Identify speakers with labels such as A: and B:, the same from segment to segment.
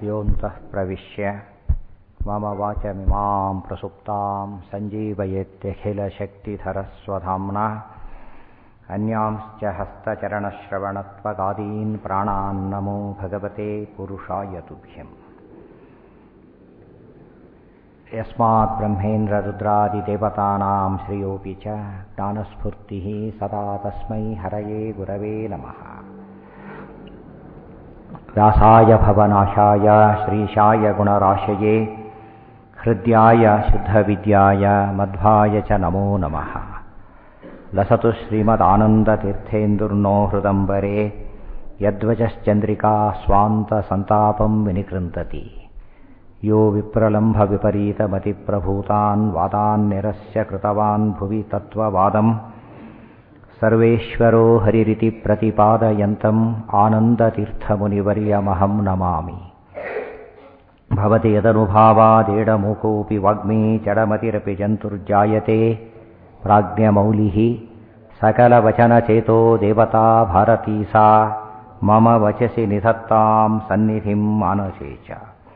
A: ಯೋऽन्तಃ ಪ್ರವಿಶ್ಯ ಮಮ ವಾಚಮಿಮಾಂ ಪ್ರಸುಪ್ತಾಂ ಸಂಜೀವಯೇತ್ಯಖಿಲಶಕ್ತಿಧರಸ್ವಧಾಮ್ನಾ ಅನ್ಯಾಂಶ್ಚ ಹಸ್ತಚರಣಶ್ರವಣತ್ವಗಾದೀನ್ ಪ್ರಾಣಾನ್ ನಮೋ ಭಗವತೆ ಪುರುಷಾಯ ತುಭ್ಯಂ. ಯಸ್ಮಾತ್ ಬ್ರಹ್ಮೇಂದ್ರ ರುದ್ರಾದಿದೇವತಾನಾಂ ಶ್ರೇಯೋಪಿ ಚ ಜ್ಞಾನಸ್ಫೂರ್ತಿಃ ಸದಾ ತಸ್ಮೈ ಹರಯೇ ಗುರವೇ ನಮಃ. ವ್ಯಾಸಾಯ ಭವನಾಶಾಯ ಶ್ರೀಶಾಯ ಗುಣರಾಶಯೇ ಹೃದ್ಯಾಯ ಶುದ್ಧವಿದ್ಯಾಯ ಮಧ್ವಾಯ ಚ ನಮೋ ನಮಃ. ಲಸತು ಶ್ರೀಮದಾನಂದತೀರ್ಥೇಂದುರ್ನೋ ಹೃದಂಬರೆ ಯದ್ವಚಶ್ಚಂದ್ರಿಕಾ ಸ್ವಾಂತ ಸಂತಾಪಂ ವಿನಿಕೃಂತತಿ. ಯೋ ವಿಪ್ರಲಂಭ ವಿಪರೀತಮತಿಪ್ರಭೂತಾನ್ ವಾದಾನ್ ನಿರಸ್ಯ ಕೃತವಾನ್ ಭುವಿ ತತ್ವವಾದಂ ಸರ್ವೇಶ್ವರೋ ಹರಿರಿತಿ ಪ್ರತಿಪಾದಯಂತಂ ಆನಂದತೀರ್ಥಮುನಿವರ್ಯಮಹಂ ನಮಾಮಿ. ಭವತಿ ಯದನುಭಾವಾದೇಡಮೂಕೋऽಪಿ ವಾಗ್ಮೀ ಚಡಮತಿರಪಿ ಜಂತುರ್ಜಾಯತೆ ಪ್ರಾಜ್ಞಮೌಲಿಃ ಸಕಲವಚನಚೇತೋ ದೇವತಾ ಭಾರತೀ ಸಾ ಮಮ ವಚಸಿ ನಿಧತ್ತಾಂ ಸನ್ನಿಧಿಂ ಮಾನಸೇ ಚ.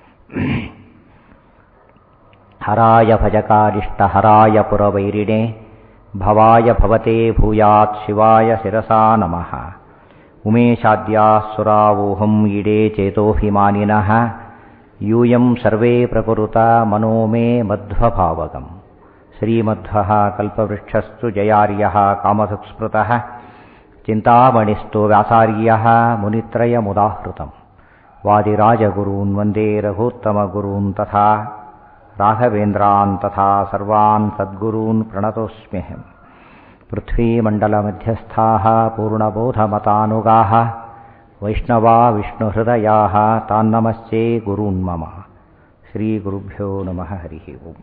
A: ಹರಾಯ ಭಜಕಾರಿಷ್ಟಹರಾಯ ಪುರವೈರಿಣೆ ಭವಾಯ ಭವತೆ ಭೂಯಾತ್ ಶಿವಾಯ ಶಿರಸಾ ನಮಃ. ಉಮೇಶಾದ್ಯಾಃ ಸುರಾವೋಹಂ ಈಡೇ ಚೇತೋಭಿಮಾನಿನಃ ಯೂಯಂ ಸರ್ವೇ ಪ್ರಕುರುತ ಮನೋ ಮೇ ಮಧ್ವಭಾವಗಂ. ಶ್ರೀಮಧ್ವಃ ಕಲ್ಪವೃಕ್ಷಸ್ತು ಜಯಾರ್ಯಃ ಕಾಮಧುಕ್ಸ್ಮೃತಃ ಚಿಂತಾಮಣಿಸ್ತು ವ್ಯಾಸಾರ್ಯಃ ಮುನಿತ್ರಯಮುದಾಹೃತಂ. ವಾದಿರಾಜಗುರೂನ್ ವಂದೇ ರಘೂತ್ತಮಗುರೂನ್ ತಥಾ ರಾಘವೇಂದ್ರಾನ್ ತಥಾ ಸರ್ವಾನ್ ಸದ್ಗುರೂನ್ ಪ್ರಣತೋಸ್ಮ್ಯಹಂ. ಪೃಥ್ವೀಮಂಡಲಮಧ್ಯಸ್ಥಾಃ ಪೂರ್ಣಬೋಧಮತಾನುಗಾಃ ವೈಷ್ಣವಾ ವಿಷ್ಣುಹೃದಯಾಃ ತಾನ್ನಮಸ್ಯೆ ಗುರೂನ್ ಮಮ. ಶ್ರೀಗುರುಭ್ಯೋ ನಮಃ. ಹರಿಃ ಓಂ.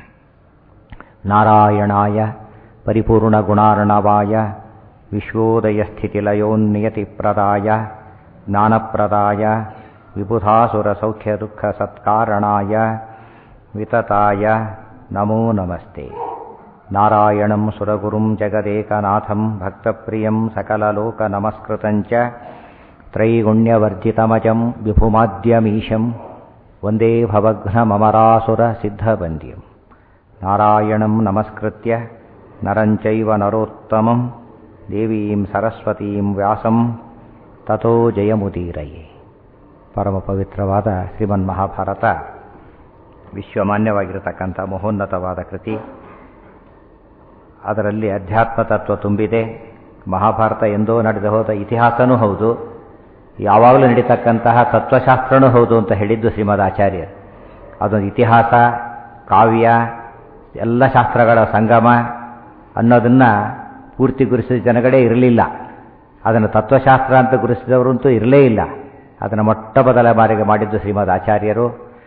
A: ನಾರಾಯಣಾಯ ಪರಿಪೂರ್ಣಗುಣಾರ್ಣವಾಯ ವಿಶ್ವೋದಯಸ್ಥಿತಿಲಯೋನ್ನಿಯತಿಪ್ರದಾಯ ಜ್ಞಾನಪ್ರದಾಯ ವಿಬುಧಾಸುರಸೌಖ್ಯದುಃಖಸತ್ಕಾರಣಾಯ ವಿತತಾಯ ನಮೋ ನಮಸ್ತೆ. ನಾರಾಯಣಂ ಸುರಗುರುಂ ಜಗದೇಕನಾಥಂ ಭಕ್ತಪ್ರಿಯಂ ಸಕಲಲೋಕನಮಸ್ಕೃತಂಚ ತ್ರೈಗುಣ್ಯವರ್ಜಿತಮಜಂ ವಿಭುಮಾದ್ಯಮೀಶಂ ವಂದೇ ಭವಘ್ನಮರಾಸುರಸಿದ್ಧವಂದ್ಯಂ. ನಾರಾಯಣಂ ನಮಸ್ಕೃತ್ಯ ನರಂ ಚೈವ ನರೋತ್ತಮಂ ದೇವೀಂ ಸರಸ್ವತೀಂ ವ್ಯಾಸಂ ತಥೋ ಜಯಮುದೀರಯೇ. ಪರಮ ಪವಿತ್ರವಾದ ಶ್ರೀಮನ್ಮಹಾಭಾರತ ವಿಶ್ವಮಾನ್ಯವಾಗಿರತಕ್ಕಂಥ ಮಹೋನ್ನತವಾದ ಕೃತಿ. ಅದರಲ್ಲಿ ಅಧ್ಯಾತ್ಮ ತತ್ವ ತುಂಬಿದೆ. ಮಹಾಭಾರತ ಎಂದೋ ನಡೆದು ಹೋದ ಇತಿಹಾಸನೂ ಹೌದು, ಯಾವಾಗಲೂ ನಡೀತಕ್ಕಂತಹ ತತ್ವಶಾಸ್ತ್ರನೂ ಹೌದು ಅಂತ ಹೇಳಿದ್ದು ಶ್ರೀಮದ್ ಆಚಾರ್ಯರು. ಅದೊಂದು ಇತಿಹಾಸ, ಕಾವ್ಯ, ಎಲ್ಲ ಶಾಸ್ತ್ರಗಳ ಸಂಗಮ ಅನ್ನೋದನ್ನು ಪೂರ್ತಿ ಗುರುಸಿದ ಜನಗಳೇ ಇರಲಿಲ್ಲ. ಅದನ್ನು ತತ್ವಶಾಸ್ತ್ರ ಅಂತ ಗುರುಸಿದವರಂತೂ ಇರಲೇ ಇಲ್ಲ. ಅದನ್ನು ಮೊಟ್ಟ ಮೊದಲ ಬಾರಿಗೆ ಮಾಡಿದ್ದು ಶ್ರೀಮದ್ ಆಚಾರ್ಯರು.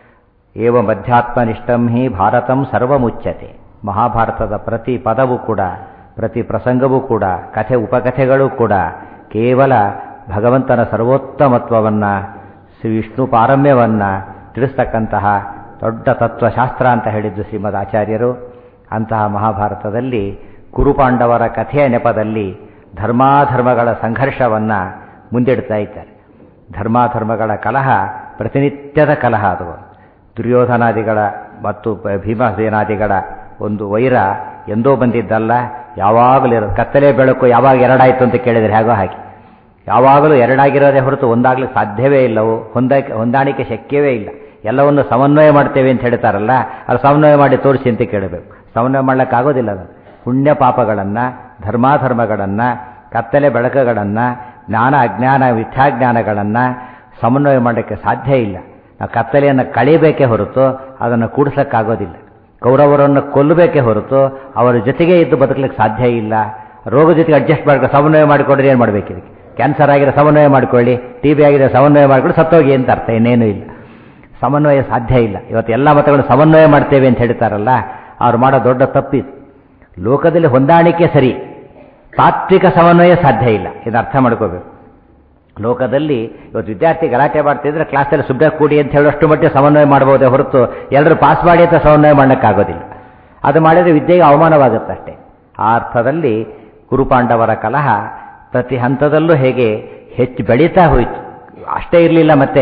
A: ಏವಂ ಅಧ್ಯಾತ್ಮನಿಷ್ಠಂ ಹಿ ಭಾರತಂ ಸರ್ವಮುಚ್ಯತೆ. ಮಹಾಭಾರತದ ಪ್ರತಿ ಪದವೂ ಕೂಡ, ಪ್ರತಿ ಪ್ರಸಂಗವೂ ಕೂಡ, ಕಥೆ ಉಪಕಥೆಗಳೂ ಕೂಡ ಕೇವಲ ಭಗವಂತನ ಸರ್ವೋತ್ತಮತ್ವವನ್ನು, ಶ್ರೀ ವಿಷ್ಣು ಪಾರಮ್ಯವನ್ನು ತಿಳಿಸ್ತಕ್ಕಂತಹ ದೊಡ್ಡ ತತ್ವಶಾಸ್ತ್ರ ಅಂತ ಹೇಳಿದ್ದು ಶ್ರೀಮದ್ ಆಚಾರ್ಯರು. ಅಂತಹ ಮಹಾಭಾರತದಲ್ಲಿ ಕುರುಪಾಂಡವರ ಕಥೆಯ ನೆಪದಲ್ಲಿ ಧರ್ಮಾಧರ್ಮಗಳ ಸಂಘರ್ಷವನ್ನು ಮುಂದಿಡ್ತಾ ಇದ್ದಾರೆ. ಧರ್ಮಾಧರ್ಮಗಳ ಕಲಹ ಪ್ರತಿನಿತ್ಯದ ಕಲಹ. ಅದು ದುರ್ಯೋಧನಾದಿಗಳ ಮತ್ತು ಭೀಮಸೇನಾದಿಗಳ ಒಂದು ವೈರ ಎಂದೋ ಬಂದಿದ್ದಲ್ಲ, ಯಾವಾಗಲೂ ಇರೋದು. ಕತ್ತಲೆ ಬೆಳಕು ಯಾವಾಗ ಎರಡಾಯಿತು ಅಂತ ಕೇಳಿದರೆ ಹೇಗೋ ಹಾಗೆ ಯಾವಾಗಲೂ ಎರಡಾಗಿರೋದೇ ಹೊರತು ಒಂದಾಗ್ಲಿಕ್ಕೆ ಸಾಧ್ಯವೇ ಇಲ್ಲವು. ಹೊಂದಾಣಿಕೆ ಶಕ್ಯವೇ ಇಲ್ಲ. ಎಲ್ಲವನ್ನು ಸಮನ್ವಯ ಮಾಡ್ತೇವೆ ಅಂತ ಹೇಳ್ತಾರಲ್ಲ, ಅದು ಸಮನ್ವಯ ಮಾಡಿ ತೋರಿಸಿ ಅಂತ ಕೇಳಬೇಕು. ಸಮನ್ವಯ ಮಾಡ್ಲಿಕ್ಕಾಗೋದಿಲ್ಲ. ಅದು ಪುಣ್ಯ ಪಾಪಗಳನ್ನು, ಧರ್ಮಾಧರ್ಮಗಳನ್ನು, ಕತ್ತಲೆ ಬೆಳಕುಗಳನ್ನು, ಜ್ಞಾನ ಅಜ್ಞಾನ ಮಿಥ್ಯಾಜ್ಞಾನಗಳನ್ನು ಸಮನ್ವಯ ಮಾಡಲಿಕ್ಕೆ ಸಾಧ್ಯ ಇಲ್ಲ. ನಾವು ಕತ್ತಲೆಯನ್ನು ಕಳಿಬೇಕೇ ಹೊರತು ಅದನ್ನು ಕೂಡಿಸೋಕ್ಕಾಗೋದಿಲ್ಲ. ಕೌರವರನ್ನು ಕೊಲ್ಲಬೇಕೇ ಹೊರತು ಅವರ ಜೊತೆಗೆ ಇದ್ದು ಬದುಕಲಿಕ್ಕೆ ಸಾಧ್ಯ ಇಲ್ಲ. ರೋಗ ಜೊತೆಗೆ ಅಡ್ಜಸ್ಟ್ ಮಾಡ್ಕೊ ಸಮನ್ವಯ ಮಾಡಿಕೊಂಡ್ರೆ ಏನು ಮಾಡಬೇಕು? ಇದಕ್ಕೆ ಕ್ಯಾನ್ಸರ್ ಆಗಿರೋ ಸಮನ್ವಯ ಮಾಡಿಕೊಳ್ಳಿ, TB ಆಗಿರೋ ಸಮನ್ವಯ ಮಾಡಿಕೊಂಡು ಸತ್ತೋಗಿ ಅಂತ ಅರ್ಥ, ಇನ್ನೇನು ಇಲ್ಲ. ಸಮನ್ವಯ ಸಾಧ್ಯ ಇಲ್ಲ. ಇವತ್ತು ಎಲ್ಲ ಮತಗಳು ಸಮನ್ವಯ ಮಾಡ್ತೇವೆ ಅಂತ ಹೇಳ್ತಾರಲ್ಲ, ಅವ್ರು ಮಾಡೋ ದೊಡ್ಡ ತಪ್ಪಿದು. ಲೋಕದಲ್ಲಿ ಹೊಂದಾಣಿಕೆ ಸರಿ, ತಾತ್ವಿಕ ಸಮನ್ವಯ ಸಾಧ್ಯ ಇಲ್ಲ. ಇದನ್ನು ಅರ್ಥ ಮಾಡ್ಕೋಬೇಕು. ಲೋಕದಲ್ಲಿ ಇವತ್ತು ವಿದ್ಯಾರ್ಥಿ ಗಲಾಟೆ ಮಾಡ್ತಿದ್ರೆ ಕ್ಲಾಸಲ್ಲಿ ಸುಬ್ಬ ಕೂಡಿ ಅಂತ ಹೇಳೋಷ್ಟು ಮಟ್ಟಿಗೆ ಸಮನ್ವಯ ಮಾಡಬಹುದೇ ಹೊರತು ಎಲ್ಲರೂ ಪಾಸ್ ಮಾಡಿ ಅಂತ ಸಮನ್ವಯ ಮಾಡೋಕ್ಕಾಗೋದಿಲ್ಲ. ಅದು ಮಾಡಿದರೆ ವಿದ್ಯೆಗೆ ಅವಮಾನವಾಗುತ್ತಷ್ಟೇ. ಆ ಅರ್ಥದಲ್ಲಿ ಕುರುಪಾಂಡವರ ಕಲಹ ಪ್ರತಿ ಹಂತದಲ್ಲೂ ಹೇಗೆ ಹೆಚ್ಚು ಬೆಳೀತಾ ಹೋಯಿತು. ಅಷ್ಟೇ ಇರಲಿಲ್ಲ, ಮತ್ತೆ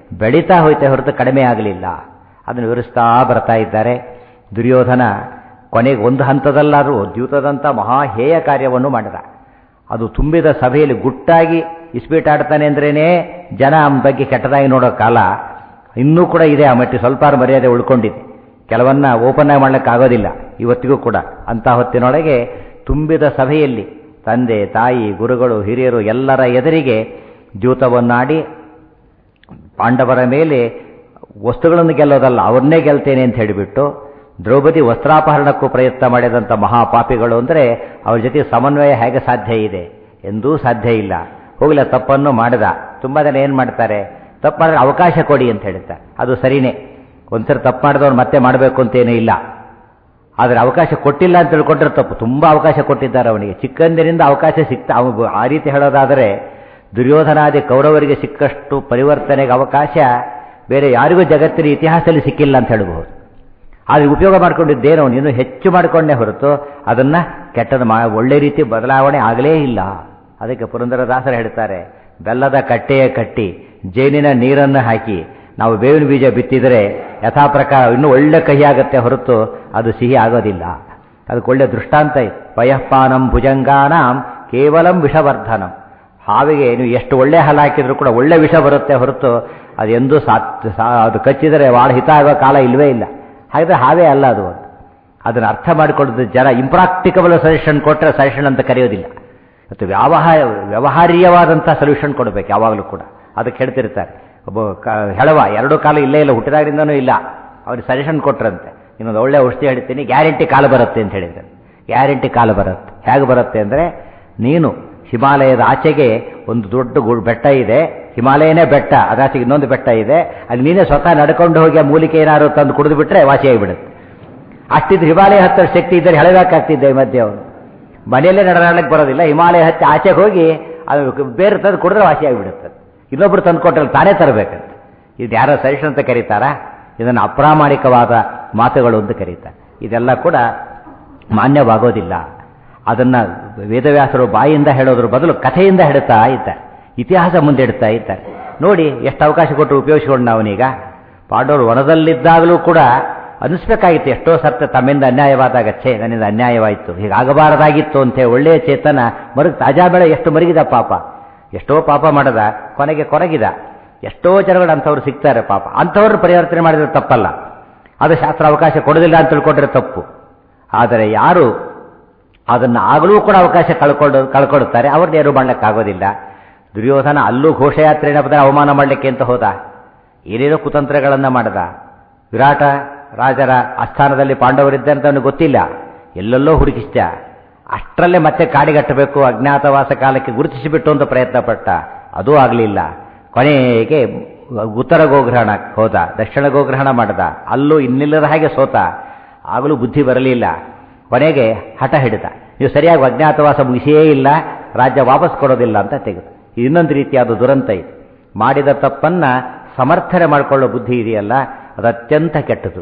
A: ಬೆಳೀತಾ ಹೋಯ್ತೆ ಹೊರತು ಕಡಿಮೆ ಆಗಲಿಲ್ಲ. ಅದನ್ನು ವಿವರಿಸ್ತಾ ಬರ್ತಾ ಇದ್ದಾರೆ. ದುರ್ಯೋಧನ ಕೊನೆಗೆ ಒಂದು ಹಂತದಲ್ಲಾದರೂ ದ್ಯೂತದಂಥ ಮಹಾಹೇಯ ಕಾರ್ಯವನ್ನು ಮಾಡಿದ. ಅದು ತುಂಬಿದ ಸಭೆಯಲ್ಲಿ ಗುಟ್ಟಾಗಿ ಇಸ್ಪೀಟಾಡ್ತಾನೆ ಅಂದ್ರೇನೇ ಜನ ಅವನ ಬಗ್ಗೆ ಕೆಟ್ಟದಾಗಿ ನೋಡೋ ಕಾಲ ಇನ್ನೂ ಕೂಡ ಇದೆ. ಆ ಮಟ್ಟಿ ಸ್ವಲ್ಪ ಮರ್ಯಾದೆ ಉಳ್ಕೊಂಡಿದೆ. ಕೆಲವನ್ನ ಓಪನ್ ಆಗಿ ಮಾಡ್ಲಿಕ್ಕಾಗೋದಿಲ್ಲ ಇವತ್ತಿಗೂ ಕೂಡ. ಅಂಥ ಹೊತ್ತಿನೊಳಗೆ ತುಂಬಿದ ಸಭೆಯಲ್ಲಿ ತಂದೆ ತಾಯಿ ಗುರುಗಳು ಹಿರಿಯರು ಎಲ್ಲರ ಎದುರಿಗೆ ದ್ಯೂತವನ್ನಾಡಿ ಪಾಂಡವರ ಮೇಲೆ ವಸ್ತುಗಳನ್ನು ಗೆಲ್ಲೋದಲ್ಲ ಅವ್ರನ್ನೇ ಗೆಲ್ತೇನೆ ಅಂತ ಹೇಳಿಬಿಟ್ಟು ದ್ರೌಪದಿ ವಸ್ತ್ರಾಪಹರಣಕ್ಕೂ ಪ್ರಯತ್ನ ಮಾಡಿದಂಥ ಮಹಾಪಾಪಿಗಳು ಅಂದರೆ ಅವ್ರ ಜೊತೆ ಸಮನ್ವಯ ಹೇಗೆ ಸಾಧ್ಯ ಇದೆ? ಎಂದೂ ಸಾಧ್ಯ ಇಲ್ಲ. ಹೋಗಲ ತಪ್ಪನ್ನು ಮಾಡಿದ. ತುಂಬ ಜನ ಏನು ಮಾಡ್ತಾರೆ, ತಪ್ಪು ಮಾಡಿದ್ರೆ ಅವಕಾಶ ಕೊಡಿ ಅಂತ ಹೇಳ್ತಾರೆ. ಅದು ಸರಿನೇ, ಒಂದ್ಸರಿ ತಪ್ಪು ಮಾಡಿದವ್ರು ಮತ್ತೆ ಮಾಡಬೇಕು ಅಂತೇನೂ ಇಲ್ಲ. ಆದರೆ ಅವಕಾಶ ಕೊಟ್ಟಿಲ್ಲ ಅಂತ ತಿಳ್ಕೊಂಡ್ರೆ ತಪ್ಪು. ತುಂಬ ಅವಕಾಶ ಕೊಟ್ಟಿದ್ದಾರೆ ಅವನಿಗೆ, ಚಿಕ್ಕಂದಿನಿಂದ ಅವಕಾಶ ಸಿಗ್ತಾ. ಆ ರೀತಿ ಹೇಳೋದಾದರೆ ದುರ್ಯೋಧನಾದಿ ಕೌರವರಿಗೆ ಸಿಕ್ಕಷ್ಟು ಪರಿವರ್ತನೆಗೆ ಅವಕಾಶ ಬೇರೆ ಯಾರಿಗೂ ಜಗತ್ತಿನ ಇತಿಹಾಸದಲ್ಲಿ ಸಿಕ್ಕಿಲ್ಲ ಅಂತ ಹೇಳಬಹುದು. ಆದರೆ ಉಪಯೋಗ ಮಾಡ್ಕೊಂಡಿದ್ದೇನೋ ನೀನು ಹೆಚ್ಚು ಮಾಡಿಕೊಂಡೇ ಹೊರತು ಅದನ್ನು ಕೆಟ್ಟದ ಒಳ್ಳೆ ರೀತಿ ಬದಲಾವಣೆ ಆಗಲೇ ಇಲ್ಲ. ಅದಕ್ಕೆ ಪುರಂದರದಾಸರು ಹೇಳ್ತಾರೆ, ಬೆಲ್ಲದ ಕಟ್ಟೆಯ ಕಟ್ಟಿ ಜೇನಿನ ನೀರನ್ನು ಹಾಕಿ ನಾವು ಬೇವಿನ ಬೀಜ ಬಿತ್ತಿದರೆ ಯಥಾಪ್ರಕಾರ ಇನ್ನೂ ಒಳ್ಳೆ ಕಹಿ ಆಗುತ್ತೆ ಹೊರತು ಅದು ಸಿಹಿ ಆಗೋದಿಲ್ಲ. ಅದಕ್ಕೆ ಒಳ್ಳೆ ದೃಷ್ಟಾಂತ ಇದೆ. ಪಯಃಪಾನಂ ಭುಜಂಗಾನಾಂ ಕೇವಲಂ ವಿಷವರ್ಧನಂ. ಹಾವಿಗೆ ನೀವು ಎಷ್ಟು ಒಳ್ಳೆ ಹಾಲು ಹಾಕಿದ್ರು ಕೂಡ ಒಳ್ಳೆ ವಿಷ ಬರುತ್ತೆ ಹೊರತು ಅದು ಎಂದೂ ಅದು ಕಚ್ಚಿದರೆ ಭಾಳ ಹಿತ ಆಗೋ ಕಾಲ ಇಲ್ಲವೇ ಇಲ್ಲ. ಹಾಗಿದ್ರೆ ಹಾವೇ ಅಲ್ಲ ಅದು. ಅದನ್ನು ಅರ್ಥ ಮಾಡಿಕೊಳ್ಳೋದು ಜನ ಇಂಪ್ರಾಕ್ಟಿಕಬಲ್ ಸಜೆಷನ್ ಕೊಟ್ಟರೆ ಸಜೆಷನ್ ಅಂತ ಕರೆಯೋದಿಲ್ಲ. ಮತ್ತು ವ್ಯವಹಾರ್ಯವಾದಂಥ ಸೊಲ್ಯೂಷನ್ ಕೊಡಬೇಕು ಯಾವಾಗಲೂ ಕೂಡ. ಅದಕ್ಕೆ ಹೇಳ್ತಿರ್ತಾರೆ, ಒಬ್ಬ ಹೆಳವ ಎರಡೂ ಕಾಲ ಇಲ್ಲೇ ಇಲ್ಲ, ಹುಟ್ಟಿದಾಗಿಂದನೂ ಇಲ್ಲ. ಅವ್ರಿಗೆ ಸಜೆಷನ್ ಕೊಟ್ರಂತೆ, ಇನ್ನೊಂದು ಒಳ್ಳೆ ಔಷಧಿ ಹೇಳ್ತೀನಿ, ಗ್ಯಾರಂಟಿ ಕಾಲು ಬರುತ್ತೆ ಅಂತ ಹೇಳಿದ್ರೆ. ಗ್ಯಾರಂಟಿ ಕಾಲು ಬರುತ್ತೆ. ಹೇಗೆ ಬರುತ್ತೆ ಅಂದರೆ, ನೀನು ಹಿಮಾಲಯದ ಆಚೆಗೆ ಒಂದು ದೊಡ್ಡ ಬೆಟ್ಟ ಇದೆ, ಹಿಮಾಲಯನೇ ಬೆಟ್ಟ, ಅದಾಚೆಗೆ ಇನ್ನೊಂದು ಬೆಟ್ಟ ಇದೆ, ಅಲ್ಲಿ ನೀನೇ ಸ್ವತಃ ನಡ್ಕೊಂಡು ಹೋಗಿ ಆ ಮೂಲಿಕೆ ಏನಾದ್ರು ತಂದು ಕುಡಿದು ಬಿಟ್ರೆ ವಾಸಿಯಾಗಿಬಿಡುತ್ತೆ. ಅಷ್ಟಿದ್ದು ಹಿಮಾಲಯ ಹತ್ತಿರ ಶಕ್ತಿ ಇದ್ದರೆ ಹೆಳಬೇಕಾಗ್ತಿದ್ದೆ ಈ ಮಧ್ಯೆ ಅವನು. ಮನೆಯಲ್ಲೇ ನಡೆದಾಡಕ್ಕೆ ಬರೋದಿಲ್ಲ, ಹಿಮಾಲಯ ಹತ್ತಿ ಆಚೆಗೆ ಹೋಗಿ ಅದು ಬೇರೆ ತಂದು ಕುಡಿದ್ರೆ ವಾಸಿಯಾಗಿಬಿಡುತ್ತೆ. ಇನ್ನೊಬ್ರು ತಂದು ಕೊಟ್ಟರೆ ತಾನೇ ತರಬೇಕಂತ. ಇದು ಯಾರೋ ಸಜೆಷನ್ ಅಂತ ಕರೀತಾರಾ? ಇದನ್ನು ಅಪ್ರಾಮಾಣಿಕವಾದ ಮಾತುಗಳು ಅಂತ ಕರೀತಾರೆ. ಇದೆಲ್ಲ ಕೂಡ ಮಾನ್ಯವಾಗೋದಿಲ್ಲ. ಅದನ್ನು ವೇದವ್ಯಾಸರು ಬಾಯಿಯಿಂದ ಹೇಳೋದ್ರ ಬದಲು ಕಥೆಯಿಂದ ಹೇಳ್ತಾ ಇದ್ದಾರೆ, ಇತಿಹಾಸ ಮುಂದೆ ಇಡ್ತಾ ಇದ್ದಾರೆ. ನೋಡಿ ಎಷ್ಟು ಅವಕಾಶ ಕೊಟ್ಟು ಉಪಯೋಗಿಸಿಕೊಂಡು ನಾವನೀಗ. ಪಾಂಡವರು ವನದಲ್ಲಿದ್ದಾಗಲೂ ಕೂಡ ಅನಿಸ್ಬೇಕಾಗಿತ್ತು ಎಷ್ಟೋ ಸರ್ತೆ ತಮ್ಮಿಂದ ಅನ್ಯಾಯವಾದಾಗ, ಛೇ ನನ್ನಿಂದ ಅನ್ಯಾಯವಾಯಿತು, ಹೀಗಾಗಬಾರದಾಗಿತ್ತು ಅಂತೇಳಿ ಒಳ್ಳೆಯ ಚೇತನ ತಾಜಾ ಬೆಳೆ ಎಷ್ಟು ಮರುಗಿದ ಪಾಪ, ಎಷ್ಟೋ ಪಾಪ ಮಾಡದ ಕೊನೆಗೆ ಕೊರಗಿದ. ಎಷ್ಟೋ ಜನಗಳು ಅಂಥವ್ರು ಸಿಗ್ತಾರೆ ಪಾಪ. ಅಂಥವ್ರು ಪರಿವರ್ತನೆ ಮಾಡಿದ್ರೆ ತಪ್ಪಲ್ಲ, ಅದು ಶಾಸ್ತ್ರ ಅವಕಾಶ ಕೊಡೋದಿಲ್ಲ ಅಂತ ತಿಳ್ಕೊಂಡ್ರೆ ತಪ್ಪು. ಆದರೆ ಯಾರು ಅದನ್ನು ಆಗಲೂ ಕೂಡ ಅವಕಾಶ ಕಳ್ಕೊಡುತ್ತಾರೆ ಅವ್ರನ್ನ ಯಾರು ಮಾಡಲಿಕ್ಕಾಗೋದಿಲ್ಲ. ದುರ್ಯೋಧನ ಅಲ್ಲೂ ಘೋಷಯಾತ್ರೆಯ ಪದ ಅವಮಾನ ಮಾಡಲಿಕ್ಕೆ ಅಂತ ಹೋದ, ಏನೇನೋ ಕುತಂತ್ರಗಳನ್ನು ಮಾಡದ. ವಿರಾಟ ರಾಜರ ಆಸ್ಥಾನದಲ್ಲಿ ಪಾಂಡವರಿದ್ದಂತ ಅವನಿಗೆ ಗೊತ್ತಿಲ್ಲ, ಎಲ್ಲೆಲ್ಲೋ ಹುಡುಕಿಸ್ತ. ಅಷ್ಟರಲ್ಲೇ ಮತ್ತೆ ಕಾಡಿಗಟ್ಟಬೇಕು, ಅಜ್ಞಾತವಾಸ ಕಾಲಕ್ಕೆ ಗುರುತಿಸಿಬಿಟ್ಟು ಅಂತ ಪ್ರಯತ್ನ ಪಟ್ಟ, ಅದೂ ಆಗಲಿಲ್ಲ. ಕೊನೆಗೆ ಉತ್ತರ ಗೋಗ್ರಹಣ ಹೋದ, ದಕ್ಷಿಣ ಗೋಗ್ರಹಣ ಮಾಡ್ದ, ಅಲ್ಲೂ ಇನ್ನಿಲ್ಲದ ಹಾಗೆ ಸೋತ, ಆಗಲೂ ಬುದ್ಧಿ ಬರಲಿಲ್ಲ. ಕೊನೆಗೆ ಹಠ ಹಿಡಿದ, ನೀವು ಸರಿಯಾಗಿ ಅಜ್ಞಾತವಾಸ ಮುಗಿಸಿಯೇ ಇಲ್ಲ, ರಾಜ್ಯ ವಾಪಸ್ ಕೊಡೋದಿಲ್ಲ ಅಂತ ತೆಗೆದು. ಇನ್ನೊಂದು ರೀತಿಯಾದ ದುರಂತ ಇದು. ಮಾಡಿದ ತಪ್ಪನ್ನ ಸಮರ್ಥನೆ ಮಾಡಿಕೊಳ್ಳೋ ಬುದ್ಧಿ ಇದೆಯಲ್ಲ, ಅದು ಅತ್ಯಂತ ಕೆಟ್ಟದು.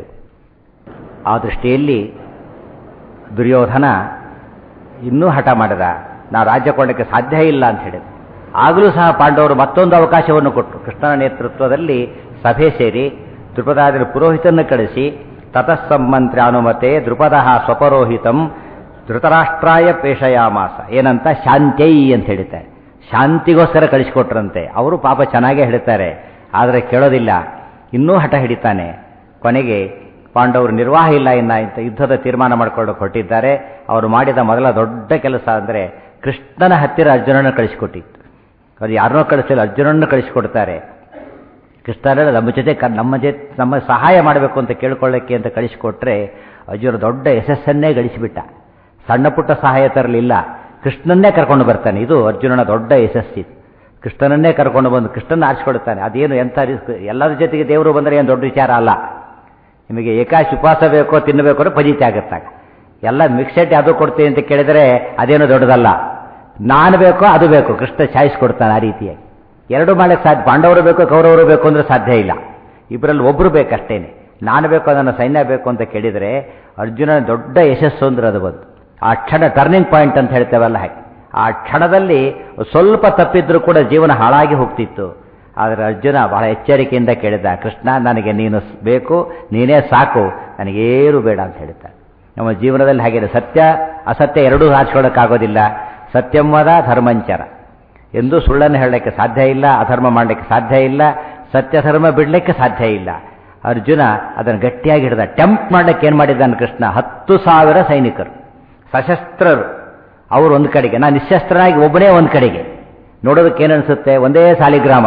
A: ಆ ದೃಷ್ಟಿಯಲ್ಲಿ ದುರ್ಯೋಧನ ಇನ್ನೂ ಹಠ ಮಾಡಿದ, ನಾವು ರಾಜ್ಯ ಕೊಡಲಿಕ್ಕೆ ಸಾಧ್ಯ ಇಲ್ಲ ಅಂತ ಹೇಳಿದ. ಆಗಲೂ ಸಹ ಪಾಂಡವರು ಮತ್ತೊಂದು ಅವಕಾಶವನ್ನು ಕೊಟ್ಟರು. ಕೃಷ್ಣನ ನೇತೃತ್ವದಲ್ಲಿ ಸಭೆ ಸೇರಿ ದ್ರುಪದಾದಿ ಪುರೋಹಿತನ್ನು ಕಳಿಸಿ, ತತಸ್ಸಮ್ಮಂತ್ರಿ ಅನುಮತೆ ದ್ರುಪದ ಸ್ವಪರೋಹಿತಂ ಧೃತರಾಷ್ಟ್ರಾಯ ಪೇಷಯಾಮಾಸ, ಏನಂತ ಶಾಂತ್ಯೈ ಅಂತ ಹೇಳ್ತಾರೆ. ಶಾಂತಿಗೋಸ್ಕರ ಕಳಿಸಿಕೊಟ್ರಂತೆ. ಅವರು ಪಾಪ ಚೆನ್ನಾಗೇ ಹೇಳ್ತಾರೆ, ಆದರೆ ಕೇಳೋದಿಲ್ಲ, ಇನ್ನೂ ಹಠ ಹಿಡಿತಾನೆ. ಕೊನೆಗೆ ಪಾಂಡವರು ನಿರ್ವಾಹ ಇಲ್ಲ ಇನ್ನ ಇಂಥ ಯುದ್ಧದ ತೀರ್ಮಾನ ಮಾಡಿಕೊಂಡು ಕೊಟ್ಟಿದ್ದಾರೆ. ಅವರು ಮಾಡಿದ ಮೊದಲ ದೊಡ್ಡ ಕೆಲಸ ಅಂದರೆ ಕೃಷ್ಣನ ಹತ್ತಿರ ಅರ್ಜುನನ್ನು ಕಳಿಸಿಕೊಟ್ಟಿತ್ತು. ಅದು ಯಾರನ್ನೋ ಕಳಿಸಿಲ್ಲ, ಅರ್ಜುನನ್ನು ಕಳಿಸಿಕೊಡ್ತಾರೆ. ಕೃಷ್ಣನ ನಮ್ಮ ಸಹಾಯ ಮಾಡಬೇಕು ಅಂತ ಕೇಳ್ಕೊಳ್ಳೋಕ್ಕೆ ಅಂತ ಕಳಿಸಿಕೊಟ್ರೆ ಅರ್ಜುನ ದೊಡ್ಡ ಯಶಸ್ಸನ್ನೇ ಗಳಿಸಿಬಿಟ್ಟ. ಸಣ್ಣ ಪುಟ್ಟ ಸಹಾಯ ತರಲಿಲ್ಲ, ಕೃಷ್ಣನ್ನೇ ಕರ್ಕೊಂಡು ಬರ್ತಾನೆ. ಇದು ಅರ್ಜುನನ ದೊಡ್ಡ ಯಶಸ್ಸಿ. ಕೃಷ್ಣನನ್ನೇ ಕರ್ಕೊಂಡು ಬಂದು ಕೃಷ್ಣನ ಆರಿಸ್ಕೊಳ್ತಾನೆ. ಅದೇನು ಎಂಥ ರಿಸ್ಕ್. ಎಲ್ಲರ ಜೊತೆಗೆ ದೇವರು ಬಂದರೆ ಏನು ದೊಡ್ಡ ವಿಚಾರ ಅಲ್ಲ. ನಿಮಗೆ ಏಕಾಶಿ ಉಪವಾಸ ಬೇಕೋ ತಿನ್ನಬೇಕು ಅಂದ್ರೆ ಫಜೀತಿ ಆಗುತ್ತಾಗ. ಎಲ್ಲ ಮಿಕ್ಸೆಟ್ ಅದು ಕೊಡ್ತೀನಿ ಅಂತ ಕೇಳಿದರೆ ಅದೇನು ದೊಡ್ಡದಲ್ಲ. ನಾನು ಬೇಕೋ ಅದು ಬೇಕು, ಕೃಷ್ಣ ಚಾಯ್ಸ್ ಕೊಡ್ತಾನೆ. ಆ ರೀತಿಯಾಗಿ ಎರಡು ಮಾಡಕ್ಕೆ ಸಾಧ್ಯ. ಪಾಂಡವರು ಬೇಕು ಕೌರವರು ಬೇಕು ಅಂದರೆ ಸಾಧ್ಯ ಇಲ್ಲ. ಇಬ್ಬರಲ್ಲಿ ಒಬ್ಬರು ಬೇಕಷ್ಟೇನೆ. ನಾನು ಬೇಕು, ನನ್ನ ಸೈನ್ಯ ಬೇಕು ಅಂತ ಕೇಳಿದರೆ ಅರ್ಜುನನ ದೊಡ್ಡ ಯಶಸ್ಸು ಅಂದ್ರೆ ಅದು ಬಂದು ಆ ಕ್ಷಣ ಟರ್ನಿಂಗ್ ಪಾಯಿಂಟ್ ಅಂತ ಹೇಳ್ತೇವಲ್ಲ ಹಾಗೆ. ಆ ಕ್ಷಣದಲ್ಲಿ ಸ್ವಲ್ಪ ತಪ್ಪಿದ್ರೂ ಕೂಡ ಜೀವನ ಹಾಳಾಗಿ ಹೋಗ್ತಿತ್ತು. ಆದರೆ ಅರ್ಜುನ ಬಹಳ ಎಚ್ಚರಿಕೆಯಿಂದ ಕೇಳಿದ, ಕೃಷ್ಣ ನನಗೆ ನೀನು ಬೇಕು, ನೀನೇ ಸಾಕು, ನನಗೇನು ಬೇಡ ಅಂತ ಹೇಳ್ತಾರೆ. ನಮ್ಮ ಜೀವನದಲ್ಲಿ ಹಾಗೆ ಸತ್ಯ ಅಸತ್ಯ ಎರಡೂ ಹಾಚ್ಕೊಳ್ಳೋಕ್ಕಾಗೋದಿಲ್ಲ. ಸತ್ಯಂವದ ಧರ್ಮಂಚರ, ಎಂದೂ ಸುಳ್ಳನ್ನು ಹೇಳಲಿಕ್ಕೆ ಸಾಧ್ಯ ಇಲ್ಲ, ಅಧರ್ಮ ಮಾಡಲಿಕ್ಕೆ ಸಾಧ್ಯ ಇಲ್ಲ, ಸತ್ಯ ಧರ್ಮ ಬಿಡಲಿಕ್ಕೆ ಸಾಧ್ಯ ಇಲ್ಲ. ಅರ್ಜುನ ಅದನ್ನು ಗಟ್ಟಿಯಾಗಿ ಹಿಡಿದ. ಟೆಂಪ್ಟ್ ಮಾಡಲಿಕ್ಕೆ ಏನು ಮಾಡಿದ್ದಾನೆ ಕೃಷ್ಣ? 10,000 ಸೈನಿಕರು, ಸಶಸ್ತ್ರರು, ಅವರು ಒಂದು ಕಡೆಗೆ, ನಾನು ನಿಶಸ್ತ್ರನಾಗಿ ಒಬ್ಬನೇ ಒಂದು ಕಡೆಗೆ. ನೋಡೋದಕ್ಕೆ ಏನನ್ಸುತ್ತೆ? ಒಂದೇ ಸಾಲಿಗ್ರಾಮ,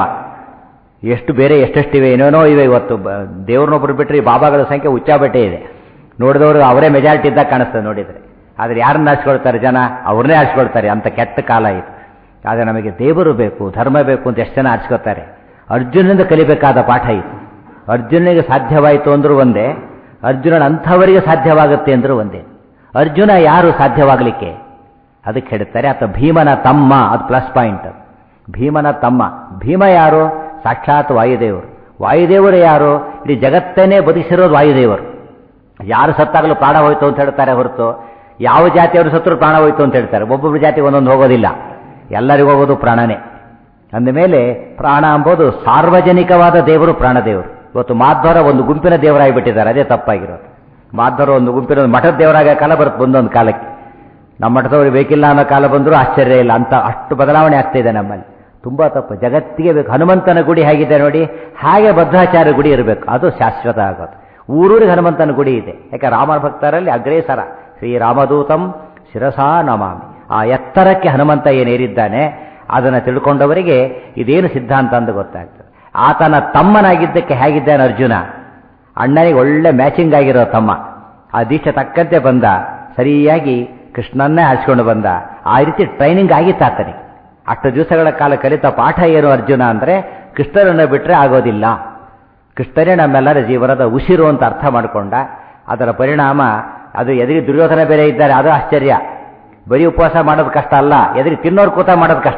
A: ಎಷ್ಟು ಬೇರೆ ಎಷ್ಟೆಷ್ಟಿವೆ, ಏನೇನೋ ಇವೆ. ಇವತ್ತು ದೇವ್ರನ್ನೊಬ್ಬರು ಬಿಟ್ಟರೆ ಬಾಬಾಗಳ ಸಂಖ್ಯೆ ಉಚ್ಚಾಬಟ್ಟೆ ಇದೆ. ನೋಡಿದವರು ಅವರೇ ಮೆಜಾರಿಟಿ ಇದ್ದಾಗ ಕಾಣಿಸ್ತದೆ ನೋಡಿದರೆ. ಆದರೆ ಯಾರನ್ನ ಆರಿಸ್ಕೊಳ್ತಾರೆ ಜನ? ಅವ್ರನ್ನೇ ಆರಿಸ್ಕೊಳ್ತಾರೆ. ಅಂತ ಕೆಟ್ಟ ಕಾಲ ಇದು. ಆದರೆ ನಮಗೆ ದೇವರು ಬೇಕು, ಧರ್ಮ ಬೇಕು ಅಂತ ಎಷ್ಟು ಜನ ಆರಿಸ್ಕೊತಾರೆ. ಅರ್ಜುನನಿಂದ ಕಲಿಬೇಕಾದ ಪಾಠ ಇದು. ಅರ್ಜುನನಿಗೆ ಸಾಧ್ಯವಾಯಿತು ಅಂದರೂ ಒಂದೇ, ಅರ್ಜುನನ ಅಂಥವರಿಗೆ ಸಾಧ್ಯವಾಗುತ್ತೆ ಅಂದರೂ ಒಂದೇ. ಅರ್ಜುನ ಯಾರು ಸಾಧ್ಯವಾಗಲಿಕ್ಕೆ? ಅದಕ್ಕೆ ಹೇಳ್ತಾರೆ ಆತ ಭೀಮನ ತಮ್ಮ. ಅದು ಪ್ಲಸ್ ಪಾಯಿಂಟ್. ಭೀಮನ ತಮ್ಮ. ಭೀಮ ಯಾರು? ಸಾಕ್ಷಾತ್ ವಾಯುದೇವರು. ವಾಯುದೇವರು ಯಾರು? ಇಡೀ ಜಗತ್ತನ್ನೇ ಬದುಕಿಸಿರೋದು ವಾಯುದೇವರು. ಯಾರು ಸತ್ತಾಗಲೂ ಪ್ರಾಣ ಹೋಯ್ತು ಅಂತ ಹೇಳ್ತಾರೆ ಹೊರತು ಯಾವ ಜಾತಿಯವರು ಸತ್ತರೂ ಪ್ರಾಣ ಹೋಯ್ತು ಅಂತ ಹೇಳ್ತಾರೆ. ಒಬ್ಬೊಬ್ಬರು ಜಾತಿಗೆ ಒಂದೊಂದು ಹೋಗೋದಿಲ್ಲ, ಎಲ್ಲರಿಗೂ ಹೋಗೋದು ಪ್ರಾಣನೇ. ಅಂದಮೇಲೆ ಪ್ರಾಣ ಎಂಬುದು ಸಾರ್ವಜನಿಕವಾದ ದೇವರು, ಪ್ರಾಣದೇವರು. ಇವತ್ತು ಮಾಧ್ವರ ಒಂದು ಗುಂಪಿನ ದೇವರಾಗಿಬಿಟ್ಟಿದ್ದಾರೆ, ಅದೇ ತಪ್ಪಾಗಿರೋದು. ಮಾಧ್ವರ ಒಂದು ಗುಂಪಿನ ಮಠದ ದೇವರಾಗ ಕಾಲ ಬರುತ್ತೆ ಒಂದೊಂದು ಕಾಲಕ್ಕೆ. ನಮ್ಮ ಮಠದವ್ರಿಗೆ ಬೇಕಿಲ್ಲ ಅನ್ನೋ ಕಾಲ ಬಂದರೂ ಆಶ್ಚರ್ಯ ಇಲ್ಲ. ಅಂತ ಅಷ್ಟು ಬದಲಾವಣೆ ಆಗ್ತಾಯಿದೆ ನಮ್ಮಲ್ಲಿ. ತುಂಬ ತಪ್ಪು. ಜಗತ್ತಿಗೆ ಬೇಕು. ಹನುಮಂತನ ಗುಡಿ ಹೇಗಿದೆ ನೋಡಿ, ಹಾಗೆ ಭದ್ರಾಚಾರ್ಯ ಗುಡಿ ಇರಬೇಕು. ಅದು ಶಾಶ್ವತ ಆಗೋದು. ಊರೂರಿಗೆ ಹನುಮಂತನ ಗುಡಿ ಇದೆ. ಯಾಕೆ ರಾಮನ ಭಕ್ತರಲ್ಲಿ ಅಗ್ರೇಸರ ಶ್ರೀರಾಮದೂತಂ ಶಿರಸಾ ನಮಾಮಿ. ಆ ಎತ್ತರಕ್ಕೆ ಹನುಮಂತ ಏನೇರಿದ್ದಾನೆ ಅದನ್ನು ತಿಳ್ಕೊಂಡವರಿಗೆ ಇದೇನು ಸಿದ್ಧಾಂತ ಅಂತ ಗೊತ್ತಾಗ್ತದೆ. ಆತನ ತಮ್ಮನಾಗಿದ್ದಕ್ಕೆ ಹೇಗಿದ್ದಾನೆ ಅರ್ಜುನ? ಅಣ್ಣನಿಗೆ ಒಳ್ಳೆ ಮ್ಯಾಚಿಂಗ್ ಆಗಿರೋ ತಮ್ಮ. ಆ ದೀಕ್ಷೆ ತಕ್ಕಂತೆ ಬಂದ, ಸರಿಯಾಗಿ ಕೃಷ್ಣನ್ನೇ ಆರಿಸ್ಕೊಂಡು ಬಂದ. ಆ ರೀತಿ ಟ್ರೈನಿಂಗ್ ಆಗಿತ್ತು ಆತನಿಗೆ. ಅಷ್ಟು ದಿವಸಗಳ ಕಾಲ ಕಲಿತ ಪಾಠ ಏನು ಅರ್ಜುನ ಅಂದರೆ, ಕೃಷ್ಣನನ್ನು ಬಿಟ್ಟರೆ ಆಗೋದಿಲ್ಲ, ಕೃಷ್ಣನೇ ನಮ್ಮೆಲ್ಲರ ಜೀವನದ ಉಸಿರು ಅಂತ ಅರ್ಥ ಮಾಡಿಕೊಂಡ. ಅದರ ಪರಿಣಾಮ ಅದು ಎದುರಿ ದುರ್ಯೋಧನ ಬೇರೆ ಇದ್ದಾರೆ, ಅದು ಆಶ್ಚರ್ಯ. ಬರೀ ಉಪವಾಸ ಮಾಡೋದು ಕಷ್ಟ ಅಲ್ಲ, ಎದುರಿ ತಿನ್ನೋರು ಕೂತ ಮಾಡೋದು ಕಷ್ಟ.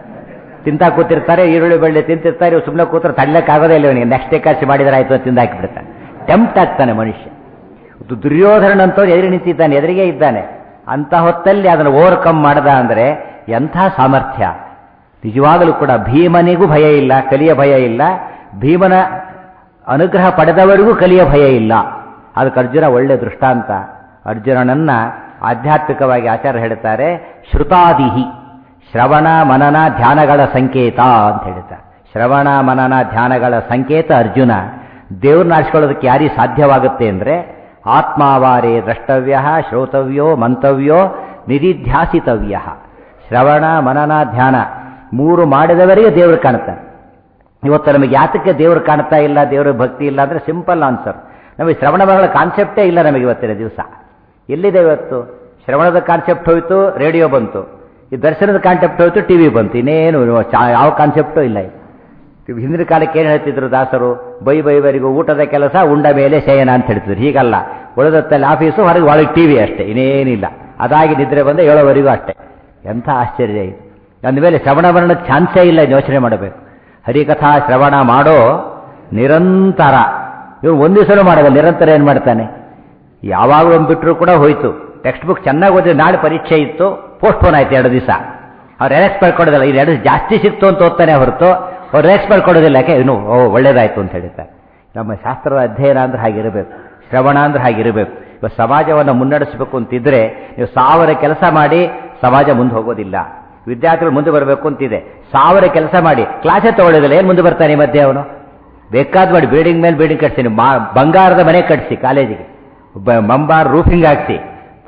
A: ತಿಂತಾ ಕೂತಿರ್ತಾರೆ, ಈರುಳ್ಳಿ ಬೆಳ್ಳಿ ತಿಂತಿರ್ತಾರೆ, ಇವು ಸುಮ್ಮನೆ ಕೂತ್ರೆ ತಳ್ಳಕ್ಕಾಗೋದೇ ಇಲ್ಲ ಇವನಿಗೆ. ನೆಕ್ಸ್ಟ್ ಏಕಾಸಿ ಮಾಡಿದರೆ ಆಯಿತು ಅಂತ ತಿಂದು ಹಾಕಿಬಿಡ್ತಾನೆ. ಟೆಂಪ್ಟ್ ಆಗ್ತಾನೆ ಮನುಷ್ಯ. ದುರ್ಯೋಧನಂತವ್ರು ಎದುರು ನಿಂತಿದ್ದಾನೆ, ಎದುರಿಗೆ ಇದ್ದಾನೆ. ಅಂಥ ಹೊತ್ತಲ್ಲಿ ಅದನ್ನು ಓವರ್ಕಮ್ ಮಾಡ್ದ ಅಂದರೆ ಎಂಥ ಸಾಮರ್ಥ್ಯ! ನಿಜವಾಗಲೂ ಕೂಡ ಭೀಮನಿಗೂ ಭಯ ಇಲ್ಲ, ಕಲಿಯ ಭಯ ಇಲ್ಲ. ಭೀಮನ ಅನುಗ್ರಹ ಪಡೆದವರಿಗೂ ಕಲಿಯ ಭಯ ಇಲ್ಲ. ಅದಕ್ಕೆ ಅರ್ಜುನ ಒಳ್ಳೆ ದೃಷ್ಟಾಂತ. ಅರ್ಜುನನನ್ನ ಆಧ್ಯಾತ್ಮಿಕವಾಗಿ ಆಚಾರ್ಯ ಹೇಳ್ತಾರೆ, ಶ್ರುತಾದಿಹಿ, ಶ್ರವಣ ಮನನ ಧ್ಯಾನಗಳ ಸಂಕೇತ ಅಂತ ಹೇಳ್ತಾರೆ. ಶ್ರವಣ ಮನನ ಧ್ಯಾನಗಳ ಸಂಕೇತ ಅರ್ಜುನ. ದೇವ್ರನ್ನ ಆರಿಸ್ಕೊಳ್ಳೋದಕ್ಕೆ ಯಾರಿಗೆ ಸಾಧ್ಯವಾಗುತ್ತೆ ಅಂದರೆ, ಆತ್ಮಾವಾರೇ ದ್ರಷ್ಟವ್ಯ, ಶ್ರೋತವ್ಯೋ ಮಂತವ್ಯೋ ನಿಧಿಧ್ಯಾಸಿತವ್ಯ. ಶ್ರವಣ ಮನನ ಧ್ಯಾನ ಮೂರು ಮಾಡಿದವರಿಗೆ ದೇವರು ಕಾಣ್ತಾನೆ. ಇವತ್ತು ನಮಗೆ ಯಾತಕ್ಕೆ ದೇವರು ಕಾಣ್ತಾ ಇಲ್ಲ, ದೇವರ ಭಕ್ತಿ ಇಲ್ಲ ಅಂದರೆ ಸಿಂಪಲ್ ಆನ್ಸರ್, ನಮಗೆ ಶ್ರವಣ ಮನಗಳ ಕಾನ್ಸೆಪ್ಟೇ ಇಲ್ಲ ನಮಗೆ ಇವತ್ತಿನ ದಿವಸ. ಎಲ್ಲಿದೆ ಇವತ್ತು? ಶ್ರವಣದ ಕಾನ್ಸೆಪ್ಟ್ ಹೋಯಿತು, ರೇಡಿಯೋ ಬಂತು. ಈ ದರ್ಶನದ ಕಾನ್ಸೆಪ್ಟ್ ಹೋಯಿತು, ಟಿವಿ ಬಂತು. ಇನ್ನೇನು ಯಾವ ಕಾನ್ಸೆಪ್ಟೂ ಇಲ್ಲ. ಹಿಂದಿನ ಕಾಲಕ್ಕೆ ಏನು ಹೇಳ್ತಿದ್ರು ದಾಸರು? ಬೈವರಿಗೂ ಊಟದ ಕೆಲಸ, ಉಂಡ ಮೇಲೆ ಶಯನ ಅಂತ ಹೇಳ್ತಿದ್ರು. ಹೀಗಲ್ಲ, ಉಳಿದತ್ತಲ್ಲಿ ಆಫೀಸು, ಹೊರಗೆ ಒಳಗೆ ಟಿವಿ ಅಷ್ಟೇ, ಇನ್ನೇನಿಲ್ಲ. ಅದಾಗಿ ನಿದ್ರೆ ಬಂದ 7ವರೆಗೂ ಅಷ್ಟೇ. ಎಂಥ ಆಶ್ಚರ್ಯ ಇದು! ಅಂದಮೇಲೆ ಶ್ರವಣ ಮರಣದ ಚಾನ್ಸೇ ಇಲ್ಲ. ಯೋಚನೆ ಮಾಡಬೇಕು. ಹರಿಕಥಾ ಶ್ರವಣ ಮಾಡೋ ನಿರಂತರ. ಇವನು ಒಂದು ದಿವಸನೂ ಮಾಡೋಲ್ಲ, ನಿರಂತರ ಏನು ಮಾಡ್ತಾನೆ? ಯಾವಾಗಲೂ ಒಂದು ಬಿಟ್ಟರು ಕೂಡ ಹೋಯ್ತು. ಟೆಕ್ಸ್ಟ್ ಬುಕ್ ಚೆನ್ನಾಗಿ ಓದಿದ್ರೆ ನಾಳೆ ಪರೀಕ್ಷೆ ಇತ್ತು, ಪೋಸ್ಟ್ಪೋನ್ ಆಯ್ತು 2 ದಿವಸ. ಅವ್ರು ರಿಲ್ಯಾಕ್ಸ್ ಮಾಡ್ಕೊಡೋದಿಲ್ಲ. ಇದು 2 ಜಾಸ್ತಿ ಸಿಕ್ತು ಅಂತ ಓದ್ತಾನೆ ಹೊರತು ಅವ್ರು ರಿಲ್ಯಾಕ್ಸ್ ಮಾಡ್ಕೊಡೋದಿಲ್ಲ. ಯಾಕೆ? ಇನ್ನೂ ಒಳ್ಳೇದಾಯ್ತು ಅಂತ ಹೇಳ್ತಾರೆ. ನಮ್ಮ ಶಾಸ್ತ್ರದ ಅಧ್ಯಯನ ಅಂದ್ರೆ ಹಾಗಿರಬೇಕು, ಶ್ರವಣ ಅಂದ್ರೆ ಹಾಗಿರಬೇಕು. ಇವಾಗ ಸಮಾಜವನ್ನು ಮುನ್ನಡೆಸಬೇಕು ಅಂತಿದ್ರೆ ನೀವು 1000 ಕೆಲಸ ಮಾಡಿ ಸಮಾಜ ಮುಂದೆ ಹೋಗೋದಿಲ್ಲ. ವಿದ್ಯಾರ್ಥಿಗಳು ಮುಂದೆ ಬರಬೇಕು ಅಂತಿದೆ, 1000 ಕೆಲಸ ಮಾಡಿ ಕ್ಲಾಸೇ ತಗೊಳ್ಳೋದಿಲ್ಲ. ಏನು ಮುಂದೆ ಬರ್ತಾನೆ ಈ ಮಧ್ಯೆ ಅವನು? ಬೇಕಾದ್ ಮಾಡಿ ಬಿಲ್ಡಿಂಗ್ ಮೇಲೆ ಬಿಲ್ಡಿಂಗ್ ಕಟ್ತೀನಿ, ಬಂಗಾರದ ಮನೆ ಕಟ್ಟಿಸಿ, ಕಾಲೇಜಿಗೆ ಮಂಬಾರ್ ರೂಫಿಂಗ್ ಹಾಕ್ಸಿ,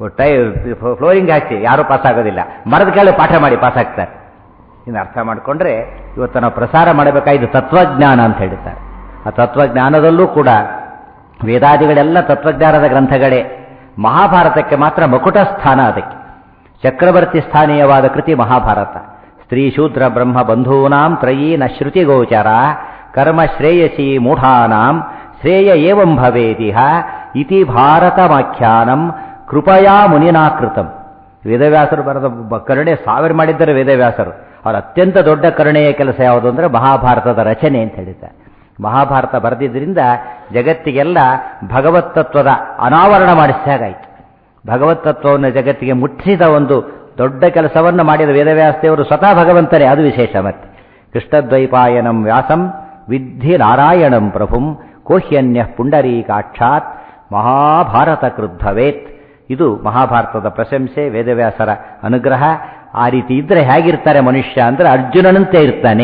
A: ಫ್ಲೋರಿಂಗ್ ಹಾಕ್ಸಿ, ಯಾರೂ ಪಾಸ್ ಆಗೋದಿಲ್ಲ. ಮರದ ಕೆಳಗೆ ಪಾಠ ಮಾಡಿ ಪಾಸ್ ಆಗ್ತಾರೆ. ಇನ್ನು ಅರ್ಥ ಮಾಡಿಕೊಂಡ್ರೆ ಇವತ್ತು ನಾವು ಪ್ರಸಾರ ಮಾಡಬೇಕಾಗಿದ್ದು ತತ್ವಜ್ಞಾನ ಅಂತ ಹೇಳ್ತಾರೆ. ಆ ತತ್ವಜ್ಞಾನದಲ್ಲೂ ಕೂಡ ವೇದಾದಿಗಳೆಲ್ಲ ತತ್ವಜ್ಞಾನದ ಗ್ರಂಥಗಳೇ. ಮಹಾಭಾರತಕ್ಕೆ ಮಾತ್ರ ಮಕುಟ ಸ್ಥಾನ. ಅದಕ್ಕೆ ಚಕ್ರವರ್ತಿ ಸ್ಥಾನೀಯವಾದ ಕೃತಿ ಮಹಾಭಾರತ. ಸ್ತ್ರೀ ಶೂದ್ರ ಬ್ರಹ್ಮ ಬಂಧೂನಾಂ ತ್ರಯೀ ನ ಶ್ರುತಿ ಗೋಚರ ಕರ್ಮ ಶ್ರೇಯಸಿ ಮೂಢಾನಾಂ ಶ್ರೇಯ ಏವಂ ಭವೇದಿಹ ಇತಿ ಭಾರತಮಾಖ್ಯಾನಂ ಕೃಪಯಾ ಮುನಿನಾಕೃತಂ. ವೇದವ್ಯಾಸರು ಬರೆದ ಕರುಣೆ 1000 ಮಾಡಿದ್ದಾರೆ ವೇದವ್ಯಾಸರು. ಅವರ ಅತ್ಯಂತ ದೊಡ್ಡ ಕರುಣೆಯ ಕೆಲಸ ಯಾವುದು ಅಂದರೆ ಮಹಾಭಾರತದ ರಚನೆ ಅಂತ ಹೇಳಿದ್ದಾರೆ. ಮಹಾಭಾರತ ಬರೆದಿದ್ದರಿಂದ ಜಗತ್ತಿಗೆಲ್ಲ ಭಗವತ್ ತತ್ವದ ಅನಾವರಣ ಮಾಡಿಸಿದಾಗಾಯಿತು. ಭಗವತ್ ತತ್ವವನ್ನು ಜಗತ್ತಿಗೆ ಮುಟ್ಟಿಸಿದ ಒಂದು ದೊಡ್ಡ ಕೆಲಸವನ್ನು ಮಾಡಿದ ವೇದವ್ಯಾಸದೇವರು ಸ್ವತಃ ಭಗವಂತರೇ. ಅದು ವಿಶೇಷ. ಮತ್ತೆ ಕೃಷ್ಣದ್ವೈಪಾಯನಂ ವ್ಯಾಸಂ ವಿದ್ಧಿ ನಾರಾಯಣಂ ಪ್ರಭುಂ ಕೋಹ್ಯನ್ಯ ಪುಂಡರೀಕಾಕ್ಷಾತ್ ಮಹಾಭಾರತ ಕೃದ್ಭವೇತ್. ಇದು ಮಹಾಭಾರತದ ಪ್ರಶಂಸೆ, ವೇದವ್ಯಾಸರ ಅನುಗ್ರಹ. ಆ ರೀತಿ ಇದ್ರೆ ಹೇಗಿರ್ತಾರೆ ಮನುಷ್ಯ ಅಂದರೆ ಅರ್ಜುನನಂತೆ ಇರ್ತಾನೆ.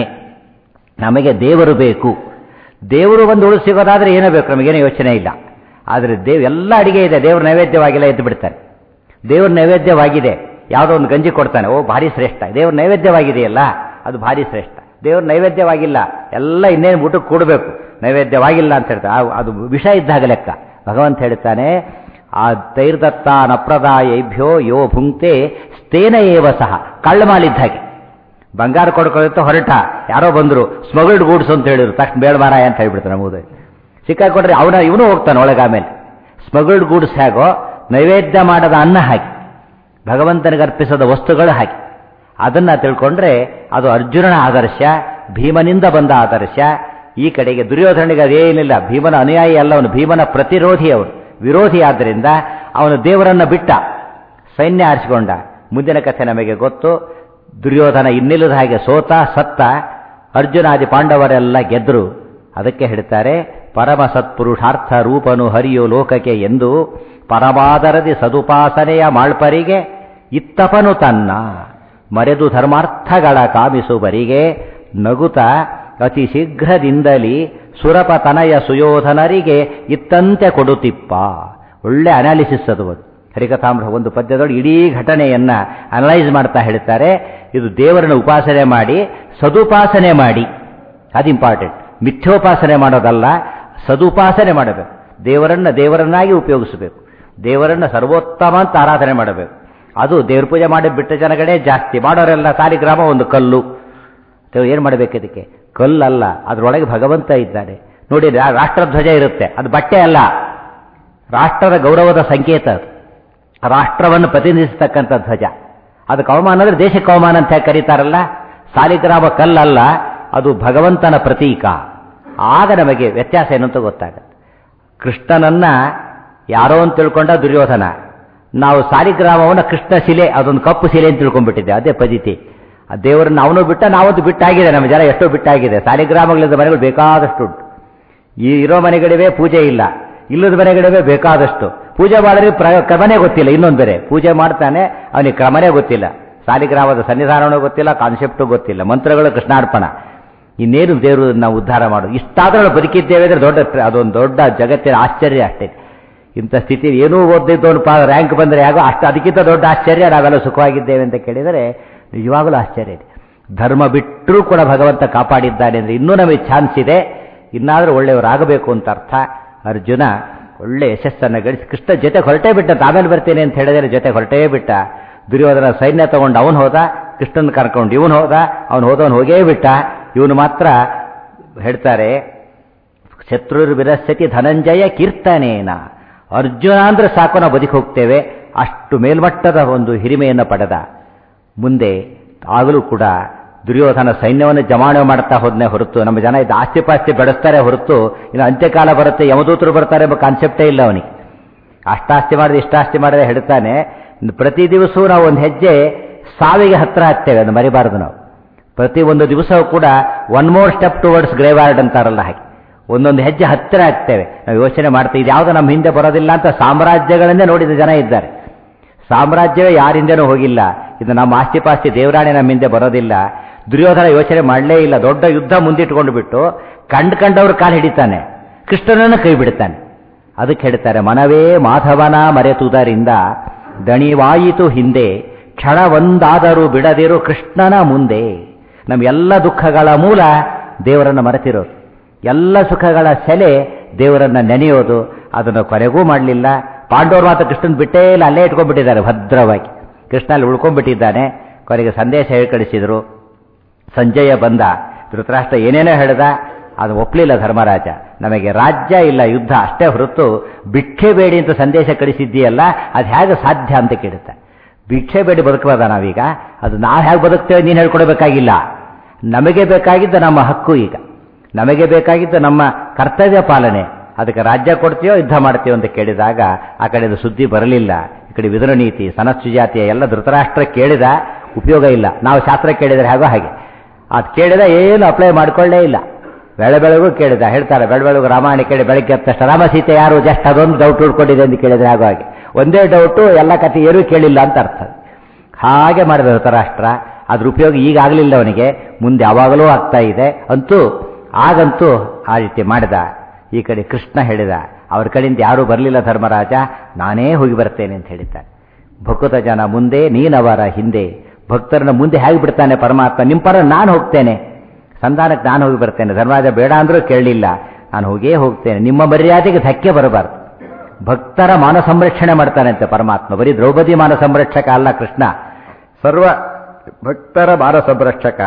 A: ನಮಗೆ ದೇವರು ಬೇಕು, ದೇವರು ಒಂದು ಉಳು ಸಿಗೋದಾದ್ರೆ ಏನೋ ಬೇಕು, ನಮಗೇನೋ ಯೋಚನೆ ಇಲ್ಲ. ಆದರೆ ಎಲ್ಲ ಅಡಿಗೆ ಇದೆ, ದೇವ್ರ ನೈವೇದ್ಯವಾಗಿಲ್ಲ ಎದ್ದು ಬಿಡ್ತಾರೆ. ದೇವ್ರ ನೈವೇದ್ಯವಾಗಿದೆ, ಯಾವುದೋ ಒಂದು ಗಂಜಿ ಕೊಡ್ತಾನೆ, ಓ ಭಾರಿ ಶ್ರೇಷ್ಠ. ದೇವ್ರ ನೈವೇದ್ಯವಾಗಿದೆಯಲ್ಲ ಅದು ಭಾರಿ ಶ್ರೇಷ್ಠ. ದೇವ್ರ ನೈವೇದ್ಯವಾಗಿಲ್ಲ, ಎಲ್ಲ ಇನ್ನೇನು ಊಟಕ್ಕೆ ಕೂಡಬೇಕು, ನೈವೇದ್ಯವಾಗಿಲ್ಲ ಅಂತ ಹೇಳ್ತಾರೆ. ಅದು ವಿಷ ಇದ್ದಾಗ ಲೆಕ್ಕ. ಭಗವಂತ ಹೇಳ್ತಾನೆ, ಆ ತೈರ್ದತ್ತಾನಪ್ರದಾಯೇಭ್ಯೋ ಯೋ ಭುಂಕ್ತೆ ಸ್ಥೇನ ಏವ ಸಹ. ಕಳ್ಳಮಾಲಿದ್ದ ಹಾಗೆ ಬಂಗಾರ ಕೊಡ್ಕೊಳ್ಳುತ್ತೋ ಹೊರಟ, ಯಾರೋ ಬಂದರು ಸ್ಮಗಲ್ಡ್ ಗೂಡ್ಸ್ ಅಂತ ಹೇಳಿದ್ರು, ತಕ್ಷಣ ಬೇಡ ಮಾರಾಯ ಅಂತ ಹೇಳ್ಬಿಡ್ತಾನೆ. ನಮ್ಮದು ಸಿಕ್ಕಾಕೊಂಡ್ರೆ ಇವನು ಹೋಗ್ತಾನೆ ಒಳಗೆ. ಆಮೇಲೆ ಸ್ಮಗಲ್ಡ್ ಗೂಡ್ಸ್ ಹೇಗೋ ನೈವೇದ್ಯ ಮಾಡದ ಅನ್ನ ಹಾಕಿ, ಭಗವಂತನಿಗೆ ಅರ್ಪಿಸದ ವಸ್ತುಗಳು ಹಾಕಿ, ಅದನ್ನ ತಿಳ್ಕೊಂಡ್ರೆ ಅದು ಅರ್ಜುನನ ಆದರ್ಶ, ಭೀಮನಿಂದ ಬಂದ ಆದರ್ಶ. ಈ ಕಡೆಗೆ ದುರ್ಯೋಧನಿಗೆ ಅದೇನಿಲ್ಲ, ಭೀಮನ ಅನುಯಾಯಿ ಅಲ್ಲ, ಅವನು ಭೀಮನ ಪ್ರತಿರೋಧಿ, ಅವನು ವಿರೋಧಿ. ಆದ್ದರಿಂದ ಅವನು ದೇವರನ್ನ ಬಿಟ್ಟ, ಸೈನ್ಯ ಆರಿಸಿಕೊಂಡ. ಮುಂದಿನ ಕಥೆ ನಮಗೆ ಗೊತ್ತು. ದುರ್ಯೋಧನ ಇನ್ನಿಲ್ಲದ ಹಾಗೆ ಸತ್ತ, ಅರ್ಜುನಾದಿ ಪಾಂಡವರೆಲ್ಲ ಗೆದ್ರು. ಅದಕ್ಕೆ ಹೇಳ್ತಾರೆ, ಪರಮ ಸತ್ಪುರುಷಾರ್ಥ ರೂಪನು ಹರಿಯು ಲೋಕಕ್ಕೆ ಎಂದು ಪರಮಾದರದಿ ಸದುಪಾಸನೆಯ ಮಾಳ್ಪರಿಗೆ ಇತ್ತಪನು ತನ್ನ ಮರೆದು ಧರ್ಮಾರ್ಥಗಳ ಕಾಮಿಸುವರಿಗೆ ನಗುತ ಅತಿ ಶೀಘ್ರದಿಂದಲಿ ಸುರಪತನಯ ಸುಯೋಧನರಿಗೆ ಇತ್ತಂತೆ ಕೊಡುತ್ತಿಪ್ಪ. ಒಳ್ಳೆ ಅನಾಲಿಸಿಸ್ ಅದು. ಹರಿಕಥಾಮೃತ ಒಂದು ಪದ್ಯದೊಳಗೆ ಇಡೀ ಘಟನೆಯನ್ನ ಅನಲೈಸ್ ಮಾಡ್ತಾ ಹೇಳ್ತಾರೆ. ಇದು ದೇವರನ್ನು ಉಪಾಸನೆ ಮಾಡಿ ಸದುಪಾಸನೆ ಮಾಡಿ, ಅದು ಇಂಪಾರ್ಟೆಂಟ್. ಮಿಥ್ಯೋಪಾಸನೆ ಮಾಡೋದಲ್ಲ, ಸದುಪಾಸನೆ ಮಾಡಬೇಕು. ದೇವರನ್ನಾಗಿ ಉಪಯೋಗಿಸಬೇಕು, ದೇವರನ್ನ ಸರ್ವೋತ್ತಮ ಅಂತ ಆರಾಧನೆ ಮಾಡಬೇಕು. ಅದು ದೇವ್ರ ಪೂಜೆ ಮಾಡಿ ಬಿಟ್ಟ ಜನಗಳೇ ಜಾಸ್ತಿ. ಮಾಡೋರೆಲ್ಲ ಸಾಲಿಗ್ರಾಮ ಒಂದು ಕಲ್ಲು. ಏನು ಮಾಡಬೇಕು ಇದಕ್ಕೆ? ಕಲ್ಲಲ್ಲ, ಅದರೊಳಗೆ ಭಗವಂತ ಇದ್ದಾನೆ. ನೋಡಿ, ರಾಷ್ಟ್ರಧ್ವಜ ಇರುತ್ತೆ, ಅದು ಬಟ್ಟೆ ಅಲ್ಲ, ರಾಷ್ಟ್ರದ ಗೌರವದ ಸಂಕೇತ. ಅದು ರಾಷ್ಟ್ರವನ್ನು ಪ್ರತಿನಿಧಿಸತಕ್ಕಂಥ ಧ್ವಜ. ಅದಕ್ಕೆ ಅವಮಾನ ಅಂದರೆ ದೇಶಕ್ಕೆ ಅವಮಾನ ಅಂತ ಕರೀತಾರಲ್ಲ. ಸಾಲಿಗ್ರಾಮ ಕಲ್ಲಲ್ಲ, ಅದು ಭಗವಂತನ ಪ್ರತೀಕ. ಆಗ ನಮಗೆ ವ್ಯತ್ಯಾಸ ಏನು ಅಂತ ಗೊತ್ತಾಗುತ್ತೆ. ಕೃಷ್ಣನನ್ನ ಯಾರೋ ಅಂತ ತಿಳ್ಕೊಂಡ ದುರ್ಯೋಧನ, ನಾವು ಸಾಲಿಗ್ರಾಮವನ್ನು ಕೃಷ್ಣ ಶಿಲೆ, ಅದೊಂದು ಕಪ್ಪು ಶಿಲೆ ಅಂತ ತಿಳ್ಕೊಂಡ್ಬಿಟ್ಟಿದ್ದೆ. ಅದೇ ಪದ್ಧತಿ. ಆ ದೇವರನ್ನು ಅವನು ಬಿಟ್ಟ, ನಾವಂತೂ ಬಿಟ್ಟಾಗಿದೆ, ನಮ್ಮ ಜನ ಎಷ್ಟೋ ಬಿಟ್ಟಾಗಿದೆ. ಸಾಲಿಗ್ರಾಮಗಳಿಂದ ಮನೆಗಳು ಬೇಕಾದಷ್ಟು ಉಂಟು. ಈ ಇರೋ ಮನೆಗಳಿವೆ ಪೂಜೆ ಇಲ್ಲ, ಇಲ್ಲದ ಮನೆಗಳಿವೆ ಬೇಕಾದಷ್ಟು. ಪೂಜೆ ಮಾಡಿದ್ರೆ ಕ್ರಮನೇ ಗೊತ್ತಿಲ್ಲ. ಇನ್ನೊಂದು ಬೇರೆ ಪೂಜೆ ಮಾಡ್ತಾನೆ, ಅವನಿಗೆ ಕ್ರಮನೇ ಗೊತ್ತಿಲ್ಲ. ಸಾಲಿಗ್ರಾಮದ ಸನ್ನಿಧಾನವೂ ಗೊತ್ತಿಲ್ಲ, ಕಾನ್ಸೆಪ್ಟು ಗೊತ್ತಿಲ್ಲ, ಮಂತ್ರಗಳು ಕೃಷ್ಣಾರ್ಪಣ. ಇನ್ನೇನು ದೇವರು ನಾವು ಉದ್ಧಾರ ಮಾಡೋದು? ಇಷ್ಟಾದ್ರೂ ಬದುಕಿದ್ದೇವೆ ಅಂದರೆ ಅದೊಂದು ದೊಡ್ಡ ಜಗತ್ತಿನ ಆಶ್ಚರ್ಯ ಅಷ್ಟೇ. ಇಂಥ ಸ್ಥಿತಿ ಏನೂ ಓದಿದ್ದವನು ರ್ಯಾಂಕ್ ಬಂದರೆ ಯಾಗೋ ಅದಕ್ಕಿಂತ ದೊಡ್ಡ ಆಶ್ಚರ್ಯ ನಾವೆಲ್ಲ ಸುಖವಾಗಿದ್ದೇವೆ ಅಂತ ಕೇಳಿದರೆ ನಿಜವಾಗಲೂ ಆಶ್ಚರ್ಯ ಇದೆ. ಧರ್ಮ ಬಿಟ್ಟರೂ ಕೂಡ ಭಗವಂತ ಕಾಪಾಡಿದ್ದಾನೆ ಅಂದರೆ ಇನ್ನೂ ನಮಗೆ ಚಾನ್ಸ್ ಇದೆ, ಇನ್ನಾದರೂ ಒಳ್ಳೆಯವರಾಗಬೇಕು ಅಂತ ಅರ್ಥ. ಅರ್ಜುನ ಒಳ್ಳೆ ಯಶಸ್ಸನ್ನು ಗಳಿಸಿ ಕೃಷ್ಣ ಜೊತೆ ಹೊರಟೇ ಬಿಟ್ಟ. ಆಮೇಲೆ ಬರ್ತೇನೆ ಅಂತ ಹೇಳಿದರೆ ಜೊತೆ ಹೊರಟೇ ಬಿಟ್ಟ. ದುರ್ಯೋಧನ ಸೈನ್ಯ ತಗೊಂಡು ಅವನು ಹೋದ, ಕೃಷ್ಣನ್ ಕರ್ಕೊಂಡು ಇವನು ಹೋದ, ಅವನು ಹೋದವನು ಹೋಗೇ ಬಿಟ್ಟ. ಇವನು ಮಾತ್ರ ಹೇಳ್ತಾರೆ, ಶತ್ರುರ್ ವಿರಸ್ಯತಿ ಧನಂಜಯ ಕೀರ್ತನೇನ. ಅರ್ಜುನ ಅಂದ್ರೆ ಸಾಕು ನಾವು ಬದುಕಿ ಹೋಗ್ತೇವೆ, ಅಷ್ಟು ಮೇಲ್ಮಟ್ಟದ ಒಂದು ಹಿರಿಮೆಯನ್ನು ಪಡೆದ. ಮುಂದೆ ಆಗಲೂ ಕೂಡ ದುರ್ಯೋಧನ ಸೈನ್ಯವನ್ನು ಜಮಾವಣೆ ಮಾಡ್ತಾ ಹೋದನೆ ಹೊರತು, ನಮ್ಮ ಜನ ಇದು ಆಸ್ತಿ ಪಾಸ್ತಿ ಬೆಳೆಸ್ತಾರೆ ಹೊರತು ಇನ್ನು ಅಂತ್ಯಕಾಲ ಬರುತ್ತೆ, ಯಮದೂತರು ಬರ್ತಾರೆ ಎಂಬ ಕಾನ್ಸೆಪ್ಟೇ ಇಲ್ಲ ಅವನಿಗೆ. ಅಷ್ಟಾಸ್ತಿ ಮಾಡಿದ್ರೆ ಇಷ್ಟಾಸ್ತಿ ಮಾಡಿದ್ರೆ ಹೇಳ್ತಾನೆ. ಪ್ರತಿ ದಿವಸವೂ ನಾವು ಒಂದು ಹೆಜ್ಜೆ ಸಾವಿಗೆ ಹತ್ರ ಆಗ್ತೇವೆ, ಅದು ಮರಿಬಾರದು ನಾವು. ಪ್ರತಿ ಒಂದು ದಿವಸವೂ ಕೂಡ one more step towards graveyard ಅಂತಾರಲ್ಲ ಹಾಗೆ ಒಂದೊಂದು ಹೆಜ್ಜೆ ಹತ್ತಿರ ಆಗ್ತೇವೆ. ನಾವು ಯೋಚನೆ ಮಾಡ್ತೀವಿ, ಇದು ಯಾವುದು ನಮ್ಮ ಹಿಂದೆ ಬರೋದಿಲ್ಲ ಅಂತ. ಸಾಮ್ರಾಜ್ಯಗಳನ್ನೇ ನೋಡಿದ ಜನ ಇದ್ದಾರೆ. ಸಾಮ್ರಾಜ್ಯವೇ ಯಾರ ಹಿಂದೆನೂ ಹೋಗಿಲ್ಲ. ಇದು ನಮ್ಮ ಆಸ್ತಿ ಪಾಸ್ತಿ ದೇವರಾಣೆ ನಮ್ಮ ಹಿಂದೆ ಬರೋದಿಲ್ಲ. ದುರ್ಯೋಧನ ಯೋಚನೆ ಮಾಡಲೇ ಇಲ್ಲ. ದೊಡ್ಡ ಯುದ್ಧ ಮುಂದಿಟ್ಕೊಂಡು ಬಿಟ್ಟು ಕಂಡವ್ರ ಕಾಲು ಹಿಡಿತಾನೆ, ಕೃಷ್ಣನನ್ನು ಕೈ ಬಿಡ್ತಾನೆ. ಅದಕ್ಕೆ ಹೇಳ್ತಾರೆ, ಮನವೇ ಮಾಧವನ ಮರೆತುದರಿಂದ ದಣಿವಾಯಿತು ಹಿಂದೆ, ಕ್ಷಣವೊಂದಾದರೂ ಬಿಡದಿರು ಕೃಷ್ಣನ ಮುಂದೆ. ನಮ್ಮ ಎಲ್ಲ ದುಃಖಗಳ ಮೂಲ ದೇವರನ್ನು ಮರೆತಿರೋದು, ಎಲ್ಲ ಸುಖಗಳ ಸೆಲೆ ದೇವರನ್ನ ನೆನೆಯೋದು. ಅದನ್ನು ಕೊನೆಗೂ ಮಾಡಲಿಲ್ಲ. ಪಾಂಡವರು ಮಾತ್ರ ಕೃಷ್ಣನ್ ಬಿಟ್ಟೇ ಇಲ್ಲ, ಅಲ್ಲೇ ಇಟ್ಕೊಂಡ್ಬಿಟ್ಟಿದ್ದಾರೆ ಭದ್ರವಾಗಿ. ಕೃಷ್ಣ ಅಲ್ಲಿ ಉಳ್ಕೊಂಡ್ಬಿಟ್ಟಿದ್ದಾನೆ. ಕೊನೆಗೆ ಸಂದೇಶ ಹೇಳಿ ಕಳಿಸಿದ್ರು. ಸಂಜಯ ಬಂದ, ಧೃತರಾಷ್ಟ್ರ ಏನೇನೋ ಹೇಳ್ದ, ಅದು ಒಪ್ಪಲಿಲ್ಲ ಧರ್ಮರಾಜ. ನಮಗೆ ರಾಜ್ಯ ಇಲ್ಲ, ಯುದ್ಧ ಅಷ್ಟೇ ಹೊರತು ಭಿಕ್ಷೆ ಬೇಡಿ ಅಂತ ಸಂದೇಶ ಕಳಿಸಿದ್ದೀಯಲ್ಲ, ಅದು ಹೇಗೆ ಸಾಧ್ಯ ಅಂತ ಕೇಳುತ್ತೆ. ಭಿಕ್ಷೆ ಬೇಡಿ ಬದುಕಬಾರ್ದ ನಾವೀಗ? ಅದು ನಾವು ಹೇಗೆ ಬದುಕ್ತೇವೆ ನೀನು ಹೇಳ್ಕೊಡ್ಬೇಕಾಗಿಲ್ಲ. ನಮಗೆ ಬೇಕಾಗಿದ್ದ ನಮ್ಮ ಹಕ್ಕು, ಈಗ ನಮಗೆ ಬೇಕಾಗಿದ್ದ ನಮ್ಮ ಕರ್ತವ್ಯ ಪಾಲನೆ. ಅದಕ್ಕೆ ರಾಜ್ಯ ಕೊಡ್ತೀಯೋ ಯುದ್ಧ ಮಾಡ್ತೀಯೋ ಅಂತ ಕೇಳಿದಾಗ ಆ ಕಡೆದು ಸುದ್ದಿ ಬರಲಿಲ್ಲ. ಈ ಕಡೆ ವಿದುರ ನೀತಿ, ಸನತ್ಸುಜಾತಿಯ ಎಲ್ಲ ಧೃತರಾಷ್ಟ್ರ ಕೇಳಿದ, ಉಪಯೋಗ ಇಲ್ಲ. ನಾವು ಶಾಸ್ತ್ರ ಕೇಳಿದರೆ ಹಾಗೋ ಹಾಗೆ. ಅದು ಕೇಳಿದ ಏನು ಅಪ್ಲೈ ಮಾಡ್ಕೊಳ್ಳೇ ಇಲ್ಲ. ಬೆಳಬೆಳಗೂ ಕೇಳಿದ. ಹೇಳ್ತಾರೆ ಬೆಳಬೆಳಗೂ ರಾಮಾಯಣ ಕೇಳಿ ಬೆಳಗ್ಗೆ ಎದ್ದ ತಕ್ಷಣ ರಾಮ ಸೀತೆ ಯಾರು ಜಸ್ಟ್ ಅದೊಂದು ಡೌಟ್ ಉಳ್ಕೊಂಡಿದೆ ಅಂತ ಕೇಳಿದ್ರೆ ಹಾಗಾಗಿ ಒಂದೇ ಡೌಟು ಎಲ್ಲ ಕಥೆ ಏನೂ ಕೇಳಿಲ್ಲ ಅಂತ ಅರ್ಥ. ಹಾಗೆ ಮಾಡಿದ ಧೃತರಾಷ್ಟ್ರ. ಅದ್ರ ಉಪಯೋಗ ಈಗ ಆಗಲಿಲ್ಲ ಅವನಿಗೆ, ಮುಂದೆ ಯಾವಾಗಲೂ ಆಗ್ತಾ ಇದೆ. ಆಗಂತೂ ಆ ರೀತಿ ಮಾಡಿದ. ಈ ಕಡೆ ಕೃಷ್ಣ ಹೇಳಿದ, ಅವ್ರ ಕಡೆಯಿಂದ ಯಾರೂ ಬರಲಿಲ್ಲ ಧರ್ಮರಾಜ, ನಾನೇ ಹೋಗಿ ಬರ್ತೇನೆ ಅಂತ ಹೇಳಿದ್ದಾನೆ. ಭಕುತ ಜನ ಮುಂದೆ, ನೀನವರ ಹಿಂದೆ. ಭಕ್ತರನ್ನ ಮುಂದೆ ಹೇಗೆ ಬಿಡ್ತಾನೆ ಪರಮಾತ್ಮ, ನಿಮ್ಮ ಪರ ನಾನು ಹೋಗ್ತೇನೆ, ಸಂಧಾನಕ್ಕೆ ನಾನು ಹೋಗಿ ಬರ್ತೇನೆ. ಧರ್ಮರಾಜ ಬೇಡ ಅಂದ್ರೂ ಕೇಳಲಿಲ್ಲ, ನಾನು ಹೋಗೇ ಹೋಗ್ತೇನೆ, ನಿಮ್ಮ ಮರ್ಯಾದೆಗೆ ಧಕ್ಕೆ ಬರಬಾರ್ದು. ಭಕ್ತರ ಮಾನ ಸಂರಕ್ಷಣೆ ಮಾಡ್ತಾನಂತೆ ಪರಮಾತ್ಮ. ಬರೀ ದ್ರೌಪದಿ ಮಾನ ಸಂರಕ್ಷಕ ಅಲ್ಲ ಕೃಷ್ಣ, ಸರ್ವ ಭಕ್ತರ ಮಾನ ಸಂರಕ್ಷಕ.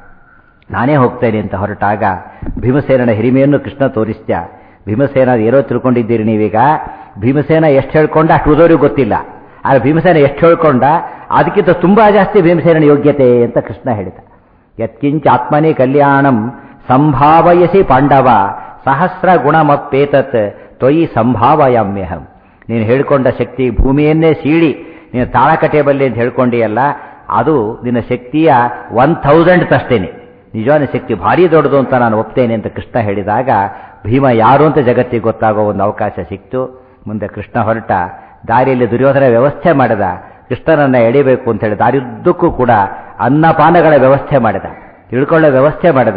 A: ನಾನೇ ಹೋಗ್ತೇನೆ ಅಂತ ಹೊರಟಾಗ ಭೀಮಸೇನನ ಹಿರಿಮೆಯನ್ನು ಕೃಷ್ಣ ತೋರಿಸ್ತ. ಭೀಮಸೇನ ಏನೋ ತಿಳ್ಕೊಂಡಿದ್ದೀರಿ ನೀವೀಗ, ಭೀಮಸೇನ ಎಷ್ಟು ಹೇಳ್ಕೊಂಡ ಅಷ್ಟು ಉಳಿದವರಿಗೂ ಗೊತ್ತಿಲ್ಲ. ಆದರೆ ಭೀಮಸೇನ ಎಷ್ಟು ಹೇಳ್ಕೊಂಡ ಅದಕ್ಕಿಂತ ತುಂಬಾ ಜಾಸ್ತಿ ಭೀಮಸೇನನ ಯೋಗ್ಯತೆ ಅಂತ ಕೃಷ್ಣ ಹೇಳಿದ. ಯತ್ಕಿಂಚ ಆತ್ಮನೇ ಕಲ್ಯಾಣಂ ಸಂಭಾವಯಸಿ ಪಾಂಡವ ಸಹಸ್ರ ಗುಣಮಪ್ಪೇತತ್ ತ್ವಯಿ ಸಂಭಾವಯಾಮ್ಯಹಂ. ನೀನು ಹೇಳ್ಕೊಂಡ ಶಕ್ತಿ ಭೂಮಿಯನ್ನೇ ಸೀಳಿ ನೀನು ತಾಳಕಟೇಬಲ್ಲಿ ಅಂತ ಹೇಳ್ಕೊಂಡಿಯಲ್ಲ, ಅದು ನಿನ್ನ ಶಕ್ತಿಯ 1000th ಅಷ್ಟೇನೆ. ನಿಜವಾದ ಶಕ್ತಿ ಭಾರಿ ದೊಡ್ಡದು ಅಂತ ನಾನು ಒಪ್ತೇನೆ ಅಂತ ಕೃಷ್ಣ ಹೇಳಿದಾಗ ಭೀಮ ಯಾರು ಅಂತ ಜಗತ್ತಿಗೆ ಗೊತ್ತಾಗೋ ಒಂದು ಅವಕಾಶ ಸಿಕ್ತು. ಮುಂದೆ ಕೃಷ್ಣ ಹೊರಟ. ದಾರಿಯಲ್ಲಿ ದುರ್ಯೋಧನ ವ್ಯವಸ್ಥೆ ಮಾಡಿದ, ಕೃಷ್ಣನನ್ನ ಎಳಿಬೇಕು ಅಂತ ಹೇಳಿ ದಾರಿಯುದ್ದಕ್ಕೂ ಕೂಡ ಅನ್ನಪಾನಗಳ ವ್ಯವಸ್ಥೆ ಮಾಡಿದ, ತಿಳ್ಕೊಳ್ಳೋ ವ್ಯವಸ್ಥೆ ಮಾಡಿದ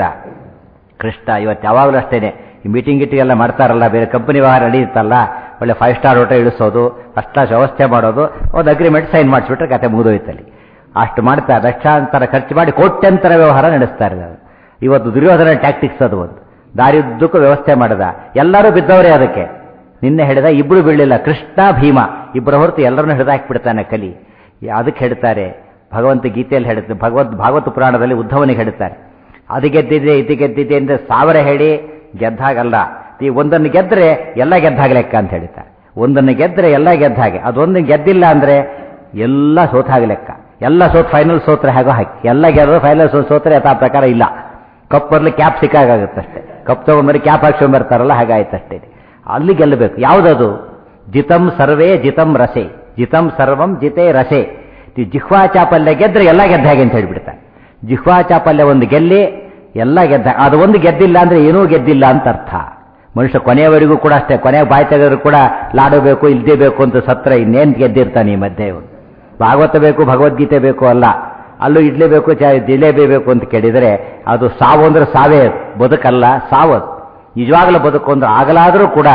A: ಕೃಷ್ಣ. ಇವತ್ತು ಯಾವಾಗಲೂ ಅಷ್ಟೇನೆ, ಈ ಮೀಟಿಂಗ್ ಗಿಟಿಂಗ್ ಮಾಡ್ತಾರಲ್ಲ, ಬೇರೆ ಕಂಪನಿ ವ್ಯವಹಾರ ನಡೆಯುತ್ತಲ್ಲ, ಒಳ್ಳೆ 5 ಸ್ಟಾರ್ ಹೋಟೆಲ್ ಇಳಿಸೋದು, ಫಸ್ಟ್ ಕ್ಲಾಸ್ ವ್ಯವಸ್ಥೆ ಮಾಡೋದು, ಒಂದು ಅಗ್ರಿಮೆಂಟ್ ಸೈನ್ ಮಾಡಿಸ್ಬಿಟ್ರೆ ಕತೆ ಮುಗಿದೋಯ್ತಲ್ಲಿ. ಅಷ್ಟು ಮಾಡ್ತಾರೆ, ಲಕ್ಷಾಂತರ ಖರ್ಚು ಮಾಡಿ ಕೋಟ್ಯಂತರ ವ್ಯವಹಾರ ನಡೆಸ್ತಾರೆ. ಇವತ್ತು ದುರ್ಯೋಧನ ಟ್ಯಾಕ್ಟಿಕ್ಸ್ ಅದು ಒಂದು. ದಾರಿಯುದ್ದಕ್ಕೂ ವ್ಯವಸ್ಥೆ ಮಾಡಿದ, ಎಲ್ಲರೂ ಬಿದ್ದವರೇ ಅದಕ್ಕೆ. ನಿನ್ನೆ ಹೇಳಿದ ಇಬ್ರು ಬೀಳಲಿಲ್ಲ, ಕೃಷ್ಣ ಭೀಮ ಇಬ್ಬರ ಹೊರತು ಎಲ್ಲರನ್ನೂ ಹಿಡಿದಾಕಿಬಿಡ್ತಾನೆ ಕಲಿ. ಅದಕ್ಕೆ ಹೇಳ್ತಾರೆ ಭಗವಂತ ಗೀತೆಯಲ್ಲಿ ಹೇಳುತ್ತೆ, ಭಾಗವತ ಪುರಾಣದಲ್ಲಿ ಉದ್ಧವನಿಗೆ ಹೇಳ್ತಾರೆ, ಅದು ಗೆದ್ದಿದೆ ಇದು ಗೆದ್ದಿದೆ ಅಂದರೆ 1000 ಹೇಳಿ ಗೆದ್ದಾಗಲ್ಲ, ಈ ಒಂದನ್ನು ಗೆದ್ರೆ ಎಲ್ಲ ಗೆದ್ದಾಗ ಲೆಕ್ಕ ಅಂತ ಹೇಳ್ತಾರೆ. ಒಂದನ್ನು ಗೆದ್ರೆ ಎಲ್ಲ ಗೆದ್ದ ಹಾಗೆ, ಅದೊಂದು ಗೆದ್ದಿಲ್ಲ ಅಂದ್ರೆ ಎಲ್ಲ ಸೋತಾಗ ಲೆಕ್ಕ. ಎಲ್ಲ ಫೈನಲ್ ಸೋತ್ರೆ ಹಾಗೋ ಹಾಕಿ, ಎಲ್ಲ ಗೆದ್ರು ಫೈನಲ್ ಸೋತ್ರೆ ಯಥಾ ಪ್ರಕಾರ ಇಲ್ಲ. ಕಪ್ ಬರಲಿ ಕ್ಯಾಪ್ ಸಿಕ್ಕಾಗುತ್ತಷ್ಟೇ, ಕಪ್ ತಗೊಂಡ್ಬರಿ ಕ್ಯಾಪ್ ಹಾಕ್ಸ್ಕೊಂಡ್ ಬರ್ತಾರಲ್ಲ ಹಾಗಾಯ್ತಷ್ಟೇ. ಅಲ್ಲಿ ಗೆಲ್ಲಬೇಕು. ಯಾವುದದು? ಜಿತಂ ಸರ್ವೇ ಜಿತಂ ರಸೆ, ಜಿತಂ ಸರ್ವಂ ಜಿತೇ ರಸೆ. ಜಿಹ್ವಾ ಚಾಪಲ್ಯ ಗೆದ್ರೆ ಎಲ್ಲ ಗೆದ್ದ ಹಾಗೆ ಅಂತ ಹೇಳ್ಬಿಡ್ತಾರೆ. ಜಿಹ್ವಾ ಚಾಪಲ್ಯ ಒಂದು ಗೆಲ್ಲಿ ಎಲ್ಲ ಗೆದ್ದ, ಅದು ಒಂದು ಗೆದ್ದಿಲ್ಲ ಅಂದ್ರೆ ಏನೂ ಗೆದ್ದಿಲ್ಲ ಅಂತ ಅರ್ಥ. ಮನುಷ್ಯ ಕೊನೆಯವರೆಗೂ ಕೂಡ ಅಷ್ಟೇ, ಕೊನೆಗೆ ಬಾಯಿ ತೆಗೆದ್ರು ಕೂಡ ಲಾಡು ಬೇಕು ಇಲ್ದೇ ಬೇಕು ಅಂತ ಸತ್ರ ಇನ್ನೇನು ಗೆದ್ದಿರ್ತಾನೆ ಈ ಮಧ್ಯೆ. ಭಾಗವತ ಬೇಕು ಭಗವದ್ಗೀತೆ ಬೇಕು ಅಲ್ಲ, ಅಲ್ಲೂ ಇಡ್ಲೇಬೇಕು ಜಿಲೇಬೇಕು ಅಂತ ಕೇಳಿದರೆ ಅದು ಸಾವು ಅಂದ್ರೆ ಸಾವೇ, ಬದುಕಲ್ಲ ಸಾವದು. ನಿಜವಾಗಲೂ ಬದುಕು ಅಂದ್ರೆ ಆಗಲಾದರೂ ಕೂಡ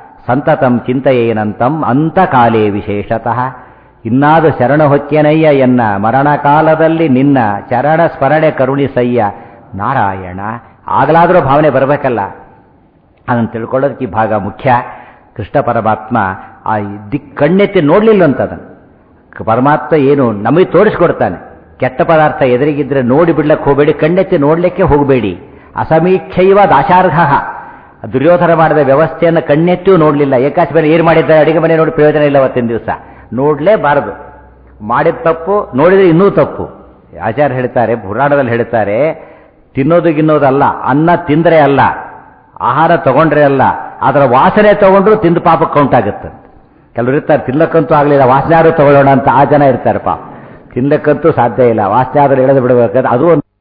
A: ಸಂತತಂ ಚಿಂತೆಯೇನಂತಂ ಅಂತ ಕಾಲೇ ವಿಶೇಷತಃ. ಇನ್ನಾದು ಶರಣ ಹೊಚ್ಚೆನಯ್ಯ ಎನ್ನ ಮರಣ ಕಾಲದಲ್ಲಿ ನಿನ್ನ ಚರಣ ಸ್ಮರಣೆ ಕರುಣಿಸಯ್ಯ ನಾರಾಯಣ. ಆಗಲಾದರೂ ಭಾವನೆ ಬರಬೇಕಲ್ಲ, ಅದನ್ನು ತಿಳ್ಕೊಳ್ಳೋದಕ್ಕೆ ಈ ಭಾಗ ಮುಖ್ಯ. ಕೃಷ್ಣ ಪರಮಾತ್ಮ ಆ ಕಣ್ಣೆತ್ತಿ ನೋಡ್ಲಿಲ್ಲ ಅಂತದನ್ನು ಪರಮಾತ್ಮ ಏನು ನಮಗೆ ತೋರಿಸ್ಕೊಡ್ತಾನೆ. ಕೆಟ್ಟ ಪದಾರ್ಥ ಎದುರಿಗಿದ್ರೆ ನೋಡಿ ಬಿಡ್ಲಕ್ಕೆ ಹೋಗಬೇಡಿ, ಕಣ್ಣೆತ್ತಿ ನೋಡ್ಲಿಕ್ಕೆ ಹೋಗಬೇಡಿ. ಅಸಮೀಕ್ಷೈವ ದಾಶಾರ್ಹ. ದುರ್ಯೋಧನ ಮಾಡಿದ ವ್ಯವಸ್ಥೆಯನ್ನು ಕಣ್ಣೆತ್ತಿಯೂ ನೋಡಲಿಲ್ಲ. ಏಕಾಶಿ ಮೇಲೆ ಏನು ಮಾಡಿದ್ದಾರೆ, ಅಡಿಗೆ ಮನೆ ನೋಡಿ ಪ್ರಯೋಜನ ಇಲ್ಲ ಅವತ್ತಿನ ದಿವಸ, ನೋಡಲೇಬಾರದು. ಮಾಡಿದ ತಪ್ಪು ನೋಡಿದ್ರೆ ಇನ್ನೂ ತಪ್ಪು. ಆಚಾರ್ಯ ಹೇಳ್ತಾರೆ, ಪುರಾಣದಲ್ಲಿ ಹೇಳ್ತಾರೆ, ತಿನ್ನೋದು ಗಿನ್ನೋದಲ್ಲ, ಅನ್ನ ತಿಂದರೆ ಅಲ್ಲ, ಆಹಾರ ತಗೊಂಡ್ರೆ ಅಲ್ಲ, ಅದರ ವಾಸನೆ ತಗೊಂಡ್ರು ತಿಂದು ಪಾಪಕ್ಕೆ ಕೌಂಟ್ ಆಗುತ್ತೆ. ಕೆಲವರು ಇರ್ತಾರೆ ತಿನ್ನಕ್ಕಂತೂ ಆಗಲಿಲ್ಲ, ವಾಸನೆ ಆದ್ರೂ ತಗೊಳ್ಳೋಣ ಅಂತ ಆ ಜನ ಇರ್ತಾರೆ. ಪಾಪ ತಿನ್ನಕ್ಕಂತೂ ಸಾಧ್ಯ ಇಲ್ಲ, ವಾಸನೆ ಆದ್ರೂ ಎಳೆದು ಬಿಡಬೇಕಾದ್ರೆ ಅದು ಒಂದು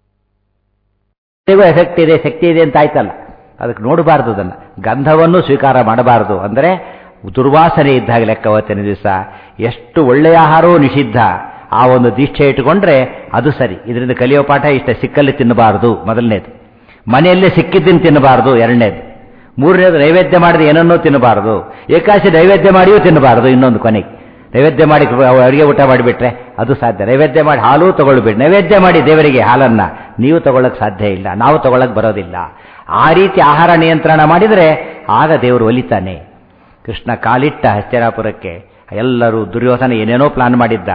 A: ಎಫೆಕ್ಟ್ ಇದೆ, ಶಕ್ತಿ ಇದೆ ಅಂತ ಆಯ್ತಲ್ಲ, ಅದಕ್ಕೆ ನೋಡಬಾರ್ದು. ಅದನ್ನು ಗಂಧವನ್ನು ಸ್ವೀಕಾರ ಮಾಡಬಾರದು. ಅಂದರೆ ದುರ್ವಾಸನೆ ಇದ್ದಾಗ ಲೆಕ್ಕ. ಅವತ್ತಿನ ದಿವಸ ಎಷ್ಟು ಒಳ್ಳೆಯ ಆಹಾರವೂ ನಿಷಿದ್ಧ. ಆ ಒಂದು ದೀಕ್ಷೆ ಇಟ್ಟುಕೊಂಡ್ರೆ ಅದು ಸರಿ. ಇದರಿಂದ ಕಲಿಯೋ ಪಾಠ ಇಷ್ಟ: ಸಿಕ್ಕಲ್ಲಿ ತಿನ್ನಬಾರದು ಮೊದಲನೇದು, ಮನೆಯಲ್ಲೇ ಸಿಕ್ಕಿದ್ದನ್ನು ತಿನ್ನಬಾರದು ಎರಡನೇದು, ಮೂರನೇದು ನೈವೇದ್ಯ ಮಾಡಿದ ಏನನ್ನೂ ತಿನ್ನಬಾರದು, ಏಕಾಶಿ ನೈವೇದ್ಯ ಮಾಡಿಯೂ ತಿನ್ನಬಾರದು. ಇನ್ನೊಂದು ಕೊನೆಗೆ ನೈವೇದ್ಯ ಮಾಡಿ ಅಡುಗೆ ಊಟ ಮಾಡಿಬಿಟ್ರೆ ಅದು ಸಾಧ್ಯ. ನೈವೇದ್ಯ ಮಾಡಿ ಹಾಲು ತಗೊಳ್ಬೇಡಿ, ನೈವೇದ್ಯ ಮಾಡಿ ದೇವರಿಗೆ ಹಾಲನ್ನ ನೀವು ತಗೊಳ್ಳೋಕೆ ಸಾಧ್ಯ ಇಲ್ಲ, ನಾವು ತಗೊಳ್ಳೋಕೆ ಬರೋದಿಲ್ಲ. ಆ ರೀತಿ ಆಹಾರ ನಿಯಂತ್ರಣ ಮಾಡಿದರೆ ಆಗ ದೇವರು ಒಲಿತಾನೆ. ಕೃಷ್ಣ ಕಾಲಿಟ್ಟ ಹಸ್ತಿನಾಪುರಕ್ಕೆ. ಎಲ್ಲರೂ ದುರ್ಯೋಧನ ಏನೇನೋ ಪ್ಲಾನ್ ಮಾಡಿದ್ದ.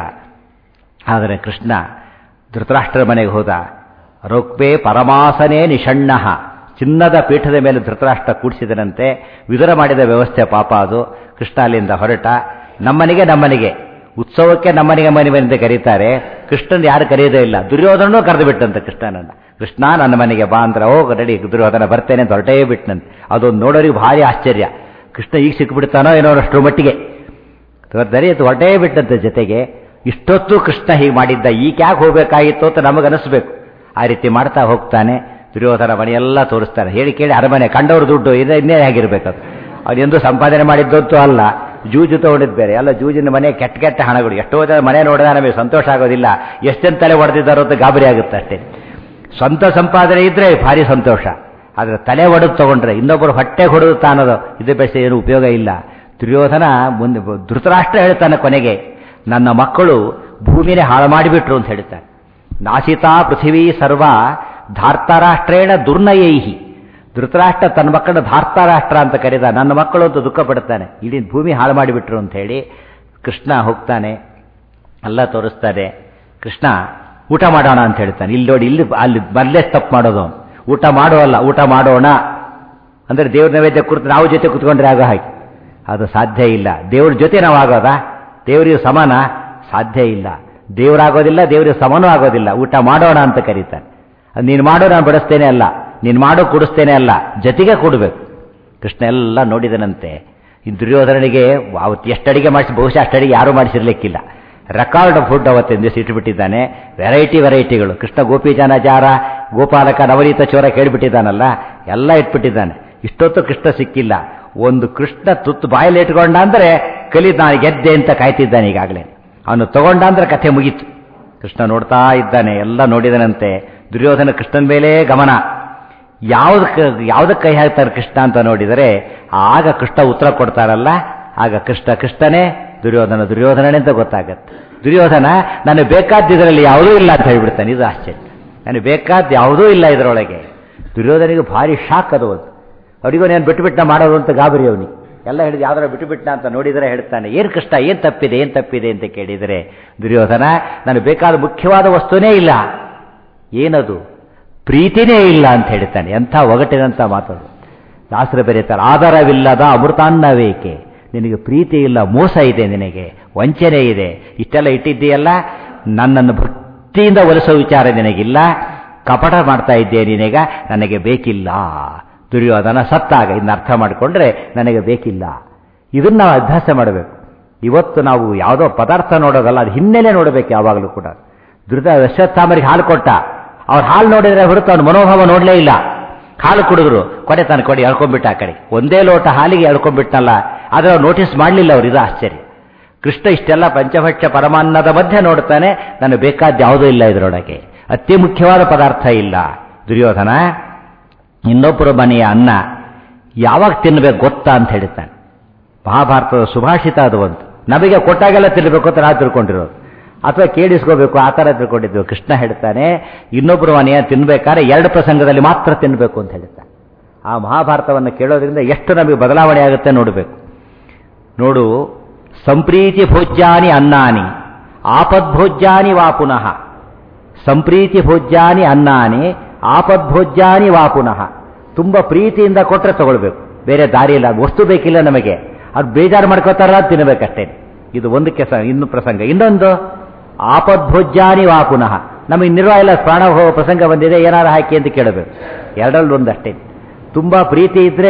A: ಆದರೆ ಕೃಷ್ಣ ಧೃತರಾಷ್ಟ್ರ ಮನೆಗೆ ಹೋದ. ರೊಕ್ಬೆ ಪರಮಾಸನೇ ನಿಷಣ್ಣ. ಚಿನ್ನದ ಪೀಠದ ಮೇಲೆ ಧೃತರಾಷ್ಟ್ರ ಕೂಡಿಸಿದನಂತೆ. ವಿದುರ ಮಾಡಿದ ವ್ಯವಸ್ಥೆ ಪಾಪ ಅದು. ಕೃಷ್ಣ ಅಲ್ಲಿಂದ ಹೊರಟ. ನಮ್ಮನೆಗೆ ಉತ್ಸವಕ್ಕೆ ನಮ್ಮನೆಗೆ ಮನೆಯಿಂದ ಕರೀತಾರೆ, ಕೃಷ್ಣನ್ ಯಾರು ಕರೆಯೋದೇ ಇಲ್ಲ. ದುರ್ಯೋಧನೂ ಕರೆದು ಬಿಟ್ಟಂತೆ ಕೃಷ್ಣನನ್ನ. ಕೃಷ್ಣ ನನ್ನ ಮನೆಗೆ ಬಾ ಅಂದ್ರೆ ಹೋಗ ರೆಡಿ, ದುರ್ಯೋಧನ ಬರ್ತೇನೆ ಅಂತ ಹೊರಟೇ ಬಿಟ್ಟನಂತೆ. ಅದೊಂದು ನೋಡೋರಿಗೆ ಭಾರಿ ಆಶ್ಚರ್ಯ. ಕೃಷ್ಣ ಈಗ ಸಿಕ್ಬಿಡ್ತಾನೋ ಏನೋ ಅಷ್ಟರ ಮಟ್ಟಿಗೆ ದರಿಯತ್ತು ಹೊರಟೇ ಬಿಟ್ಟಂತೆ. ಜೊತೆಗೆ ಇಷ್ಟೊತ್ತು ಕೃಷ್ಣ ಹೀಗೆ ಮಾಡಿದ್ದ, ಈಗ ಯಾಕೆ ಹೋಗಬೇಕಾಗಿತ್ತು ಅಂತ ನಮಗನಿಸ್ಬೇಕು. ಆ ರೀತಿ ಮಾಡ್ತಾ ಹೋಗ್ತಾನೆ. ದುರ್ಯೋಧನ ಮನೆಯೆಲ್ಲ ತೋರಿಸ್ತಾನೆ. ಹೇಳಿ ಕೇಳಿ ಅರಮನೆ ಕಂಡವ್ರ ದುಡ್ಡು ಇನ್ನೇ ಹೇಗಿರ್ಬೇಕದು. ಅವನೆಂದು ಸಂಪಾದನೆ ಮಾಡಿದ್ದೊತ್ತು ಅಲ್ಲ, ಜೂಜು ತಗೊಂಡಿದ್ದು ಬೇರೆ. ಎಲ್ಲ ಜೂಜಿನ ಮನೆ ಕೆಟ್ಟ ಕೆಟ್ಟ ಹಣಗಳು. ಎಷ್ಟೋ ಜನ ಮನೆ ನೋಡಿದ್ರೆ ನಮಗೆ ಸಂತೋಷ ಆಗೋದಿಲ್ಲ, ಎಷ್ಟೆಂತ ತಲೆ ಹೊಡೆದಿದ್ದಾರೋ ಅಂತ ಗಾಬರಿ ಆಗುತ್ತೆ ಅಷ್ಟೇ. ಸ್ವಂತ ಸಂಪಾದನೆ ಇದ್ರೆ ಭಾರಿ ಸಂತೋಷ, ಆದರೆ ತಲೆ ಒಡೆದು ತಗೊಂಡ್ರೆ ಇನ್ನೊಬ್ಬರು ಹೊಟ್ಟೆ ಹೊಡೆದು ತಾನದು ಇದು ಬೆಳೆಸಿ ಏನು ಉಪಯೋಗ ಇಲ್ಲ. ದುರ್ಯೋಧನ ಮುಂದೆ ಧೃತರಾಷ್ಟ್ರ ಹೇಳ್ತಾನೆ ಕೊನೆಗೆ, ನನ್ನ ಮಕ್ಕಳು ಭೂಮಿನೇ ಹಾಳು ಮಾಡಿಬಿಟ್ರು ಅಂತ ಹೇಳ್ತಾನೆ. ನಾಸಿತಾ ಪೃಥಿವೀ ಸರ್ವ ಧಾರ್ತರಾಷ್ಟ್ರೇಣ ದುರ್ನಯೈಹಿ. ಧೃತರಾಷ್ಟ್ರ ತನ್ನ ಮಕ್ಕಳನ್ನ ಧಾರ್ತರಾಷ್ಟ್ರ ಅಂತ ಕರೀದ, ನನ್ನ ಮಕ್ಕಳು ಅಂತ ದುಃಖ ಪಡ್ತಾನೆ, ಇಡೀ ಭೂಮಿ ಹಾಳು ಮಾಡಿಬಿಟ್ರು ಅಂತ ಹೇಳಿ. ಕೃಷ್ಣ ಹೋಗ್ತಾನೆ, ಎಲ್ಲ ತೋರಿಸ್ತಾನೆ. ಕೃಷ್ಣ ಊಟ ಮಾಡೋಣ ಅಂತ ಹೇಳ್ತಾನೆ. ಇಲ್ಲಿ ನೋಡಿ, ಇಲ್ಲಿ ಅಲ್ಲಿ ಮೊದಲೇ ತಪ್ಪು ಮಾಡೋದು. ಊಟ ಮಾಡೋಲ್ಲ, ಊಟ ಮಾಡೋಣ ಅಂದರೆ ದೇವ್ರ ನೈವೇದ್ಯ ಕುರಿತು ನಾವು ಜೊತೆ ಕುತ್ಕೊಂಡ್ರೆ ಆಗೋ ಹಾಗೆ, ಅದು ಸಾಧ್ಯ ಇಲ್ಲ. ದೇವ್ರ ಜೊತೆ ನಾವು ಆಗೋದಾ? ದೇವರಿಗೆ ಸಮಾನ? ಸಾಧ್ಯ ಇಲ್ಲ. ದೇವರಾಗೋದಿಲ್ಲ, ದೇವರಿಗೆ ಸಮನೂ ಆಗೋದಿಲ್ಲ. ಊಟ ಮಾಡೋಣ ಅಂತ ಕರೀತಾನೆ. ಅದು ನೀನು ಮಾಡೋ ನಾನು ಬಡಿಸ್ತೇನೆ ಅಲ್ಲ, ನೀನು ಮಾಡೋ ಕೊಡಿಸ್ತೇನೆ ಅಲ್ಲ, ಜೊತೆಗೆ ಕೊಡಬೇಕು. ಕೃಷ್ಣ ಎಲ್ಲ ನೋಡಿದನಂತೆ. ಈ ದುರ್ಯೋಧನನಿಗೆ ಅವತ್ತು ಎಷ್ಟು ಅಡಿಗೆ ಮಾಡಿಸಿ, ಬಹುಶಃ ಅಷ್ಟು ಅಡಿಗೆ ಯಾರೂ ಮಾಡಿಸಿರ್ಲಿಕ್ಕಿಲ್ಲ. ರೆಕಾರ್ಡ್ ಫುಡ್ ಅವತ್ತಿನ ದಿವಸ ಇಟ್ಟುಬಿಟ್ಟಿದ್ದಾನೆ. ವೆರೈಟಿಗಳು. ಕೃಷ್ಣ ಗೋಪಿಜನಜಾರ, ಗೋಪಾಲಕ, ನವನೀತ ಚೋರ ಕೇಳಿಬಿಟ್ಟಿದ್ದಾನಲ್ಲ, ಎಲ್ಲ ಇಟ್ಬಿಟ್ಟಿದ್ದಾನೆ. ಇಷ್ಟೊತ್ತು ಕೃಷ್ಣ ಸಿಕ್ಕಿಲ್ಲ. ಒಂದು ಕೃಷ್ಣ ತುತ್ತು ಬಾಯಲ್ಲಿ ಇಟ್ಕೊಂಡ ಅಂದರೆ ಕಲಿ ನಾನು ಗೆದ್ದೆ ಅಂತ ಕಾಯ್ತಿದ್ದಾನೆ ಈಗಾಗಲೇ. ಅವನು ತಗೊಂಡ ಅಂದ್ರೆ ಕಥೆ ಮುಗೀತು. ಕೃಷ್ಣ ನೋಡ್ತಾ ಇದ್ದಾನೆ, ಎಲ್ಲ ನೋಡಿದನಂತೆ. ದುರ್ಯೋಧನ ಕೃಷ್ಣನ ಮೇಲೆ ಗಮನ. ಯಾವುದಕ್ಕೆ ಕೈ ಹಾಕ್ತಾರೆ ಕೃಷ್ಣ ಅಂತ ನೋಡಿದರೆ, ಆಗ ಕೃಷ್ಣ ಉತ್ತರ ಕೊಡ್ತಾರಲ್ಲ, ಆಗ ಕೃಷ್ಣನೇ, ದುರ್ಯೋಧನನೇ ಅಂತ ಗೊತ್ತಾಗತ್ತೆ. ದುರ್ಯೋಧನ ನನಗೆ ಬೇಕಾದ್ದಿದ್ರಲ್ಲಿ ಯಾವುದೂ ಇಲ್ಲ ಅಂತ ಹೇಳಿಬಿಡ್ತಾನೆ. ಇದು ಆಶ್ಚರ್ಯ. ನನಗೆ ಬೇಕಾದ ಯಾವುದೂ ಇಲ್ಲ ಇದರೊಳಗೆ. ದುರ್ಯೋಧನಿಗೆ ಭಾರಿ ಶಾಕ್ ಅದು. ಅವರಿಗೂ ನಾನು ಬಿಟ್ಟುಬಿಟ್ಟ ಮಾಡೋದು ಅಂತ ಗಾಬರಿ ಅವನಿಗೆ. ಎಲ್ಲ ಹೇಳಿದ ಯಾವ್ದಾರ ಬಿಟ್ಟುಬಿಟ್ಟ ಅಂತ ನೋಡಿದರೆ ಹೇಳ್ತಾನೆ, ಏನು ಕೃಷ್ಣ, ಏನು ತಪ್ಪಿದೆ ಅಂತ ಕೇಳಿದರೆ, ದುರ್ಯೋಧನ ನನಗೆ ಬೇಕಾದ ಮುಖ್ಯವಾದ ವಸ್ತುನೇ ಇಲ್ಲ. ಏನದು? ಪ್ರೀತಿನೇ ಇಲ್ಲ ಅಂತ ಹೇಳ್ತಾನೆ. ಎಂಥ ಒಗಟಿನಂಥ ಮಾತದು. ದಾಸರು ಬರೀತಾರೆ, ಆಧಾರವಿಲ್ಲದ ಅಮೃತಾನ್ನವೇಕೆ, ನಿನಗೆ ಪ್ರೀತಿ ಇಲ್ಲ, ಮೋಸ ಇದೆ, ನಿನಗೆ ವಂಚನೆ ಇದೆ, ಇಷ್ಟೆಲ್ಲ ಇಟ್ಟಿದ್ದೀಯಲ್ಲ, ನನ್ನನ್ನು ಭಕ್ತಿಯಿಂದ ಒಲಿಸೋ ವಿಚಾರ ನಿನಗಿಲ್ಲ, ಕಪಟ ಮಾಡ್ತಾ ಇದ್ದೆ ನಿನಗ, ನನಗೆ ಬೇಕಿಲ್ಲ. ದುರ್ಯೋಧನ ಸತ್ತಾಗ ಇನ್ನು ಅರ್ಥ ಮಾಡಿಕೊಂಡ್ರೆ ನನಗೆ ಬೇಕಿಲ್ಲ. ಇದನ್ನು ನಾವು ಅಭ್ಯಾಸ ಮಾಡಬೇಕು. ಇವತ್ತು ನಾವು ಯಾವುದೋ ಪದಾರ್ಥ ನೋಡೋದಲ್ಲ, ಅದು ಹಿನ್ನೆಲೆ ನೋಡಬೇಕು ಯಾವಾಗಲೂ ಕೂಡ. ಅಶ್ವತ್ಥಾಮರಿಗೆ ಹಾಲು ಕೊಟ್ಟ, ಅವ್ರು ಹಾಲು ನೋಡಿದ್ರೆ ಹೊರತು ಅವ್ನ ಮನೋಭಾವ ನೋಡಲೇ ಇಲ್ಲ. ಹಾಲು ಕುಡಿದ್ರು, ಕೊಡೆ ತಾನು ಕೊಡಿ ಎಳ್ಕೊಂಡ್ಬಿಟ್ಟ ಆ ಕಡೆ. ಒಂದೇ ಲೋಟ ಹಾಲಿಗೆ ಎಳ್ಕೊಂಡ್ಬಿಟ್ಟನಲ್ಲ, ಆದರೆ ಅವ್ರು ನೋಟಿಸ್ ಮಾಡಲಿಲ್ಲ ಅವರು. ಇದು ಆಶ್ಚರ್ಯ. ಕೃಷ್ಣ ಇಷ್ಟೆಲ್ಲ ಪಂಚಭಕ್ಷ ಪರಮಾನ್ನದ ಮಧ್ಯೆ ನೋಡ್ತಾನೆ, ನನಗೆ ಬೇಕಾದ ಯಾವುದೂ ಇಲ್ಲ ಇದರೊಳಗೆ, ಅತಿ ಮುಖ್ಯವಾದ ಪದಾರ್ಥ ಇಲ್ಲ. ದುರ್ಯೋಧನ ಇನ್ನೊಬ್ಬರ ಮನೆಯ ಅನ್ನ ಯಾವಾಗ ತಿನ್ನಬೇಕು ಗೊತ್ತಾ ಅಂತ ಹೇಳ್ತಾನೆ. ಮಹಾಭಾರತದ ಸುಭಾಷಿತ ಅದು ಒಂದು. ನಮಗೆ ಕೊಟ್ಟಾಗೆಲ್ಲ ತಿನ್ನಬೇಕು ಅಂತ ನಾವು ತಿಳ್ಕೊಂಡಿರೋದು, ಅಥವಾ ಕೇಳಿಸ್ಕೋಬೇಕು ಆ ಥರ ತಿಳ್ಕೊಂಡಿದ್ವಿ. ಕೃಷ್ಣ ಹೇಳ್ತಾನೆ, ಇನ್ನೊಬ್ಬರು ಮನೆಯ ತಿನ್ಬೇಕಾದ್ರೆ 2 ಪ್ರಸಂಗದಲ್ಲಿ ಮಾತ್ರ ತಿನ್ನಬೇಕು ಅಂತ ಹೇಳ್ತಾನೆ. ಆ ಮಹಾಭಾರತವನ್ನು ಕೇಳೋದ್ರಿಂದ ಎಷ್ಟು ನಮಗೆ ಬದಲಾವಣೆ ಆಗುತ್ತೆ ನೋಡಬೇಕು. ನೋಡು, ಸಂಪ್ರೀತಿ ಭೋಜ್ಯಾನಿ ಅನ್ನಾನಿ ಆಪದ್ಭೋಜ್ಯಾನಿ ವಾ ಪುನಃ. ಸಂಪ್ರೀತಿ ಭೋಜ್ಯಾನಿ ಅನ್ನಾನಿ ಆಪದ್ಭೋಜ್ಯಾನಿ ವಾ ಪುನಃ. ತುಂಬ ಪ್ರೀತಿಯಿಂದ ಕೊಟ್ಟರೆ ತಗೊಳ್ಬೇಕು, ಬೇರೆ ದಾರಿ ಇಲ್ಲ. ವಸ್ತು ಬೇಕಿಲ್ಲ ನಮಗೆ, ಅದು ಬೇಜಾರು ಮಾಡ್ಕೋತಾರ ತಿನ್ನಬೇಕಷ್ಟೇ. ಇದು ಒಂದು ಇನ್ನು ಪ್ರಸಂಗ. ಇನ್ನೊಂದು ಆಪದ್ಭೋಜ್ಯಾನಿ ವಾ ಪುನಃ. ನಮಗೆ ನಿರ್ವಾಹ ಇಲ್ಲ, ಪ್ರಾಣ ಹೋಗೋ ಪ್ರಸಂಗ ಬಂದಿದೆ, ಏನಾರು ಹಾಕಿ ಅಂತ ಕೇಳಬೇಕು. ಎರಡರಲ್ಲಿ ಒಂದಷ್ಟೇ. ತುಂಬ ಪ್ರೀತಿ ಇದ್ರೆ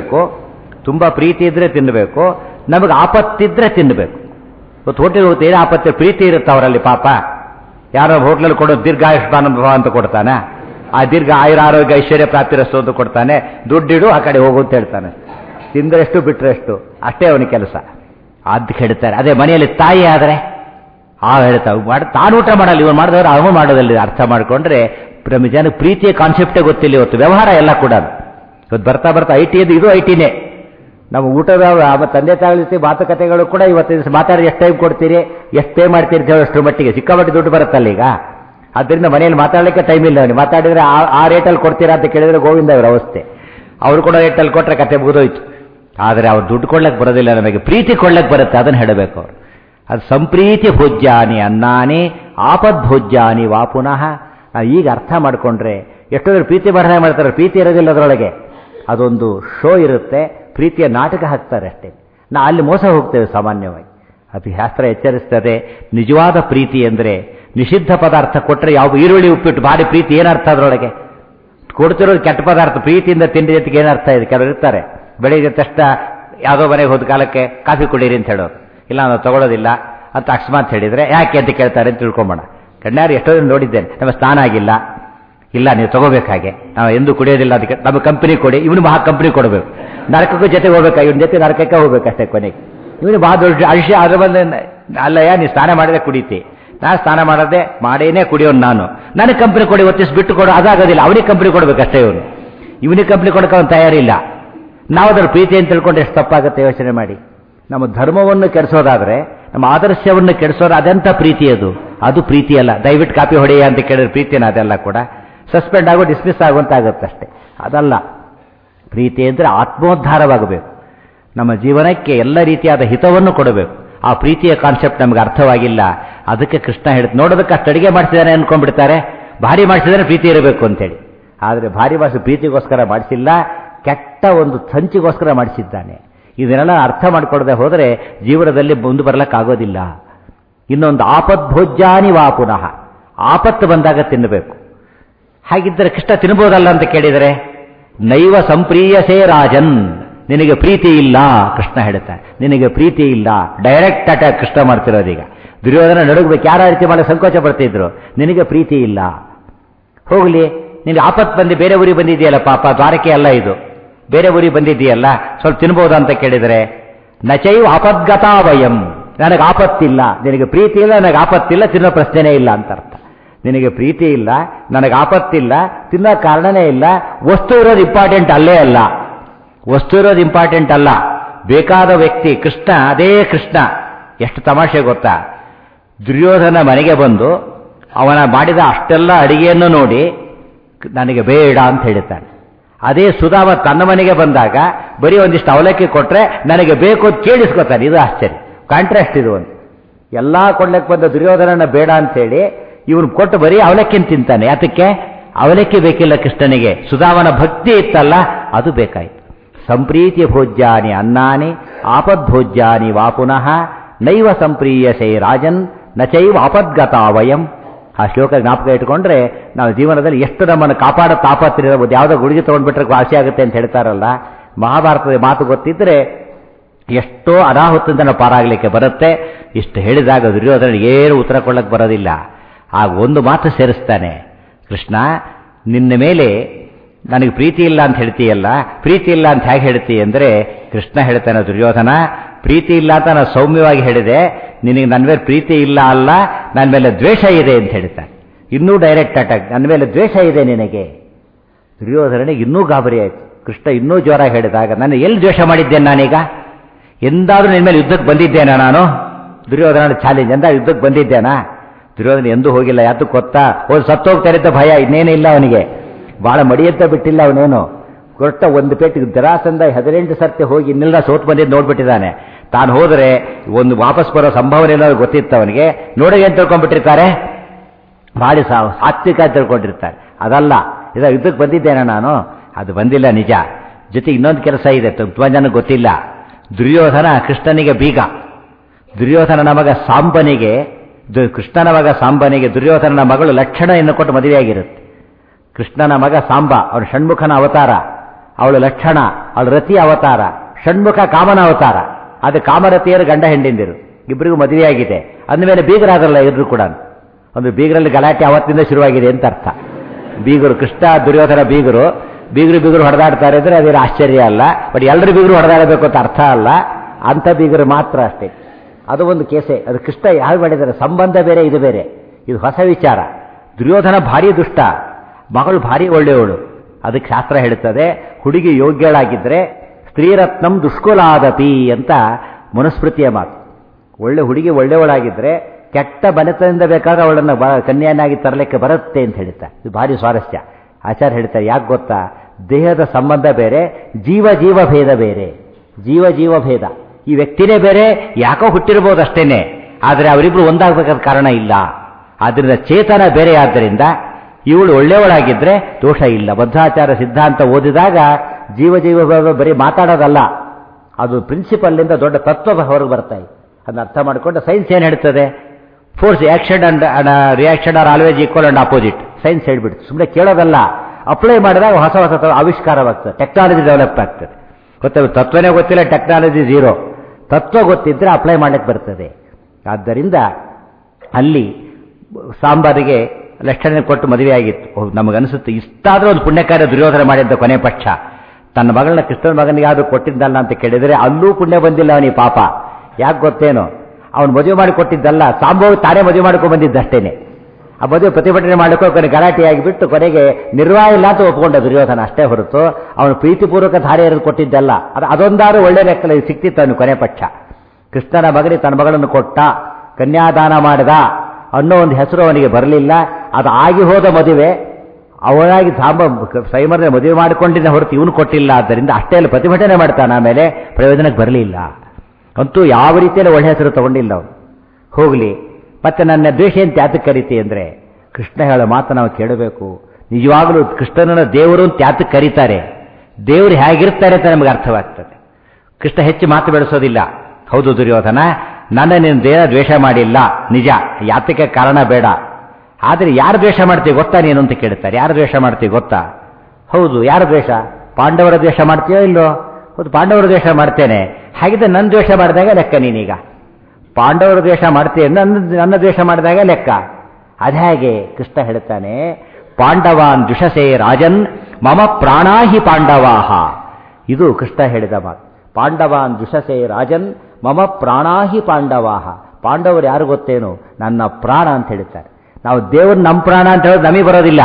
A: ತಿನ್ನಬೇಕು, ನಮಗೆ ಆಪತ್ತಿದ್ರೆ ತಿನ್ನಬೇಕು. ಇವತ್ತು ಹೋಟೆಲ್ ಹೋಗುತ್ತೆ, ಏನು ಆಪತ್ತೆ? ಪ್ರೀತಿ ಇರುತ್ತೆ ಅವರಲ್ಲಿ ಪಾಪ. ಯಾರೋ ಹೋಟ್ಲಲ್ಲಿ ಕೊಡೋ ದೀರ್ಘಾಯುಷ್ಮಾನ ಭವ ಅಂತ ಕೊಡ್ತಾನೆ, ಆ ದೀರ್ಘ ಆಯುರಾರೋಗ್ಯ ಐಶ್ವರ್ಯ ಪ್ರಾಪ್ತಿರಸ್ತು ಅಂತ ಕೊಡ್ತಾನೆ. ದುಡ್ಡಿಡು ಆ ಕಡೆ ಹೋಗು ಅಂತ ಹೇಳ್ತಾನೆ. ತಿಂದ್ರೆಷ್ಟು ಬಿಟ್ರೆಷ್ಟು, ಅಷ್ಟೇ ಅವನ ಕೆಲಸ. ಅದು ಹೇಳ್ತಾರೆ. ಅದೇ ಮನೆಯಲ್ಲಿ ತಾಯಿ ಆದರೆ ಹೇಳ್ತಾವೆ, ತಾನು ಊಟ ಮಾಡಲ್ಲ, ಇವನು ಮಾಡಿದವರು ಅವನು ಮಾಡೋದಲ್ಲಿ. ಅರ್ಥ ಮಾಡಿಕೊಂಡ್ರೆ ನಮಗೆ ಜನಕ್ಕೆ ಪ್ರೀತಿಯ ಕಾನ್ಸೆಪ್ಟೇ ಗೊತ್ತಿಲ್ಲ. ಇವತ್ತು ವ್ಯವಹಾರ ಎಲ್ಲ ಕೂಡ ಇವತ್ತು ಬರ್ತಾ ಐಟಿ ಅದು, ಇದು ಐಟಿನೇ. ನಮ್ಮ ಊಟದ ತಂದೆ ತಾಯಿ ಜೊತೆ ಮಾತುಕತೆಗಳು ಕೂಡ ಇವತ್ತು ಮಾತಾಡಿ ಎಷ್ಟು ಟೈಮ್ ಕೊಡ್ತೀರಿ, ಎಷ್ಟು ಪೇ ಮಾಡ್ತೀರಿ ಅಷ್ಟರ ಮಟ್ಟಿಗೆ ಸಿಕ್ಕಾಪಟ್ಟೆ ದುಡ್ಡು ಬರುತ್ತಲ್ಲ ಈಗ. ಆದ್ದರಿಂದ ಮನೆಯಲ್ಲಿ ಮಾತಾಡಲಿಕ್ಕೆ ಟೈಮ್ ಇಲ್ಲ. ಅವನಿಗೆ ಮಾತಾಡಿದ್ರೆ ಆ ರೇಟಲ್ಲಿ ಕೊಡ್ತೀರಾ ಅಂತ ಕೇಳಿದ್ರೆ ಗೋವಿಂದ ಅವರ ಅವಸ್ಥೆ. ಅವರು ಕೂಡ ರೇಟಲ್ಲಿ ಕೊಟ್ಟರೆ ಕತೆ ಮುಗಿದೋಯ್ತು. ಆದರೆ ಅವ್ರು ದುಡ್ಡು ಕೊಡ್ಲಕ್ಕೆ ಬರೋದಿಲ್ಲ, ನಮಗೆ ಪ್ರೀತಿ ಕೊಡ್ಲಕ್ಕೆ ಬರುತ್ತೆ, ಅದನ್ನು ಹೇಳಬೇಕು ಅವರು. ಅದು ಸಂಪ್ರೀತಿ ಭೋಜ್ಯಾನಿ ಅನ್ನಾನಿ ಆಪದ್ಭೋಜ್ಯಾನಿ ವಾ ಪುನಃ. ನಾವು ಈಗ ಅರ್ಥ ಮಾಡಿಕೊಂಡ್ರೆ ಎಷ್ಟೋ ಪ್ರೀತಿ ಬರಹ ಮಾಡ್ತಾರೆ, ಪ್ರೀತಿ ಇರೋದಿಲ್ಲ ಅದರೊಳಗೆ. ಅದೊಂದು ಶೋ ಇರುತ್ತೆ, ಪ್ರೀತಿಯ ನಾಟಕ ಹಾಕ್ತಾರೆ ಅಷ್ಟೇ. ಅಲ್ಲಿ ಮೋಸ ಹೋಗ್ತೇವೆ ಸಾಮಾನ್ಯವಾಗಿ. ಅದು ಶಾಸ್ತ್ರ ಎಚ್ಚರಿಸ್ತದೆ. ನಿಜವಾದ ಪ್ರೀತಿ ಅಂದರೆ ನಿಷಿದ್ಧ ಪದಾರ್ಥ ಕೊಟ್ಟರೆ ಯಾವ ಈರುಳ್ಳಿ ಉಪ್ಪಿಟ್ಟು ಭಾರಿ ಪ್ರೀತಿ, ಏನರ್ಥ ಅದರೊಳಗೆ? ಕೊಡ್ತಿರೋದು ಕೆಟ್ಟ ಪದಾರ್ಥ. ಪ್ರೀತಿಯಿಂದ ತಿಂಡಿ ಜೊತೆಗೆ ಏನರ್ಥ ಇದೆ? ಕೆಲವರು ಇರ್ತಾರೆ, ಬೆಳಿಗ್ಗೆ ತಕ್ಷಣ ಯಾವುದೋ ಮನೆಗೆ ಹೋದ ಕಾಲಕ್ಕೆ ಕಾಫಿ ಕುಡೀರಿ ಅಂತ ಹೇಳೋರು. ಇಲ್ಲ ನಾವು ತಗೊಳ್ಳೋದಿಲ್ಲ ಅಂತ ಅಕಸ್ಮಾತ್ ಹೇಳಿದರೆ ಯಾಕೆ ಅಂತ ಕೇಳ್ತಾರೆ ಅಂತ ತಿಳ್ಕೊಂಬೋಣ. ಕಣ್ಣಾರು ಎಷ್ಟೋ ಜನ ನೋಡಿದ್ದೇನೆ, ನಮ್ಮ ಸ್ನಾನ ಆಗಿಲ್ಲ, ಇಲ್ಲ ನೀವು ತಗೋಬೇಕು, ಹಾಗೆ ನಾವು ಎಂದು ಕುಡಿಯೋದಿಲ್ಲ, ಅದಕ್ಕೆ ನಮ್ಮ ಕಂಪನಿ ಕೊಡಿ, ಇವನು ಮಹಾ ಕಂಪನಿ ಕೊಡಬೇಕು, ನರಕಕ್ಕೂ ಜೊತೆಗೆ ಹೋಗ್ಬೇಕಾ, ಇವನ ಜೊತೆ ನರಕಕ್ಕೆ ಹೋಗ್ಬೇಕಷ್ಟೇ ಕೊನೆಗೆ. ಇವನು ಬಹಳ ದೊಡ್ಡ ಅಳಿಸಿ ಅದ್ರ ಬಂದ ಅಲ್ಲಯ್ಯ ನೀ ಸ್ನಾನ ಮಾಡಿದ್ರೆ ಕುಡಿತಿ, ನಾನು ಸ್ನಾನ ಮಾಡದೆ ಮಾಡೇನೇ ಕುಡಿಯೋನು ನಾನು, ನನಗೆ ಕಂಪನಿ ಕೊಡಿ ಒತ್ತಿಸ್ಬಿಟ್ಟು ಕೊಡು, ಅದಾಗೋದಿಲ್ಲ, ಅವನಿಗೆ ಕಂಪನಿ ಕೊಡಬೇಕಷ್ಟೇ. ಇವನಿಗೆ ಕಂಪನಿ ಕೊಡೋಕೆ ಅವನು ತಯಾರಿಲ್ಲ. ನಾವು ಅದರ ಪ್ರೀತಿ ಅಂತ ತಿಳ್ಕೊಂಡು ಎಷ್ಟು ತಪ್ಪಾಗುತ್ತೆ ಯೋಚನೆ ಮಾಡಿ. ನಮ್ಮ ಧರ್ಮವನ್ನು ಕೆಡಿಸೋದಾದ್ರೆ, ನಮ್ಮ ಆದರ್ಶವನ್ನು ಕೆಡಿಸೋದು ಅದೆಂಥ ಪ್ರೀತಿ ಅದು? ಅದು ಪ್ರೀತಿ ಅಲ್ಲ. ದಯವಿಟ್ಟು ಕಾಪಿ ಹೊಡೆಯ ಅಂತ ಕೇಳಿದ್ರೆ ಪ್ರೀತಿನ ಅದೆಲ್ಲ ಕೂಡ ಸಸ್ಪೆಂಡ್ ಆಗೋ ಡಿಸ್ಮಿಸ್ ಆಗುವಂತ ಆಗುತ್ತಷ್ಟೇ, ಅದಲ್ಲ. ಪ್ರೀತಿ ಅಂದರೆ ಆತ್ಮೋದ್ಧಾರವಾಗಬೇಕು, ನಮ್ಮ ಜೀವನಕ್ಕೆ ಎಲ್ಲ ರೀತಿಯಾದ ಹಿತವನ್ನು ಕೊಡಬೇಕು. ಆ ಪ್ರೀತಿಯ ಕಾನ್ಸೆಪ್ಟ್ ನಮಗೆ ಅರ್ಥವಾಗಿಲ್ಲ. ಅದಕ್ಕೆ ಕೃಷ್ಣ ಹೇಳುತ್ತೆ, ನೋಡೋದಕ್ಕೆ ಅಷ್ಟು ಅಡಿಗೆ ಮಾಡಿಸಿದಾನೆ ಅನ್ಕೊಂಡ್ಬಿಡ್ತಾರೆ, ಭಾರಿ ಮಾಡಿಸಿದಾನೆ ಪ್ರೀತಿ ಇರಬೇಕು ಅಂತೇಳಿ. ಆದರೆ ಭಾರಿ ಮಾಡಿಸಿ ಪ್ರೀತಿಗೋಸ್ಕರ ಮಾಡಿಸಿಲ್ಲ, ಕೆಟ್ಟ ಒಂದು ಸಂಚಿಗೋಸ್ಕರ ಮಾಡಿಸಿದ್ದಾನೆ. ಇದನ್ನೆಲ್ಲ ಅರ್ಥ ಮಾಡಿಕೊಡದೆ ಹೋದರೆ ಜೀವನದಲ್ಲಿ ಮುಂದೆ ಬರಲಿಕ್ಕಾಗೋದಿಲ್ಲ. ಇನ್ನೊಂದು ಆಪದ್ಭೋಜ್ಯಾನಿ ವಾ ಪುನಃ, ಆಪತ್ತು ಬಂದಾಗ ತಿನ್ನಬೇಕು. ಹಾಗಿದ್ದರೆ ಕೃಷ್ಣ ತಿನ್ಬೋದಲ್ಲ ಅಂತ ಕೇಳಿದರೆ, ನೈವ ಸಂಪ್ರೀಯಸೇ ರಾಜನ್, ನಿನಗೆ ಪ್ರೀತಿ ಇಲ್ಲ ಕೃಷ್ಣ ಹೇಳ್ತಾರೆ, ನಿನಗೆ ಪ್ರೀತಿ ಇಲ್ಲ. ಡೈರೆಕ್ಟ್ ಅಟ್ಯಾಕ್ ಕೃಷ್ಣ ಮಾಡ್ತಿರೋದೀಗ. ದುರ್ಯೋಧನ ನಡುಗಬೇಕು, ಯಾರ ರೀತಿ ಮಾಡಿ ಸಂಕೋಚ ಪಡ್ತಿದ್ರು, ನಿನಗೆ ಪ್ರೀತಿ ಇಲ್ಲ. ಹೋಗ್ಲಿ, ನಿನಗೆ ಆಪತ್ತು ಬಂದು ಬೇರೆ ಊರಿಗೆ ಬಂದಿದೆಯಲ್ಲ, ಪಾಪ ದ್ವಾರಕೆ ಅಲ್ಲ ಇದು, ಬೇರೆ ಊರಿಗೆ ಬಂದಿದ್ದೀಯಲ್ಲ, ಸ್ವಲ್ಪ ತಿನ್ಬೋದಾ ಅಂತ ಕೇಳಿದರೆ, ನಚೈವ ಆಪದ್ಗತಾ ವಯಂ, ನನಗೆ ಆಪತ್ತಿಲ್ಲ, ನಿನಗೆ ಪ್ರೀತಿ ಇಲ್ಲ, ನನಗೆ ಆಪತ್ತಿಲ್ಲ, ತಿನ್ನೋ ಪ್ರಶ್ನೆನೇ ಇಲ್ಲ ಅಂತ ಅರ್ಥ. ನಿನಗೆ ಪ್ರೀತಿ ಇಲ್ಲ, ನನಗೆ ಆಪತ್ತಿಲ್ಲ, ತಿನ್ನೋ ಕಾರಣನೇ ಇಲ್ಲ. ವಸ್ತು ಇರೋದು ಇಂಪಾರ್ಟೆಂಟ್ ಅಲ್ಲೇ ಅಲ್ಲ, ವಸ್ತು ಇರೋದು ಇಂಪಾರ್ಟೆಂಟ್ ಅಲ್ಲ, ಬೇಕಾದ ವ್ಯಕ್ತಿ ಕೃಷ್ಣ. ಅದೇ ಕೃಷ್ಣ ಎಷ್ಟು ತಮಾಷೆ ಗೊತ್ತಾ, ದುರ್ಯೋಧನ ಮನೆಗೆ ಬಂದು ಅವನ ಮಾಡಿದ ಅಷ್ಟೆಲ್ಲ ಅಡಿಗೆಯನ್ನು ನೋಡಿ ನನಗೆ ಬೇಡ ಅಂತ ಹೇಳ್ತಾನೆ. ಅದೇ ಸುಧಾಮ ತನ್ನ ಮನೆಗೆ ಬಂದಾಗ ಬರೀ ಒಂದಿಷ್ಟು ಅವಲಕ್ಕಿ ಕೊಟ್ರೆ ನನಗೆ ಬೇಕು ಅಂತ ಕೇಳಿಸ್ಕೊತಾನೆ. ಇದು ಆಶ್ಚರ್ಯ, ಕಾಂಟ್ರಾಸ್ಟ್ ಇದು. ಒಂದು ಎಲ್ಲಾ ಕೊಡ್ಲಿಕ್ಕೆ ಬಂದ ದುರ್ಯೋಧನನ ಬೇಡ ಅಂತೇಳಿ ಇವನು ಕೊಟ್ಟು ಬರೀ ಅವಲಕ್ಕಿನ ತಿಂತಾನೆ. ಯಾತಕ್ಕೆ? ಅವಲಕ್ಕಿ ಬೇಕಿಲ್ಲ ಕೃಷ್ಣನಿಗೆ, ಸುಧಾಮನ ಭಕ್ತಿ ಇತ್ತಲ್ಲ ಅದು ಬೇಕಾಯಿತು. ಸಂಪ್ರೀತಿಯ ಭೋಜ್ಯಾನಿ ಅನ್ನಾನಿ ಆಪದ್ಭೋಜ್ಯಾನಿ ವಾ ಪುನಃ ನೈವ ಸಂಪ್ರೀಯಸೇ ರಾಜನ್ ನಚೈವ ಆಪದ್ಗತಾ ವಯಂ. ಆ ಶ್ಲೋಕ ಜ್ಞಾಪಕ ಇಟ್ಕೊಂಡ್ರೆ ನಾವು ಜೀವನದಲ್ಲಿ ಎಷ್ಟು ನಮ್ಮನ್ನು ಕಾಪಾಡೋ ತಾಪತ್ರಿರಬಹುದು. ಯಾವುದೋ ಗುಡುಗಿ ತಗೊಂಡ್ಬಿಟ್ರೆ ವಾಸಿ ಆಗುತ್ತೆ ಅಂತ ಹೇಳ್ತಾರಲ್ಲ, ಮಹಾಭಾರತದ ಮಾತು ಗೊತ್ತಿದ್ರೆ ಎಷ್ಟೋ ಅನಾಹುತದಿಂದ ನಾವು ಪಾರಾಗಲಿಕ್ಕೆ ಬರುತ್ತೆ. ಇಷ್ಟು ಹೇಳಿದಾಗ ದುರ್ಯೋಧನಿಗೆ ಏನು ಉತ್ತರ ಕೊಡಕ್ಕೆ ಬರೋದಿಲ್ಲ. ಆಗ ಒಂದು ಮಾತು ಸೇರಿಸ್ತಾನೆ ಕೃಷ್ಣ, ನಿನ್ನ ಮೇಲೆ ನನಗೆ ಪ್ರೀತಿ ಇಲ್ಲ ಅಂತ ಹೇಳ್ತೀಯಲ್ಲ, ಪ್ರೀತಿ ಇಲ್ಲ ಅಂತ ಹೇಗೆ ಹೇಳ್ತೀಯ ಅಂದರೆ, ಕೃಷ್ಣ ಹೇಳ್ತಾನೆ, ದುರ್ಯೋಧನ ಪ್ರೀತಿ ಇಲ್ಲ ಅಂತ ನಾನು ಸೌಮ್ಯವಾಗಿ ಹೇಳಿದೆ, ನಿನಗೆ ನನ್ನ ಮೇಲೆ ಪ್ರೀತಿ ಇಲ್ಲ ಅಲ್ಲ, ನನ್ನ ಮೇಲೆ ದ್ವೇಷ ಇದೆ ಅಂತ ಹೇಳ್ತಾನೆ. ಇನ್ನೂ ಡೈರೆಕ್ಟ್ ಅಟ್ಯಾಕ್, ನನ್ನ ಮೇಲೆ ದ್ವೇಷ ಇದೆ ನಿನಗೆ. ದುರ್ಯೋಧನಿಗೆ ಇನ್ನೂ ಗಾಬರಿ ಆಯ್ತು. ಕೃಷ್ಣ ಇನ್ನೂ ಜೋರಾಗಿ ಹೇಳಿದಾಗ, ನಾನು ಎಲ್ಲಿ ದ್ವೇಷ ಮಾಡಿದ್ದೇನೆ ನಾನೀಗ? ಎಂದಾದ್ರೂ ನಿನ್ನ ಮೇಲೆ ಯುದ್ಧಕ್ಕೆ ಬಂದಿದ್ದೇನಾ ನಾನು? ದುರ್ಯೋಧನ ಚಾಲೆಂಜ್, ಎಂದ ಯುದ್ಧಕ್ಕೆ ಬಂದಿದ್ದೇನಾ? ದುರ್ಯೋಧನ ಎಂದೂ ಹೋಗಿಲ್ಲ. ಯಾತಕ್ಕೆ ಗೊತ್ತಾ? ಸತ್ತೋಗ್ತಾರೆ ಅಂತ ಭಯ, ಇನ್ನೇನೇ ಇಲ್ಲ ಅವನಿಗೆ. ಬಹಳ ಮಡಿಯಂತ ಬಿಟ್ಟಿಲ್ಲ ಅವನೇನು. ಕೊಟ್ಟ ಒಂದು ಪೇಟಿಗೆ ಜರಾಸಂಧ 18 ಸರ್ತಿ ಹೋಗಿ ಇನ್ನೆಲ್ಲ ಸೋತ್ ಬಂದಿದ್ದು ನೋಡ್ಬಿಟ್ಟಿದ್ದಾನೆ. ತಾನು ಹೋದರೆ ಒಂದು ವಾಪಸ್ ಬರೋ ಸಂಭಾವನೆ ಏನಾದ್ರು ಗೊತ್ತಿತ್ತು ಅವನಿಗೆ. ನೋಡಿ ಅಂತ ತಿಳ್ಕೊಂಡ್ಬಿಟ್ಟಿರ್ತಾರೆ, ಭಾರಿ ಸಾತ್ವಿಕ ಅಂತ ತಿಳ್ಕೊಂಡಿರ್ತಾರೆ. ಅದಲ್ಲ, ಇದು ಯುದ್ಧಕ್ಕೆ ಬಂದಿದ್ದೇನೆ ನಾನು, ಅದು ಬಂದಿಲ್ಲ ನಿಜ. ಜೊತೆಗೆ ಇನ್ನೊಂದು ಕೆಲಸ ಇದೆ, ತುಂಬ ಜನಕ್ಕೆ ಗೊತ್ತಿಲ್ಲ. ದುರ್ಯೋಧನ ಕೃಷ್ಣನಿಗೆ ಬೀಗ. ದುರ್ಯೋಧನನ ಮಗ ಸಾಂಬನಿಗೆ, ಕೃಷ್ಣನ ಮಗ ಸಾಂಬನಿಗೆ ದುರ್ಯೋಧನನ ಮಗಳು ಲಕ್ಷಣ ಎನ್ನು ಕೊಟ್ಟು ಮದುವೆಯಾಗಿರುತ್ತೆ. ಕೃಷ್ಣನ ಮಗ ಸಾಂಬ, ಅವನು ಷಣ್ಮುಖನ ಅವತಾರ, ಅವಳು ಲಕ್ಷಣ, ಅವಳು ರತಿ ಅವತಾರ, ಷಣ್ಮುಖ ಕಾಮನ ಅವತಾರ. ಅದು ಕಾಮರತಿಯರು ಗಂಡ ಹೆಂಡಿಂದಿರು, ಇಬ್ಬರಿಗೂ ಮದುವೆಯಾಗಿದೆ. ಅಂದಮೇಲೆ ಬೀಗರಾದಲ್ಲ ಇದ್ರು ಕೂಡ. ಒಂದು ಬೀಗರಲ್ಲಿ ಗಲಾಟೆ ಅವತ್ತಿಂದ ಶುರುವಾಗಿದೆ ಅಂತ ಅರ್ಥ. ಬೀಗರು, ಕೃಷ್ಣ ದುರ್ಯೋಧನ ಬೀಗರು ಹೊಡೆದಾಡ್ತಾರೆ ಅಂದರೆ ಅದೇನು ಆಶ್ಚರ್ಯ ಅಲ್ಲ. ಬಟ್ ಎಲ್ಲರೂ ಬೀಗರು ಹೊಡೆದಾಡಬೇಕು ಅಂತ ಅರ್ಥ ಅಲ್ಲ, ಅಂಥ ಬೀಗರು ಮಾತ್ರ ಅಷ್ಟೇ. ಅದು ಒಂದು ಕೇಸೆ. ಅದು ಕೃಷ್ಣ ಯಾರು ಮಾಡಿದ್ದಾರೆ, ಸಂಬಂಧ ಬೇರೆ, ಇದು ಬೇರೆ, ಇದು ಹೊಸ ವಿಚಾರ. ದುರ್ಯೋಧನ ಭಾರಿ ದುಷ್ಟ, ಮಗಳು ಭಾರಿ ಒಳ್ಳೆಯವಳು. ಅದಕ್ಕೆ ಶಾಸ್ತ್ರ ಹೇಳ್ತದೆ, ಹುಡುಗಿ ಯೋಗ್ಯಳಾಗಿದ್ರೆ ಸ್ತ್ರೀರತ್ನಂ ದುಷ್ಕುಲಾದಪಿ ಅಂತ ಮನುಸ್ಮೃತಿಯ ಮಾತು. ಒಳ್ಳೆ ಹುಡುಗಿ ಒಳ್ಳೆಯವಳಾಗಿದ್ರೆ ಕೆಟ್ಟ ಬನೆತದಿಂದ ಬೇಕಾದ್ರೆ ಅವಳನ್ನು ಕನ್ಯಾನಾಗಿ ತರಲಿಕ್ಕೆ ಬರುತ್ತೆ ಅಂತ ಹೇಳ್ತಾರೆ. ಇದು ಭಾರಿ ಸ್ವಾರಸ್ಯ. ಆಚಾರ್ಯ ಹೇಳ್ತಾರೆ, ಯಾಕೆ ಗೊತ್ತಾ? ದೇಹದ ಸಂಬಂಧ ಬೇರೆ, ಜೀವ ಭೇದ ಬೇರೆ. ಜೀವ ಭೇದ, ಈ ವ್ಯಕ್ತಿನೇ ಬೇರೆ, ಯಾಕೋ ಹುಟ್ಟಿರ್ಬೋದು ಅಷ್ಟೇನೆ, ಆದರೆ ಅವರಿಬ್ರು ಒಂದಾಗಬೇಕಾದ ಕಾರಣ ಇಲ್ಲ. ಆದ್ರಿಂದ ಚೇತನ ಬೇರೆ. ಆದ್ದರಿಂದ ಇವಳು ಒಳ್ಳೆಯವಳಾಗಿದ್ರೆ ದೋಷ ಇಲ್ಲ. ಬದ್ಧಾಚಾರ ಸಿದ್ಧಾಂತ ಓದಿದಾಗ ಜೀವ ಬರೀ ಮಾತಾಡೋದಲ್ಲ, ಅದು ಪ್ರಿನ್ಸಿಪಲ್ನಿಂದ ದೊಡ್ಡ ತತ್ವ ಹೊರಗೆ ಬರ್ತಾ ಇದೆ. ಅದನ್ನ ಅರ್ಥ ಮಾಡಿಕೊಂಡು ಸೈನ್ಸ್ ಏನು ಹೇಳ್ತದೆ? Force action and reaction are always equal and opposite. Science ಹೇಳ್ಬಿಡ್ತು. ಸುಮ್ಮನೆ ಕೇಳೋದಲ್ಲ, ಅಪ್ಲೈ ಮಾಡಿದಾಗ ಹೊಸ ಆವಿಷ್ಕಾರವಾಗ್ತದೆ, ಟೆಕ್ನಾಲಜಿ ಡೆವಲಪ್ ಆಗ್ತದೆ. ಗೊತ್ತಾಗ ತತ್ವನೇ ಗೊತ್ತಿಲ್ಲ, ಟೆಕ್ನಾಲಜಿ ಝೀರೋ. ತತ್ವ ಗೊತ್ತಿದ್ರೆ ಅಪ್ಲೈ ಮಾಡಕ್ಕೆ ಬರ್ತದೆ. ಆದ್ದರಿಂದ ಅಲ್ಲಿ ಸಾಂಬಾರಿಗೆ ಲಕ್ಷಣ ಕೊಟ್ಟು ಮದುವೆ ಆಗಿತ್ತು. ನಮಗನ್ಸುತ್ತೆ ಇಷ್ಟಾದರೂ ಒಂದು ಪುಣ್ಯಕಾರ್ಯ ದುರ್ಯೋಧನ ಮಾಡಿದ್ದ ಕೊನೆ ಪಕ್ಷ. ತನ್ನ ಮಗಳನ್ನ ಕೃಷ್ಣನ ಮಗನಿಗೆ ಯಾವುದು ಕೊಟ್ಟಿದ್ದಲ್ಲ ಅಂತ ಕೇಳಿದರೆ ಅಲ್ಲೂ ಪುಣ್ಯ ಬಂದಿಲ್ಲ ಅವನಿಗೆ ಪಾಪ. ಯಾಕೆ ಗೊತ್ತೇನೋ, ಅವನು ಮದುವೆ ಮಾಡಿ ಕೊಟ್ಟಿದ್ದಲ್ಲ, ಸಾಂಬವ್ ತಾನೇ ಮದುವೆ ಮಾಡ್ಕೊಂಡು ಬಂದಿದ್ದಷ್ಟೇನೆ. ಆ ಮದುವೆ ಪ್ರತಿಭಟನೆ ಮಾಡಿಕೊ ಕೊನೆ ಗಲಾಟೆಯಾಗಿಬಿಟ್ಟು ಕೊನೆಗೆ ನಿರ್ವಾಹ ಇಲ್ಲ ಅಂತ ಒಪ್ಕೊಂಡ ದುರ್ಯೋಧನ ಅಷ್ಟೇ ಹೊರತು ಅವನು ಪ್ರೀತಿಪೂರ್ವಕ ಧಾರೆಯನ್ನು ಕೊಟ್ಟಿದ್ದಲ್ಲ. ಅದೊಂದಾರು ಒಳ್ಳೆ ಲೆಕ್ಕದಲ್ಲಿ ಸಿಕ್ತಿತ್ತು ಅವನು ಕೊನೆ ಪಕ್ಷ. ಕೃಷ್ಣನ ಮಗನಿಗೆ ತನ್ನ ಮಗಳನ್ನು ಕೊಟ್ಟ, ಕನ್ಯಾದಾನ ಮಾಡಿದ ಅನ್ನೋ ಒಂದು ಹೆಸರು ಅವನಿಗೆ ಬರಲಿಲ್ಲ. ಅದು ಆಗಿ ಹೋದ ಮದುವೆ, ಅವನಾಗಿ ಸೈಮರ್ನ ಮದುವೆ ಮಾಡಿಕೊಂಡಿದ್ದ ಹೊರತು ಇವನು ಕೊಟ್ಟಿಲ್ಲ. ಆದ್ದರಿಂದ ಅಷ್ಟೇ ಎಲ್ಲ ಪ್ರತಿಭಟನೆ ಮಾಡ್ತಾನೆ, ಆಮೇಲೆ ಪ್ರಯೋಜನಕ್ಕೆ ಬರಲಿಲ್ಲ. ಅಂತೂ ಯಾವ ರೀತಿಯಲ್ಲಿ ಒಳ್ಳೆ ಹೆಸರು ತಗೊಂಡಿಲ್ಲ ಅವನು. ಹೋಗಲಿ, ಮತ್ತೆ ನನ್ನ ದ್ವೇಷ ಅಂತ ಯಾತಕ್ಕೆ ಕರಿತಿ ಅಂದರೆ, ಕೃಷ್ಣ ಹೇಳೋ ಮಾತು ನಾವು ಕೇಳಬೇಕು. ನಿಜವಾಗಲೂ ಕೃಷ್ಣನ ದೇವರು ಅಂತ ಯಾತಕ್ಕೆ ಕರೀತಾರೆ, ದೇವರು ಹೇಗಿರ್ತಾರೆ ಅಂತ ನಮಗೆ ಅರ್ಥವಾಗ್ತದೆ. ಕೃಷ್ಣ ಹೆಚ್ಚು ಮಾತು ಬೆಳೆಸೋದಿಲ್ಲ. ಹೌದು ದುರ್ಯೋಧನ, ನನ್ನ ನೀನು ದೇಹ ದ್ವೇಷ ಮಾಡಿಲ್ಲ ನಿಜ, ಯಾತಕ್ಕೆ ಕಾರಣ ಬೇಡ. ಆದರೆ ಯಾರು ದ್ವೇಷ ಮಾಡ್ತೀವಿ ಗೊತ್ತಾ ನೀನು ಅಂತ ಕೇಳ್ತಾರೆ. ಯಾರು ದ್ವೇಷ ಮಾಡ್ತೀವಿ ಗೊತ್ತಾ? ಹೌದು, ಯಾರು ದ್ವೇಷ? ಪಾಂಡವರ ದ್ವೇಷ ಮಾಡ್ತೀಯೋ ಇಲ್ಲೋ? ಹೌದು, ಪಾಂಡವರ ದ್ವೇಷ ಮಾಡ್ತೇನೆ. ಹಾಗಿದ್ರೆ ನನ್ನ ದ್ವೇಷ ಮಾಡಿದಾಗ ಲೆಕ್ಕ ನೀನೀಗ. ಪಾಂಡವರ ದ್ವೇಷ ಮಾಡ್ತೀಯ, ನನ್ನ ದ್ವೇಷ ಮಾಡಿದಾಗ ಲೆಕ್ಕ. ಅದ್ಹಾಗೆ ಕೃಷ್ಣ ಹೇಳ್ತಾನೆ, ಪಾಂಡವಾನ್ ದ್ವಿಷಸೇ ರಾಜನ್ ಮಮ ಪ್ರಾಣಾಹಿ ಪಾಂಡವಾಹ. ಇದು ಕೃಷ್ಣ ಹೇಳಿದ ಮಾತು. ಪಾಂಡವಾನ್ ದ್ವಿಷಸೇ ರಾಜನ್ ಮಮ ಪ್ರಾಣಾಹಿ ಪಾಂಡವಾಹ. ಪಾಂಡವರು ಯಾರು ಗೊತ್ತೇನು? ನನ್ನ ಪ್ರಾಣ ಅಂತ ಹೇಳ್ತಾರೆ. ನಾವು ದೇವರು ನಮ್ಮ ಪ್ರಾಣ ಅಂತ ಹೇಳೋದು ನಮಗೆ ಬರೋದಿಲ್ಲ.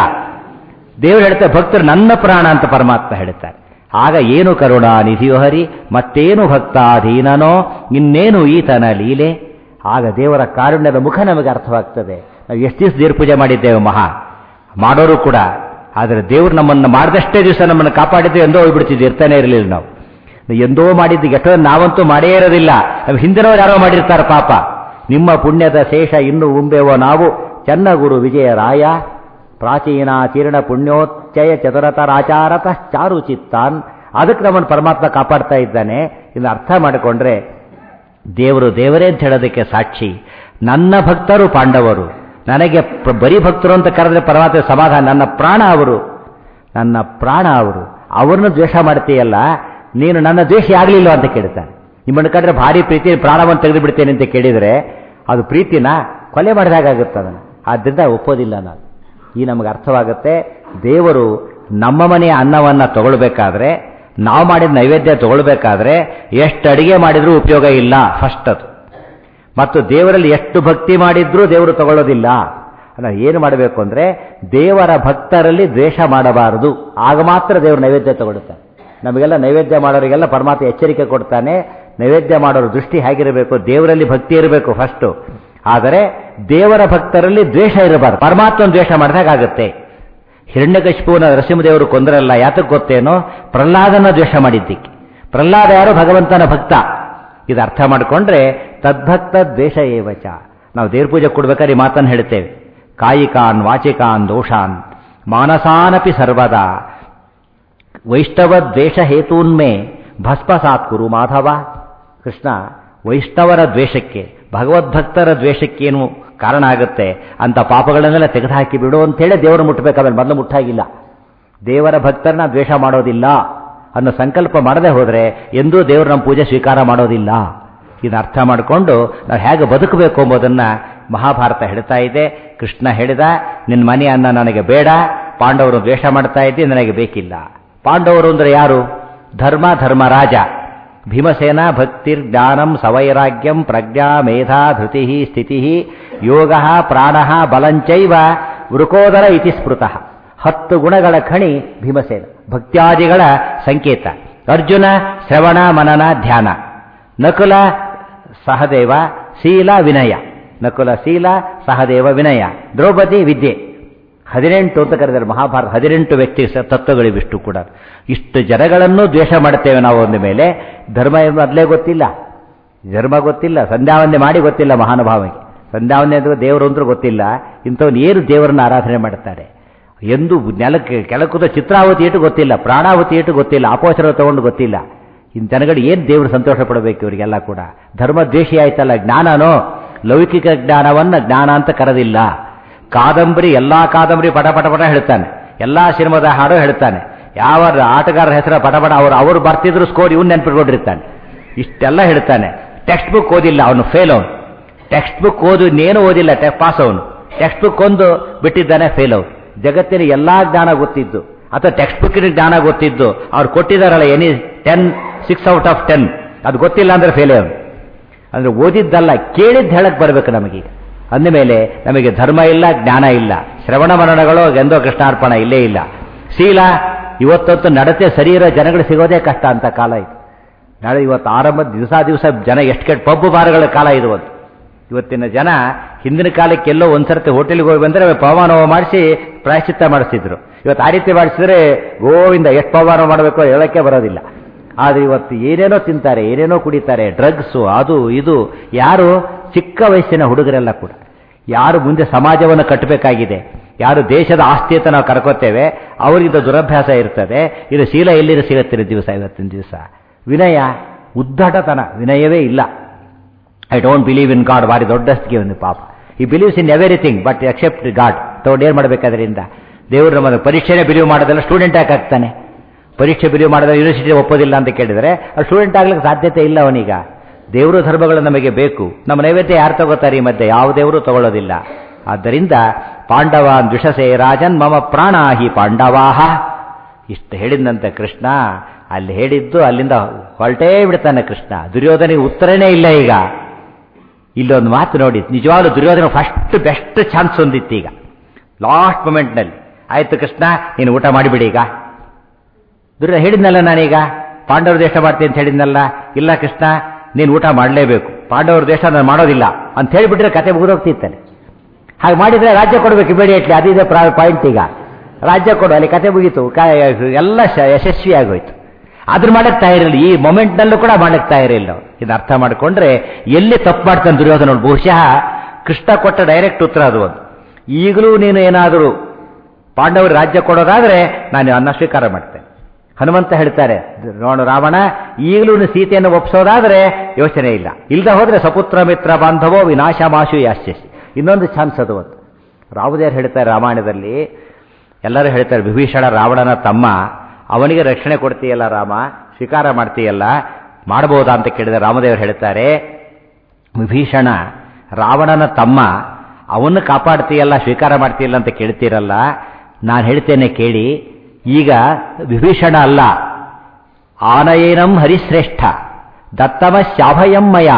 A: ದೇವರು ಹೇಳ್ತಾರೆ ಭಕ್ತರು ನನ್ನ ಪ್ರಾಣ ಅಂತ ಪರಮಾತ್ಮ ಹೇಳ್ತಾರೆ. ಆಗ ಏನು ಕರುಣಾ ನಿಧಿಯೋ ಹರಿ, ಮತ್ತೇನು ಭಕ್ತಾಧೀನನೋ, ಇನ್ನೇನು ಈತನ ಲೀಲೆ. ಆಗ ದೇವರ ಕಾರುಣ್ಯದ ಮುಖ ನಮಗೆ ಅರ್ಥವಾಗ್ತದೆ. ನಾವು ಎಷ್ಟು ದಿವಸ ದೇವ್ರ ಪೂಜೆ ಮಾಡಿದ್ದೇವೆ, ಮಹಾ ಮಾಡೋರು ಕೂಡ. ಆದರೆ ದೇವರು ನಮ್ಮನ್ನು ಮಾಡಿದಷ್ಟೇ ದಿವಸ ನಮ್ಮನ್ನು ಕಾಪಾಡಿದ್ದು ಎಂದೋ ಹೋಗ್ಬಿಡ್ತಿದ್ದು, ಇರ್ತಾನೆ ಇರಲಿಲ್ಲ. ನಾವು ಎಂದೋ ಮಾಡಿದ್ದು ಎಷ್ಟೋ ನಾವಂತೂ ಮಾಡೇ ಇರೋದಿಲ್ಲ. ನಾವು ಹಿಂದಿನವ್ರು ಯಾರೋ ಮಾಡಿರ್ತಾರೆ ಪಾಪ. ನಿಮ್ಮ ಪುಣ್ಯದ ಶೇಷ ಇನ್ನು ಉಂಬೆವೋ ನಾವು, ಚನ್ನಗುರು ವಿಜಯರಾಯ ಪ್ರಾಚೀನಾಚೀರ್ಣ ಪುಣ್ಯೋಚ್ಚಯ ಚತುರತರಾಚಾರತಃ ಚಾರು ಚಿತ್ತಾನ್. ಅದಕ್ಕೆ ನಮ್ಮನ್ನು ಪರಮಾತ್ಮ ಕಾಪಾಡ್ತಾ ಇದ್ದಾನೆ. ಇನ್ನು ಅರ್ಥ ಮಾಡಿಕೊಂಡ್ರೆ ದೇವರು ದೇವರೇ ಅಂತ ಹೇಳೋದಕ್ಕೆ ಸಾಕ್ಷಿ ನನ್ನ ಭಕ್ತರು ಪಾಂಡವರು. ನನಗೆ ಬರೀ ಭಕ್ತರು ಅಂತ ಕರೆದ್ರೆ ಪರಮಾತ್ಮ ಸಮಾಧಾನ. ನನ್ನ ಪ್ರಾಣ ಅವರು, ನನ್ನ ಪ್ರಾಣ ಅವರು. ಅವ್ರನ್ನ ದ್ವೇಷ ಮಾಡ್ತೀಯಲ್ಲ ನೀನು, ನನ್ನ ದ್ವೇಷ ಆಗಲಿಲ್ಲ ಅಂತ ಕೇಳ್ತಾನೆ. ನಿಮ್ಮನ್ನು ಕಂಡ್ರೆ ಭಾರಿ ಪ್ರೀತಿ, ಪ್ರಾಣವನ್ನು ತೆಗೆದು ಬಿಡ್ತೇನೆ ಅಂತ ಕೇಳಿದರೆ ಅದು ಪ್ರೀತಿನ ಕೊಲೆ ಮಾಡಿದಾಗುತ್ತೆ. ಅದನ್ನು ಆದ್ದರಿಂದ ಒಪ್ಪೋದಿಲ್ಲ ನಾನು. ಈ ನಮಗೆ ಅರ್ಥವಾಗುತ್ತೆ. ದೇವರು ನಮ್ಮ ಮನೆಯ ಅನ್ನವನ್ನು ತಗೊಳ್ಬೇಕಾದ್ರೆ, ನಾವು ಮಾಡಿದ ನೈವೇದ್ಯ ತಗೊಳ್ಬೇಕಾದ್ರೆ ಎಷ್ಟು ಅಡಿಗೆ ಮಾಡಿದ್ರೂ ಉಪಯೋಗ ಇಲ್ಲ, ಫಸ್ಟ್ ಅದು. ಮತ್ತು ದೇವರಲ್ಲಿ ಎಷ್ಟು ಭಕ್ತಿ ಮಾಡಿದ್ರೂ ದೇವರು ತಗೊಳ್ಳೋದಿಲ್ಲ. ನಾವು ಏನು ಮಾಡಬೇಕು ಅಂದರೆ ದೇವರ ಭಕ್ತರಲ್ಲಿ ದ್ವೇಷ ಮಾಡಬಾರದು. ಆಗ ಮಾತ್ರ ದೇವರು ನೈವೇದ್ಯ ತಗೊಳ್ತಾನೆ. ನಮಗೆಲ್ಲ ನೈವೇದ್ಯ ಮಾಡೋರಿಗೆಲ್ಲ ಪರಮಾತ್ಮ ಎಚ್ಚರಿಕೆ ಕೊಡ್ತಾನೆ. ನೈವೇದ್ಯ ಮಾಡೋರ ದೃಷ್ಟಿ ಹೇಗಿರಬೇಕು? ದೇವರಲ್ಲಿ ಭಕ್ತಿ ಇರಬೇಕು ಫಸ್ಟು. ಆದರೆ ದೇವರ ಭಕ್ತರಲ್ಲಿ ದ್ವೇಷ ಇರಬಾರ್ದು. ಪರಮಾತ್ಮನ ದ್ವೇಷ ಮಾಡಿದಾಗುತ್ತೆ. ಹಿರಣ್ಯಕಶಿಪುವನ ನರಸಿಂಹದೇವರು ಕೊಂದರಲ್ಲ, ಯಾತಕ್ಕೆ ಗೊತ್ತೇನೋ? ಪ್ರಹ್ಲಾದನ ದ್ವೇಷ ಮಾಡಿದ್ದಕ್ಕೆ. ಪ್ರಹ್ಲಾದ ಯಾರು? ಭಗವಂತನ ಭಕ್ತ. ಇದು ಅರ್ಥ ಮಾಡಿಕೊಂಡ್ರೆ ತದ್ಭಕ್ತ ದ್ವೇಷ ಏವಚ. ನಾವು ದೇವ್ರ ಪೂಜೆ ಕೊಡ್ಬೇಕಾದ್ರೆ ಈ ಮಾತನ್ನು ಹೇಳ್ತೇವೆ. ಕಾಯಿಕಾನ್ ವಾಚಿಕಾನ್ ದೋಷಾನ್ ಮಾನಸಾನಪಿ ಸರ್ವದಾ ವೈಷ್ಣವ ದ್ವೇಷ ಹೇತೂನ್ಮೇ ಭಸ್ಮಸಾತ್ ಕುರು ಮಾಧವ. ಕೃಷ್ಣ ವೈಷ್ಣವರ ದ್ವೇಷಕ್ಕೆ, ಭಗವದ್ಭಕ್ತರ ದ್ವೇಷಕ್ಕೇನು ಕಾರಣ ಆಗುತ್ತೆ ಅಂತ ಪಾಪಗಳನ್ನೆಲ್ಲ ತೆಗೆದುಹಾಕಿ ಬಿಡು ಅಂತೇಳಿ ದೇವರು ಮುಟ್ಟಬೇಕಾದ್ರೆ ಮೊದಲು ಮುಟ್ಟಾಗಿಲ್ಲ. ದೇವರ ಭಕ್ತರನ್ನ ದ್ವೇಷ ಮಾಡೋದಿಲ್ಲ ಅನ್ನೋ ಸಂಕಲ್ಪ ಮಾಡದೆ ಹೋದರೆ ಎಂದೂ ದೇವರು ನಮ್ಮ ಪೂಜೆ ಸ್ವೀಕಾರ ಮಾಡೋದಿಲ್ಲ. ಇದನ್ನು ಅರ್ಥ ಮಾಡಿಕೊಂಡು ನಾವು ಹೇಗೆ ಬದುಕಬೇಕು ಎಂಬುದನ್ನು ಮಹಾಭಾರತ ಹೇಳ್ತಾ ಇದೆ. ಕೃಷ್ಣ ಹೇಳಿದ, ನಿನ್ನ ಮನೆ ಅನ್ನ ನನಗೆ ಬೇಡ, ಪಾಂಡವರು ದ್ವೇಷ ಮಾಡ್ತಾ ಇದ್ದಿ, ನನಗೆ ಬೇಕಿಲ್ಲ. ಪಾಂಡವರು ಅಂದರೆ ಯಾರು? ಧರ್ಮ, ಧರ್ಮರಾಜ. ಭೀಮಸೇನ ಭಕ್ತಿರ್ ಜ್ಞಾನಂ ಸವೈರಾಗ್ಯಂ ಪ್ರಜ್ಞಾ ಮೇಧಾ ಧೃತಿ ಸ್ಥಿತಿ ಯೋಗ ಪ್ರಾಣ ಬಲಂಚೈವ ವೃಕೋದರ ಇತಿ ಸ್ಮೃತಃ. 10 ಗುಣಗಳ ಖಣಿ ಭೀಮಸೇನ, ಭಕ್ತ್ಯಾದಿಗಳ ಸಂಕೇತ. ಅರ್ಜುನ ಶ್ರವಣ ಮನನ ಧ್ಯಾನ. ನಕುಲ ಸಹದೇವ ಶೀಲ ವಿನಯ. ನಕುಲ ಶೀಲ, ಸಹದೇವ ವಿನಯ. ದ್ರೌಪದಿ ವಿದ್ಯೆ. 18 ಅಂತ ಕರೆದರೆ ಮಹಾಭಾರತ 18 ವ್ಯಕ್ತಿ ತತ್ವಗಳಿವಿಷ್ಟು ಕೂಡ. ಇಷ್ಟು ಜನಗಳನ್ನು ದ್ವೇಷ ಮಾಡ್ತೇವೆ ನಾವು. ಒಂದ ಮೇಲೆ ಧರ್ಮ ಮೊದಲೇ ಗೊತ್ತಿಲ್ಲ, ಧರ್ಮ ಗೊತ್ತಿಲ್ಲ, ಸಂಧ್ಯಾವಂದನೆ ಮಾಡಿ ಗೊತ್ತಿಲ್ಲ ಮಹಾನುಭಾವಿಗೆ. ಸಂಧ್ಯಾವಂದನೆ ಅಂದ್ರೆ ದೇವರು ಅಂದ್ರೂ ಗೊತ್ತಿಲ್ಲ. ಇಂಥವ್ನು ಏನು ದೇವರನ್ನ ಆರಾಧನೆ ಮಾಡ್ತಾರೆ ಎಂದು ನೆಲಕ್ಕೆ ಕೆಳಕುದ ಚಿತ್ರಾವತಿ ಏಟು ಗೊತ್ತಿಲ್ಲ, ಪ್ರಾಣಾವತಿ ಏಟು ಗೊತ್ತಿಲ್ಲ, ಅಪೋಚರ ತಗೊಂಡು ಗೊತ್ತಿಲ್ಲ. ಇನ್ನು ಜನಗಳು ಏನು ದೇವರು ಸಂತೋಷ ಪಡಬೇಕು ಇವರಿಗೆಲ್ಲ ಕೂಡ. ಧರ್ಮದ್ವೇಷಿ ಆಯ್ತಲ್ಲ. ಜ್ಞಾನನೋ ಲೌಕಿಕ ಜ್ಞಾನವನ್ನ ಜ್ಞಾನ ಅಂತ ಕರೆದಿಲ್ಲ. ಕಾದಂಬರಿ, ಎಲ್ಲಾ ಕಾದಂಬರಿ ಪಟ ಪಟ ಪಟ ಹೇಳ್ತಾನೆ, ಎಲ್ಲಾ ಸಿನಿಮಾದ ಹಾಡು ಹೇಳ್ತಾನೆ, ಯಾವ ಆಟಗಾರರ ಹೆಸರ ಪಟಪಟ ಅವರು ಬರ್ತಿದ್ರು ಸ್ಕೋರ್ ಇವನು ನೆನಪಿಟ್ಕೊಂಡಿರ್ತಾನೆ. ಇಷ್ಟೆಲ್ಲ ಹೇಳ್ತಾನೆ. ಟೆಕ್ಸ್ಟ್ ಬುಕ್ ಓದಿಲ್ಲ ಅವನು, ಫೇಲ್ ಅವನು. ಟೆಕ್ಸ್ಟ್ ಬುಕ್ ಓದು ಇನ್ನೇನು ಓದಿಲ್ಲ, ಪಾಸ್ ಅವನು. ಟೆಕ್ಸ್ಟ್ ಬುಕ್ ಒಂದು ಬಿಟ್ಟಿದ್ದಾನೆ ಫೇಲ್ ಔಟ್. ಜಗತ್ತಿನ ಎಲ್ಲಾ ಜ್ಞಾನ ಗೊತ್ತಿದ್ದು ಅಥವಾ ಟೆಕ್ಸ್ಟ್ ಬುಕ್ಕಿನ ಜ್ಞಾನ ಗೊತ್ತಿದ್ದು ಅವ್ರು ಕೊಟ್ಟಿದ್ದಾರಲ್ಲ 6 out of 10 ಅದು ಗೊತ್ತಿಲ್ಲ ಅಂದ್ರೆ ಫೇಲ್ಯೂರ್. ಅಂದ್ರೆ ಓದಿದ್ದಲ್ಲ ಕೇಳಿದ್ದು ಹೇಳಕ್ ಬರ್ಬೇಕು ನಮಗೀಗ. ಅಂದಮೇಲೆ ನಮಗೆ ಧರ್ಮ ಇಲ್ಲ, ಜ್ಞಾನ ಇಲ್ಲ, ಶ್ರವಣ ಮರಣಗಳು ಎಂದೋ ಕೃಷ್ಣಾರ್ಪಣ ಇಲ್ಲೇ ಇಲ್ಲ. ಶೀಲ ಇವತ್ತೊತ್ತು ನಡತೆ ಸರಿ ಇರೋ ಜನಗಳು ಸಿಗೋದೇ ಕಷ್ಟ ಅಂತ ಕಾಲ ಇದು. ನಾಳೆ ಇವತ್ತು ಆರಂಭ ದಿವಸ ಜನ ಎಷ್ಟು ಕೆಟ್ಟ ಪಬ್ಬು ಬಾರ್ಗಳ ಕಾಲ ಇದು. ಇವತ್ತಿನ ಜನ ಹಿಂದಿನ ಕಾಲಕ್ಕೆಲ್ಲೋ ಒಂದ್ಸರ್ತಿ ಹೋಟೆಲ್ಗೆ ಹೋಗಿ ಬಂದರೆ ಪವಮಾನವ ಮಾಡಿಸಿ ಪ್ರಾಯಶ್ಚಿತ್ತ ಮಾಡಿಸ್ತಿದ್ರು. ಇವತ್ತು ಆ ರೀತಿ ಮಾಡಿಸಿದ್ರೆ ಗೋವಿಂದ ಎಷ್ಟು ಪವಮಾನವ ಮಾಡಬೇಕು ಹೇಳಕ್ಕೆ ಬರೋದಿಲ್ಲ. ಆದರೆ ಇವತ್ತು ಏನೇನೋ ತಿಂತಾರೆ, ಏನೇನೋ ಕುಡಿತಾರೆ, ಡ್ರಗ್ಸು, ಅದು ಇದು. ಯಾರು ಚಿಕ್ಕ ವಯಸ್ಸಿನ ಹುಡುಗರೆಲ್ಲ ಕೂಡ ಯಾರು ಮುಂದೆ ಸಮಾಜವನ್ನು ಕಟ್ಟಬೇಕಾಗಿದೆ, ಯಾರು ದೇಶದ ಆಸ್ತಿ ಅಂತ ನಾವು ಕರ್ಕೋತೇವೆ, ಅವರಿಗಿದು ದುರಭ್ಯಾಸ ಇರ್ತದೆ. ಇದು ಶೀಲ ಎಲ್ಲಿರೋ ಸಿಗುತ್ತಿರೋ ದಿವಸ, ಇವತ್ತಿನ ದಿವಸ ವಿನಯ, ಉದ್ದಟತನ, ವಿನಯವೇ ಇಲ್ಲ. I don't believe in God, ಭಾರಿ ದೊಡ್ಡಸ್ತಿಗೆ ಒಂದು ಪಾಪ. ಈ believes in everything but except God. ತಗೊಂಡು ಏನು ಮಾಡಬೇಕಾದ್ರಿಂದ ದೇವರು ನಮ್ಮ ಪರೀಕ್ಷೆನೇ ಬಿಲೀವ್ ಮಾಡೋದಲ್ಲ, ಸ್ಟೂಡೆಂಟ್ ಯಾಕಾಗ್ತಾನೆ? ಪರೀಕ್ಷೆ ಬಿಲೀವ್ ಮಾಡಿದ್ರೆ ಯೂನಿವರ್ಸಿಟಿ ಒಪ್ಪೋದಿಲ್ಲ ಅಂತ ಕೇಳಿದರೆ ಅದು ಸ್ಟೂಡೆಂಟ್ ಆಗ್ಲಿಕ್ಕೆ ಸಾಧ್ಯತೆ ಇಲ್ಲ ಅವನೀಗ. ದೇವರು ಧರ್ಮಗಳು ನಮಗೆ ಬೇಕು. ನಮ್ಮ ನೈವೇದ್ಯ ಯಾರು ತಗೋತಾರೆ ಈ ಮಧ್ಯೆ? ಯಾವ ದೇವರು ತಗೊಳ್ಳೋದಿಲ್ಲ. ಆದ್ದರಿಂದ ಪಾಂಡವಾನ್ ದ್ವಿಷಸೇ ರಾಜನ್ ಮಮ ಪ್ರಾಣಾಹಿ ಪಾಂಡವಾಹ ಇಷ್ಟು ಹೇಳಿದಂತೆ ಕೃಷ್ಣ ಅಲ್ಲಿ ಹೇಳಿದ್ದು ಅಲ್ಲಿಂದ ಹೊರಟೇ ಬಿಡ್ತಾನೆ ಕೃಷ್ಣ. ದುರ್ಯೋಧನಿಗೆ ಉತ್ತರನೇ ಇಲ್ಲ. ಈಗ ಇಲ್ಲೊಂದು ಮಾತು ನೋಡಿ, ನಿಜವಾಗ್ಲೂ ದುರ್ಯೋಧನ ಫಸ್ಟ್ ಬೆಸ್ಟ್ ಚಾನ್ಸ್ ಹೊಂದಿತ್ತು. ಈಗ ಲಾಸ್ಟ್ ಮೊಮೆಂಟ್ನಲ್ಲಿ ಆಯ್ತು ಕೃಷ್ಣ ನೀನು ಊಟ ಮಾಡಿಬಿಡಿ. ಈಗ ದುರ್ಯೋಧನ ಹೇಳಿದ್ನಲ್ಲ, ನಾನೀಗ ಪಾಂಡವರ ದೇಶ ಮಾಡ್ತೀನಿ ಅಂತ ಹೇಳಿದ್ನಲ್ಲ, ಇಲ್ಲ ಕೃಷ್ಣ ನೀನು ಊಟ ಮಾಡಲೇಬೇಕು, ಪಾಂಡವರ ದೇಶ ನಾನು ಮಾಡೋದಿಲ್ಲ ಅಂತ ಹೇಳಿಬಿಟ್ರೆ ಕತೆ ಮುಗಿದೋಗ್ತಿತ್ತಾನೆ. ಹಾಗೆ ಮಾಡಿದರೆ ರಾಜ್ಯ ಕೊಡಬೇಕು ಇಮಿಡಿಯೇಟ್ಲಿ. ಅದಿದೆ ಪಾಯಿಂಟ್. ಈಗ ರಾಜ್ಯ ಕೊಡು, ಅಲ್ಲಿ ಕತೆ ಮುಗೀತು, ಎಲ್ಲ ಯಶಸ್ವಿಯಾಗೋಯ್ತು. ಆದ್ರೂ ಮಾಡಕ್ಕೆ ತಯಾರಿಲ್ಲ, ಈ ಮೊಮೆಂಟ್ನಲ್ಲೂ ಕೂಡ ಮಾಡಕ್ಕೆ ತಯಾರಿಲ್ಲ. ಇದು ಅರ್ಥ ಮಾಡಿಕೊಂಡ್ರೆ ಎಲ್ಲಿ ತಪ್ಪು ಮಾಡ್ತಾನೆ ದುರ್ಯೋಧನ. ಬಹುಶಃ ಕೃಷ್ಣ ಕೊಟ್ಟ ಡೈರೆಕ್ಟ್ ಉತ್ತರ ಅದು. ಒಂದು ಈಗಲೂ ನೀನು ಏನಾದರೂ ಪಾಂಡವರು ರಾಜ್ಯ ಕೊಡೋದಾದ್ರೆ ನಾನು ಅನ್ನ ಸ್ವೀಕಾರ ಮಾಡ್ತೇನೆ. ಹನುಮಂತ ಹೇಳ್ತಾರೆ, ರಾವಣ ಈಗಲೂ ಸೀತೆಯನ್ನು ಒಪ್ಪಿಸೋದಾದ್ರೆ ಯೋಚನೆ ಇಲ್ಲ, ಇಲ್ಲದೆ ಹೋದ್ರೆ ಸಪುತ್ರ ಮಿತ್ರ ಬಾಂಧವೋ ವಿನಾಶಮಾಶು ಯಾಶ್ಯಸಿ. ಇನ್ನೊಂದು ಚಾನ್ಸ್ ಅದು. ಒಂದು ರಾಮದೇವರು ಹೇಳ್ತಾರೆ ರಾಮಾಯಣದಲ್ಲಿ, ಎಲ್ಲರೂ ಹೇಳ್ತಾರೆ ವಿಭೀಷಣ ರಾವಣನ ತಮ್ಮ, ಅವನಿಗೆ ರಕ್ಷಣೆ ಕೊಡ್ತೀಯಲ್ಲ ರಾಮ, ಸ್ವೀಕಾರ ಮಾಡ್ತೀಯಲ್ಲ, ಮಾಡಬಹುದಾ ಅಂತ ಕೇಳಿದರೆ ರಾಮದೇವರು ಹೇಳ್ತಾರೆ, ವಿಭೀಷಣ ರಾವಣನ ತಮ್ಮ, ಅವನ್ನು ಕಾಪಾಡ್ತೀಯಲ್ಲ, ಸ್ವೀಕಾರ ಮಾಡ್ತೀಯಲ್ಲ ಅಂತ ಕೇಳ್ತೀರಲ್ಲ, ನಾನು ಹೇಳ್ತೇನೆ ಕೇಳಿ. ಈಗ ವಿಭೀಷಣ ಅಲ್ಲ, ಆನಯನಂ ಹರಿಶ್ರೇಷ್ಠ ದತ್ತಮ ಶಾಭಯಂ ಮಯ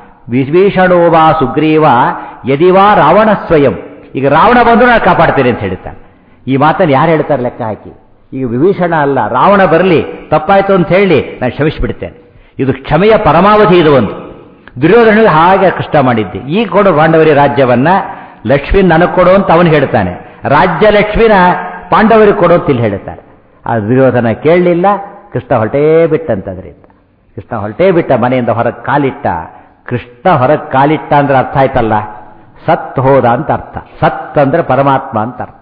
A: ವಿಭೀಷಣೋ ವಾ ಸುಗ್ರೀವ ಯದಿವಾ ರಾವಣ ಸ್ವಯಂ. ಈಗ ರಾವಣ ಬಂದರೂ ನಾನು ಕಾಪಾಡ್ತೇನೆ ಅಂತ ಹೇಳ್ತಾನೆ. ಈ ಮಾತನ್ನು ಯಾರು ಹೇಳ್ತಾರೆ ಲೆಕ್ಕ ಹಾಕಿ. ಈಗ ವಿಭೀಷಣ ಅಲ್ಲ, ರಾವಣ ಬರಲಿ, ತಪ್ಪಾಯ್ತು ಅಂತ ಹೇಳಿ ನಾನು ಕ್ಷಮಿಸಿಬಿಡ್ತೇನೆ. ಇದು ಕ್ಷಮೆಯ ಪರಮಾವಧಿ. ಇದು ಒಂದು ದುರ್ಯೋಧನಿಗೆ ಹಾಗೆ ಕಷ್ಟ ಮಾಡಿದ್ದೆ. ಈಗ ಕೊಡು ಪಾಂಡವರಿ ರಾಜ್ಯವನ್ನ, ಲಕ್ಷ್ಮೀ ನನಗೆ ಕೊಡು ಅಂತ ಅವನು ಹೇಳ್ತಾನೆ, ರಾಜ್ಯ ಲಕ್ಷ್ಮಿನ ಪಾಂಡವರಿಗೆ ಕೊಡು ಅಂತ ಇಲ್ಲಿ ಹೇಳ್ತಾರೆ. ಆ ದುರ್ಯೋಧನ ಕೇಳಲಿಲ್ಲ, ಕೃಷ್ಣ ಹೊರಟೇ ಬಿಟ್ಟಂತದ್ರಿಂದ. ಕೃಷ್ಣ ಹೊರಟೇ ಬಿಟ್ಟ, ಮನೆಯಿಂದ ಹೊರಗೆ ಕಾಲಿಟ್ಟ. ಕೃಷ್ಣ ಹೊರಗೆ ಕಾಲಿಟ್ಟ ಅಂದ್ರೆ ಅರ್ಥ ಆಯ್ತಲ್ಲ, ಸತ್ ಹೋದ ಅಂತ ಅರ್ಥ. ಸತ್ ಅಂದ್ರೆ ಪರಮಾತ್ಮ ಅಂತ ಅರ್ಥ.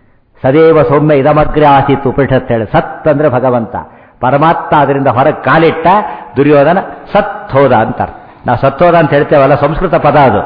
A: ಸದೇವ ಸೌಮ್ಯ ಇದಮಗ್ರೆ ಆಸೀತು ಉಪನಿಷತ್ ಹೇಳಿ, ಸತ್ ಅಂದ್ರೆ ಭಗವಂತ, ಪರಮಾತ್ಮ. ಅದರಿಂದ ಹೊರಗೆ ಕಾಲಿಟ್ಟ ದುರ್ಯೋಧನ ಸತ್ ಹೋದ ಅಂತ ಅರ್ಥ. ನಾವು ಸತ್ತೋದ ಅಂತ ಹೇಳ್ತೇವಲ್ಲ, ಸಂಸ್ಕೃತ ಪದ ಅದು.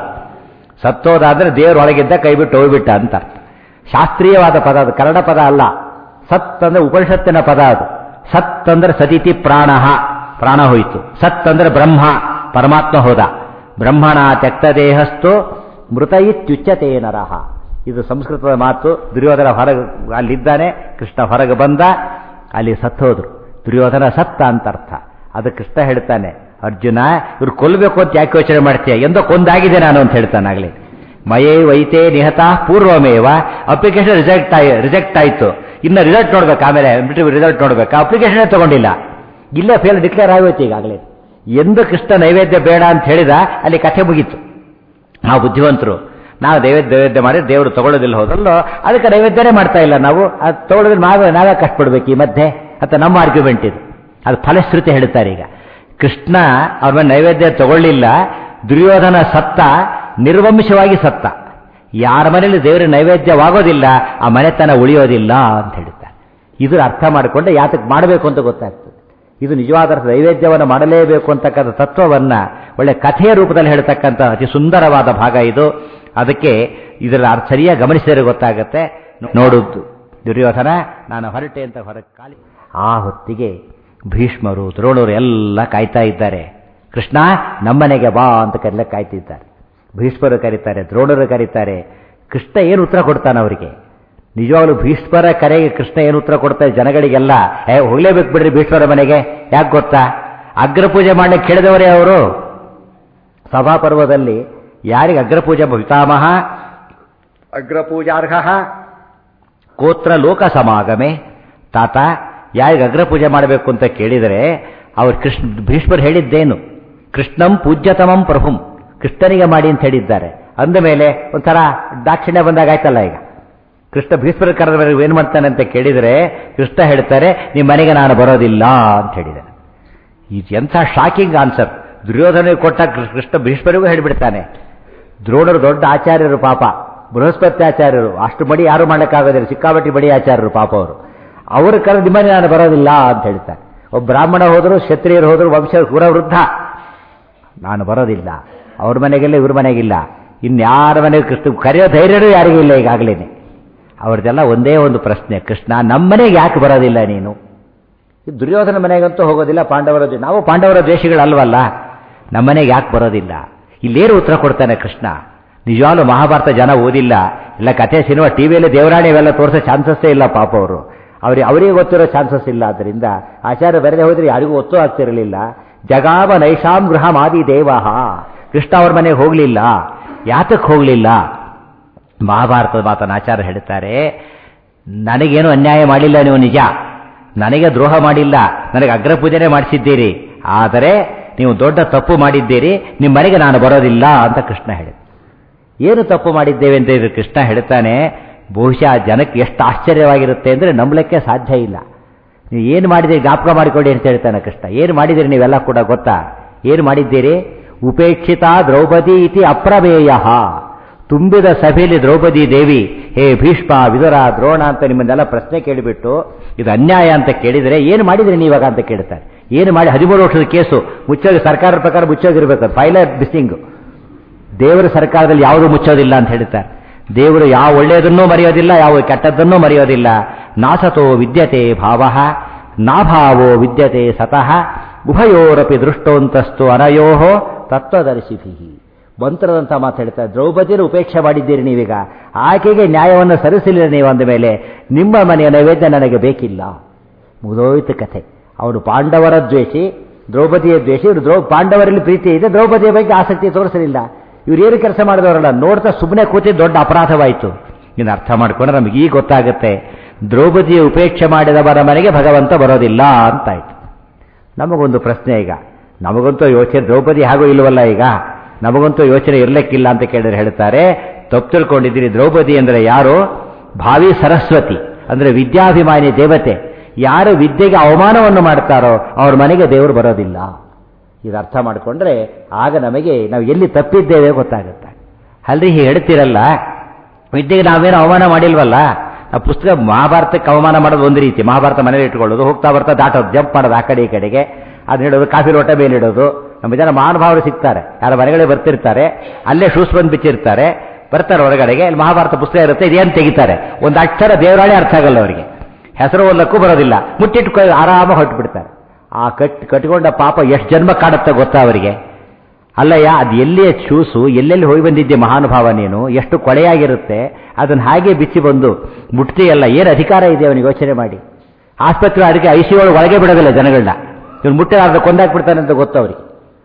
A: ಸತ್ತೋದ ಅಂದ್ರೆ ದೇವರೊಳಗಿದ್ದ ಕೈ ಬಿಟ್ಟು ಹೋಗ್ಬಿಟ್ಟ ಅಂತ ಅರ್ಥ. ಶಾಸ್ತ್ರೀಯವಾದ ಪದ ಅದು, ಕನ್ನಡ ಪದ ಅಲ್ಲ. ಸತ್ ಅಂದ್ರೆ ಉಪನಿಷತ್ತಿನ ಪದ ಅದು. ಸತ್ ಅಂದ್ರೆ ಸದಿತಿ ಪ್ರಾಣ, ಪ್ರಾಣ ಹೋಯಿತು. ಸತ್ ಅಂದ್ರೆ ಬ್ರಹ್ಮ, ಪರಮಾತ್ಮ ಹೋದ. ಬ್ರಹ್ಮಣ ತ್ಯಕ್ತ ದೇಹಸ್ಥೋ ಮೃತ ಇತ್ಯುಚ್ಯತೆ ನರಹ. ಇದು ಸಂಸ್ಕೃತದ ಮಾತು. ದುರ್ಯೋಧನ ಹೊರಗೆ ಅಲ್ಲಿದ್ದಾನೆ, ಕೃಷ್ಣ ಹೊರಗೆ ಬಂದ, ಅಲ್ಲಿ ಸತ್ತೋದ್ರು. ದುರ್ಯೋಧನ ಸತ್ತ ಅಂತ ಅರ್ಥ. ಅದು ಕೃಷ್ಣ ಹೇಳ್ತಾನೆ, ಅರ್ಜುನ ಇವ್ರು ಕೊಲ್ಲಬೇಕು ಅಂತ ಯಾಕೆ ಯೋಚನೆ ಮಾಡ್ತೀಯ, ಎಂದೋ ಕೊಂದಾಗಿದೆ ನಾನು ಅಂತ ಹೇಳ್ತಾನಾಗ್ಲಿ. ಮಯೇ ವೈತೆ ನಿಹತ ಪೂರ್ವಮೇವ ಅಪ್ಲಿಕೇಶನ್ ರಿಜೆಕ್ಟ್ ಆಯಿತು. ಇನ್ನು ರಿಸಲ್ಟ್ ನೋಡ್ಬೇಕು, ಆಮೇಲೆ ರಿಸಲ್ಟ್ ನೋಡ್ಬೇಕು. ಅಪ್ಲಿಕೇಶನ್ ತಗೊಂಡಿಲ್ಲ, ಇಲ್ಲೇ ಫೇಲ್ ಡಿಕ್ಲೇರ್ ಆಗೋಯ್ತು ಈಗಾಗಲೇ. ಎಂದು ಕೃಷ್ಣ ನೈವೇದ್ಯ ಬೇಡ ಅಂತ ಹೇಳಿದ, ಅಲ್ಲಿ ಕಥೆ ಮುಗೀತು. ನಾವು ಬುದ್ಧಿವಂತರು, ನಾವು ನೈವೇದ್ಯ ಮಾಡಿ ದೇವರು ತಗೊಳ್ಳೋದಿಲ್ಲ ಹೋದಲ್ಲೋ, ಅದಕ್ಕೆ ನೈವೇದ್ಯನೇ ಮಾಡ್ತಾ ಇಲ್ಲ ನಾವು. ಅದು ತಗೊಳ್ಳೋದ್ರೆ ನಾವೇ ಕಷ್ಟಪಡ್ಬೇಕು ಈ ಮಧ್ಯೆ ಅಂತ ನಮ್ಮ ಆರ್ಗ್ಯುಮೆಂಟ್ ಇದು. ಅದು ಫಲಶ್ರುತಿ ಹೇಳ್ತಾರೆ. ಈಗ ಕೃಷ್ಣ ಅವ್ರ ಮೇಲೆ ನೈವೇದ್ಯ ತಗೊಳ್ಳಿಲ್ಲ, ದುರ್ಯೋಧನ ಸತ್ತ, ನಿರ್ವಂಶವಾಗಿ ಸತ್ತ. ಯಾರ ಮನೇಲಿ ದೇವರ ನೈವೇದ್ಯವಾಗೋದಿಲ್ಲ ಆ ಮನೆತನ ಉಳಿಯೋದಿಲ್ಲ ಅಂತ ಹೇಳ್ತಾರೆ. ಇದ್ರ ಅರ್ಥ ಮಾಡಿಕೊಂಡೆ ಯಾತಕ್ಕೆ ಮಾಡಬೇಕು ಅಂತ ಗೊತ್ತಾಗ್ತದೆ. ಇದು ನಿಜವಾದ ನೈವೇದ್ಯವನ್ನು ಮಾಡಲೇಬೇಕು ಅಂತಕ್ಕಂಥ ತತ್ವವನ್ನ ಒಳ್ಳೆ ಕಥೆಯ ರೂಪದಲ್ಲಿ ಹೇಳ್ತಕ್ಕಂಥ ಅತಿ ಸುಂದರವಾದ ಭಾಗ ಇದು. ಅದಕ್ಕೆ ಇದರ ಸರಿಯಾಗಿ ಗಮನಿಸಿದರೆ ಗೊತ್ತಾಗತ್ತೆ. ನೋಡುದು ದುರ್ಯೋಧನ ನಾನು ಹೊರಟೆ ಅಂತ ಹೊರಗೆ ಕಾಲಿ. ಆ ಹೊತ್ತಿಗೆ ಭೀಷ್ಮರು ದ್ರೋಣರು ಎಲ್ಲ ಕಾಯ್ತಾ ಇದ್ದಾರೆ. ಕೃಷ್ಣ ನಮ್ಮನೆಗೆ ಬಾ ಅಂತ ಕರೆಯಲ್ಲ ಕಾಯ್ತಿದ್ದಾರೆ. ಭೀಷ್ಮರು ಕರೀತಾರೆ, ದ್ರೋಣರು ಕರೀತಾರೆ. ಕೃಷ್ಣ ಏನು ಉತ್ತರ ಕೊಡ್ತಾನೆ ಅವರಿಗೆ? ನಿಜವಾಗ್ಲೂ ಭೀಷ್ಮರ ಕರೆಗೆ ಕೃಷ್ಣ ಏನು ಉತ್ತರ ಕೊಡ್ತಾರೆ ಜನಗಳಿಗೆಲ್ಲ? ಹೋಗ್ಲೇಬೇಕು ಬಿಡ್ರಿ ಭೀಷ್ಮರ ಮನೆಗೆ. ಯಾಕೆ ಗೊತ್ತಾ? ಅಗ್ರಪೂಜೆ ಮಾಡಲಿಕ್ಕೆ ಕೇಳಿದವರೇ ಅವರು. ಸಭಾಪರ್ವದಲ್ಲಿ ಯಾರಿಗೆ ಅಗ್ರಪೂಜೆ ಪಿತಾಮಹ ಅಗ್ರಪೂಜಾರ್ಹ ಕೋತ್ರ ಲೋಕ ಸಮಾಗಮೆ, ತಾತ ಯಾರಿಗೆ ಅಗ್ರಪೂಜೆ ಮಾಡಬೇಕು ಅಂತ ಕೇಳಿದರೆ ಅವರು ಭೀಷ್ಮರು ಹೇಳಿದ್ದೇನು? ಕೃಷ್ಣಂ ಪೂಜ್ಯತಮಂ ಪ್ರಭುಂ, ಕೃಷ್ಣನಿಗೆ ಮಾಡಿ ಅಂತ ಹೇಳಿದ್ದಾರೆ. ಅಂದ ಮೇಲೆ ಒಂಥರ ದಾಕ್ಷಿಣ್ಯ ಬಂದಾಗ ಆಯ್ತಲ್ಲ. ಈಗ ಕೃಷ್ಣ ಭೀಷ್ಮರ ಕರೆದವರೆಗೆ ಏನು ಮಾಡ್ತಾನೆ ಅಂತ ಕೇಳಿದರೆ ಕೃಷ್ಣ ಹೇಳ್ತಾರೆ ನಿಮ್ಮ ಮನೆಗೆ ನಾನು ಬರೋದಿಲ್ಲ ಅಂತ ಹೇಳಿದ್ದಾರೆ. ಇದು ಎಂಥ ಶಾಕಿಂಗ್ ಆನ್ಸರ್. ದುರ್ಯೋಧನಿಗೆ ಕೊಟ್ಟ ಕೃಷ್ಣ ಭೀಷ್ಮರಿಗೂ ಹೇಳಿಬಿಡ್ತಾನೆ. ದ್ರೋಣರು ದೊಡ್ಡ ಆಚಾರ್ಯರು ಪಾಪ, ಬೃಹಸ್ಪತಿ ಆಚಾರ್ಯರು, ಅಷ್ಟು ಬಡಿ ಯಾರು ಮಾಡೋಕ್ಕಾಗೋದಿಲ್ಲ, ಸಿಕ್ಕಾಬಟ್ಟಿ ಬಡಿ ಆಚಾರ್ಯರು ಪಾಪ ಅವರು. ಅವರು ಕರೆದು ನಿಮ್ಮನೆ ನಾನು ಬರೋದಿಲ್ಲ ಅಂತ ಹೇಳ್ತಾರೆ. ಒಬ್ಬ ಬ್ರಾಹ್ಮಣ ಹೋದರು, ಕ್ಷತ್ರಿಯರು ಹೋದರು, ವಂಶ ವೃದ್ಧ, ನಾನು ಬರೋದಿಲ್ಲ. ಅವ್ರ ಮನೆಗಿಲ್ಲ, ಇವ್ರ ಮನೆಗಿಲ್ಲ, ಇನ್ಯಾರ ಮನೆಗೆ ಕೃಷ್ಣ ಕರೆಯೋ ಧೈರ್ಯನೂ ಯಾರಿಗೂ ಇಲ್ಲ. ಈಗಾಗಲೇ ಅವ್ರದ್ದೆಲ್ಲ ಒಂದೇ ಒಂದು ಪ್ರಶ್ನೆ, ಕೃಷ್ಣ ನಮ್ಮನೆಗೆ ಯಾಕೆ ಬರೋದಿಲ್ಲ ನೀನು? ದುರ್ಯೋಧನ ಮನೆಗಂತೂ ಹೋಗೋದಿಲ್ಲ, ಪಾಂಡವರ ನಾವು ಪಾಂಡವರ ದ್ವೇಷಗಳಲ್ವಲ್ಲ, ನಮ್ಮನೆಗೆ ಯಾಕೆ ಬರೋದಿಲ್ಲ? ಇಲ್ಲೇನು ಉತ್ತರ ಕೊಡ್ತಾನೆ ಕೃಷ್ಣ? ನಿಜವಾಗ್ಲೂ ಮಹಾಭಾರತ ಜನ ಓದಿಲ್ಲ, ಇಲ್ಲ ಕಥೆ ಸಿನಿಮಾ ಟಿವಿಯಲ್ಲಿ ದೇವರಾಣಿ ಇವೆಲ್ಲ ತೋರಿಸೋ ಚಾನ್ಸಸ್ಸೇ ಇಲ್ಲ ಪಾಪ ಅವರು. ಅವರಿಗೆ ಗೊತ್ತಿರೋ ಚಾನ್ಸಸ್ ಇಲ್ಲ. ಆದ್ದರಿಂದ ಆಚಾರ್ಯ ಬರೆದೇ ಹೋದ್ರೆ ಯಾರಿಗೂ ಒತ್ತು ಆಗ್ತಿರಲಿಲ್ಲ. ಜಗಾಮ ನೈಷಾಂ ಗೃಹ ಮಾದಿ ದೇವಃ, ಕೃಷ್ಣ ಅವ್ರ ಮನೆಗೆ ಹೋಗಲಿಲ್ಲ. ಯಾತಕ್ಕೆ ಹೋಗಲಿಲ್ಲ? ಮಹಾಭಾರತದ ಮಾತನ್ನು ಆಚಾರ್ಯ ಹೇಳ್ತಾರೆ, ನನಗೇನು ಅನ್ಯಾಯ ಮಾಡಿಲ್ಲ ನೀವು, ನಿಜ, ನನಗೆ ದ್ರೋಹ ಮಾಡಿಲ್ಲ, ನನಗೆ ಅಗ್ರಪೂಜನೆ ಮಾಡಿಸಿದ್ದೀರಿ, ಆದರೆ ನೀವು ದೊಡ್ಡ ತಪ್ಪು ಮಾಡಿದ್ದೀರಿ, ನಿಮ್ಮ ಮನೆಗೆ ನಾನು ಬರೋದಿಲ್ಲ ಅಂತ ಕೃಷ್ಣ ಹೇಳಿದ. ಏನು ತಪ್ಪು ಮಾಡಿದ್ದೇವೆ ಅಂತ ಇದ್ರೆ ಕೃಷ್ಣ ಹೇಳ್ತಾನೆ, ಬಹುಶಃ ಜನಕ್ಕೆ ಎಷ್ಟು ಆಶ್ಚರ್ಯವಾಗಿರುತ್ತೆ ಅಂದರೆ ನಂಬಲಿಕ್ಕೆ ಸಾಧ್ಯ ಇಲ್ಲ. ನೀವು ಏನು ಮಾಡಿದ್ದೀರಿ ಜ್ಞಾಪಕ ಮಾಡಿಕೊಳ್ಳಿ ಅಂತ ಹೇಳ್ತಾನೆ ಕೃಷ್ಣ. ಏನು ಮಾಡಿದ್ದೀರಿ ನೀವೆಲ್ಲ ಕೂಡ ಗೊತ್ತಾ? ಏನು ಮಾಡಿದ್ದೀರಿ? ಉಪೇಕ್ಷಿತ ದ್ರೌಪದಿ ಇತಿ ಅಪ್ರಮೇಯ, ತುಂಬಿದ ಸಭೆಯಲ್ಲಿ ದ್ರೌಪದಿ ದೇವಿ, ಹೇ ಭೀಷ್ಮ ವಿದುರ ದ್ರೋಣ ಅಂತ ನಿಮ್ಮನ್ನೆಲ್ಲ ಪ್ರಶ್ನೆ ಕೇಳಿಬಿಟ್ಟು ಇದು ಅನ್ಯಾಯ ಅಂತ ಕೇಳಿದರೆ ಏನು ಮಾಡಿದ್ರಿ ನೀವಾಗ ಅಂತ ಕೇಳ್ತಾರೆ. ಏನು ಮಾಡಿ? 13 ವರ್ಷದ ಕೇಸು ಮುಚ್ಚೋಗಿ, ಸರ್ಕಾರದ ಪ್ರಕಾರ ಮುಚ್ಚೋಗಿರ್ಬೇಕು, ಫೈಲರ್ ಮಿಸ್ಸಿಂಗ್. ದೇವರ ಸರ್ಕಾರದಲ್ಲಿ ಯಾವುದೂ ಮುಚ್ಚೋದಿಲ್ಲ ಅಂತ ಹೇಳ್ತಾರೆ. ದೇವರು ಯಾವ ಒಳ್ಳೆಯದನ್ನೂ ಮರೆಯೋದಿಲ್ಲ, ಯಾವ ಕೆಟ್ಟದ್ದನ್ನೂ ಮರೆಯೋದಿಲ್ಲ. ನಾಸತೋ ವಿದ್ಯತೆ ಭಾವ ನಾಭಾವೋ ವಿದ್ಯತೆ ಸತಃ ಉಭಯೋರಪಿ ದೃಷ್ಟೋಂತಸ್ತು ಅನಯೋಹೋ ತತ್ವದರ್ಶಿಭಿ. ಮಂತ್ರದಂತ ಮಾತು ಹೇಳ್ತಾರೆ. ದ್ರೌಪದಿಯನ್ನು ಉಪೇಕ್ಷೆ ಮಾಡಿದ್ದೀರಿ ನೀವೀಗ, ಆಕೆಗೆ ನ್ಯಾಯವನ್ನು ಸರಿಸಲಿಲ್ಲ ನೀವು, ಅಂದ ಮೇಲೆ ನಿಮ್ಮ ಮನೆಯ ನೈವೇದ್ಯ ನನಗೆ ಬೇಕಿಲ್ಲ. ಮುಗಿದೋಯ್ತು ಕಥೆ. ಅವನು ಪಾಂಡವರ ದ್ವೇಷಿ, ದ್ರೌಪದಿಯ ದ್ವೇಷಿ. ಇವರು ಪಾಂಡವರಲ್ಲಿ ಪ್ರೀತಿ ಇದೆ, ದ್ರೌಪದಿಯ ಬಗ್ಗೆ ಆಸಕ್ತಿ ತೋರಿಸಲಿಲ್ಲ. ಇವ್ರು ಏನು ಕೆಲಸ ಮಾಡಿದವರಲ್ಲ, ನೋಡ್ತಾ ಸುಮ್ಮನೆ ಕೂತಿದ್ದು ದೊಡ್ಡ ಅಪರಾಧವಾಯಿತು. ಇನ್ನು ಅರ್ಥ ಮಾಡಿಕೊಂಡ್ರೆ ನಮಗೆ ಈಗ ಗೊತ್ತಾಗುತ್ತೆ, ದ್ರೌಪದಿಯ ಉಪೇಕ್ಷೆ ಮಾಡಿದವರ ಮನೆಗೆ ಭಗವಂತ ಬರೋದಿಲ್ಲ ಅಂತಾಯ್ತು. ನಮಗೊಂದು ಪ್ರಶ್ನೆ ಈಗ, ನಮಗಂತೂ ಯೋಚನೆ, ದ್ರೌಪದಿ ಹಾಗೂ ಇಲ್ಲವಲ್ಲ, ಈಗ ನಮಗಂತೂ ಯೋಚನೆ ಇರಲಿಕ್ಕಿಲ್ಲ ಅಂತ ಕೇಳಿದ್ರೆ ಹೇಳ್ತಾರೆ, ತಪ್ಪು ತಿಳ್ಕೊಂಡಿದ್ದೀರಿ. ದ್ರೌಪದಿ ಅಂದರೆ ಯಾರು? ಭಾವಿ ಸರಸ್ವತಿ, ಅಂದರೆ ವಿದ್ಯಾಭಿಮಾನಿ ದೇವತೆ. ಯಾರು ವಿದ್ಯೆಗೆ ಅವಮಾನವನ್ನು ಮಾಡ್ತಾರೋ ಅವ್ರ ಮನೆಗೆ ದೇವರು ಬರೋದಿಲ್ಲ. ಇದು ಅರ್ಥ ಮಾಡಿಕೊಂಡ್ರೆ ಆಗ ನಮಗೆ ನಾವು ಎಲ್ಲಿ ತಪ್ಪಿದ್ದೇವೆ ಗೊತ್ತಾಗುತ್ತೆ. ಅಲ್ರಿ ಹೀಗೆ ಹೇಳ್ತಿರಲ್ಲ, ವಿದ್ಯೆಗೆ ನಾವೇನು ಅವಮಾನ ಮಾಡಿಲ್ವಲ್ಲ. ಆ ಪುಸ್ತಕ ಮಹಾಭಾರತಕ್ಕೆ ಅವಮಾನ ಮಾಡೋದು ಒಂದು ರೀತಿ, ಮಹಾಭಾರತ ಮನೇಲಿ ಇಟ್ಕೊಳ್ಳೋದು, ಹೋಗ್ತಾ ಬರ್ತಾ ದಾಟೋದು, ಜಂಪ್ ಮಾಡೋದು ಆ ಕಡೆ ಈ ಕಡೆಗೆ, ಅದು ಹೇಳೋದು, ಕಾಫಿ ಲೋಟ ಮೇಲಿಡೋದು. ನಮ್ಮ ಜನ ಮಹಾನುಭಾವರು ಸಿಗ್ತಾರೆ, ಯಾರ ಮನೆಗಳೇ ಬರ್ತಿರ್ತಾರೆ, ಅಲ್ಲೇ ಶೂಸ್ ಬಂದು ಬಿಚ್ಚಿರ್ತಾರೆ, ಬರ್ತಾರೆ ಹೊರಗಡೆಗೆ, ಅಲ್ಲಿ ಮಹಾಭಾರತ ಪುಸ್ತಕ ಇರುತ್ತೆ, ಇದೇನು ತೆಗಿತಾರೆ, ಒಂದು ಅಕ್ಷರ ದೇವರಾಣಿ ಅರ್ಥ ಆಗಲ್ಲ ಅವರಿಗೆ, ಹೆಸರು ಓದಕ್ಕೂ ಬರೋದಿಲ್ಲ, ಮುಟ್ಟಿಟ್ಟು ಆರಾಮ ಹೊರಟುಬಿಡ್ತಾರೆ. ಆ ಕಟ್ಕೊಂಡ ಪಾಪ ಎಷ್ಟು ಜನ್ಮ ಕಾಡುತ್ತೆ ಗೊತ್ತಾ ಅವರಿಗೆ? ಅಲ್ಲಯ್ಯ, ಅದು ಎಲ್ಲಿಯ ಶೂಸು, ಎಲ್ಲೆಲ್ಲಿ ಹೋಗಿ ಬಂದಿದ್ದೆ ಮಹಾನುಭಾವ ನೀನು, ಎಷ್ಟು ಕೊಳೆಯಾಗಿರುತ್ತೆ, ಅದನ್ನು ಹಾಗೆ ಬಿಚ್ಚಿ ಬಂದು ಮುಟ್ತೀಯಲ್ಲ, ಏನು ಅಧಿಕಾರ ಇದೆ ಅವನಿಗೆ ಯೋಚನೆ ಮಾಡಿ. ಆಸ್ಪತ್ರೆ ಅದಕ್ಕೆ ಐಸಿ ಒಳಗೆ ಬಿಡೋದಿಲ್ಲ ಜನಗಳನ್ನ, ಇವನು ಮುಟ್ಟೆ ಅರ್ಧ ಕೊಂದಾಕ್ಬಿಡ್ತಾನೆ ಅಂತ ಗೊತ್ತು ಅವರಿಗೆ.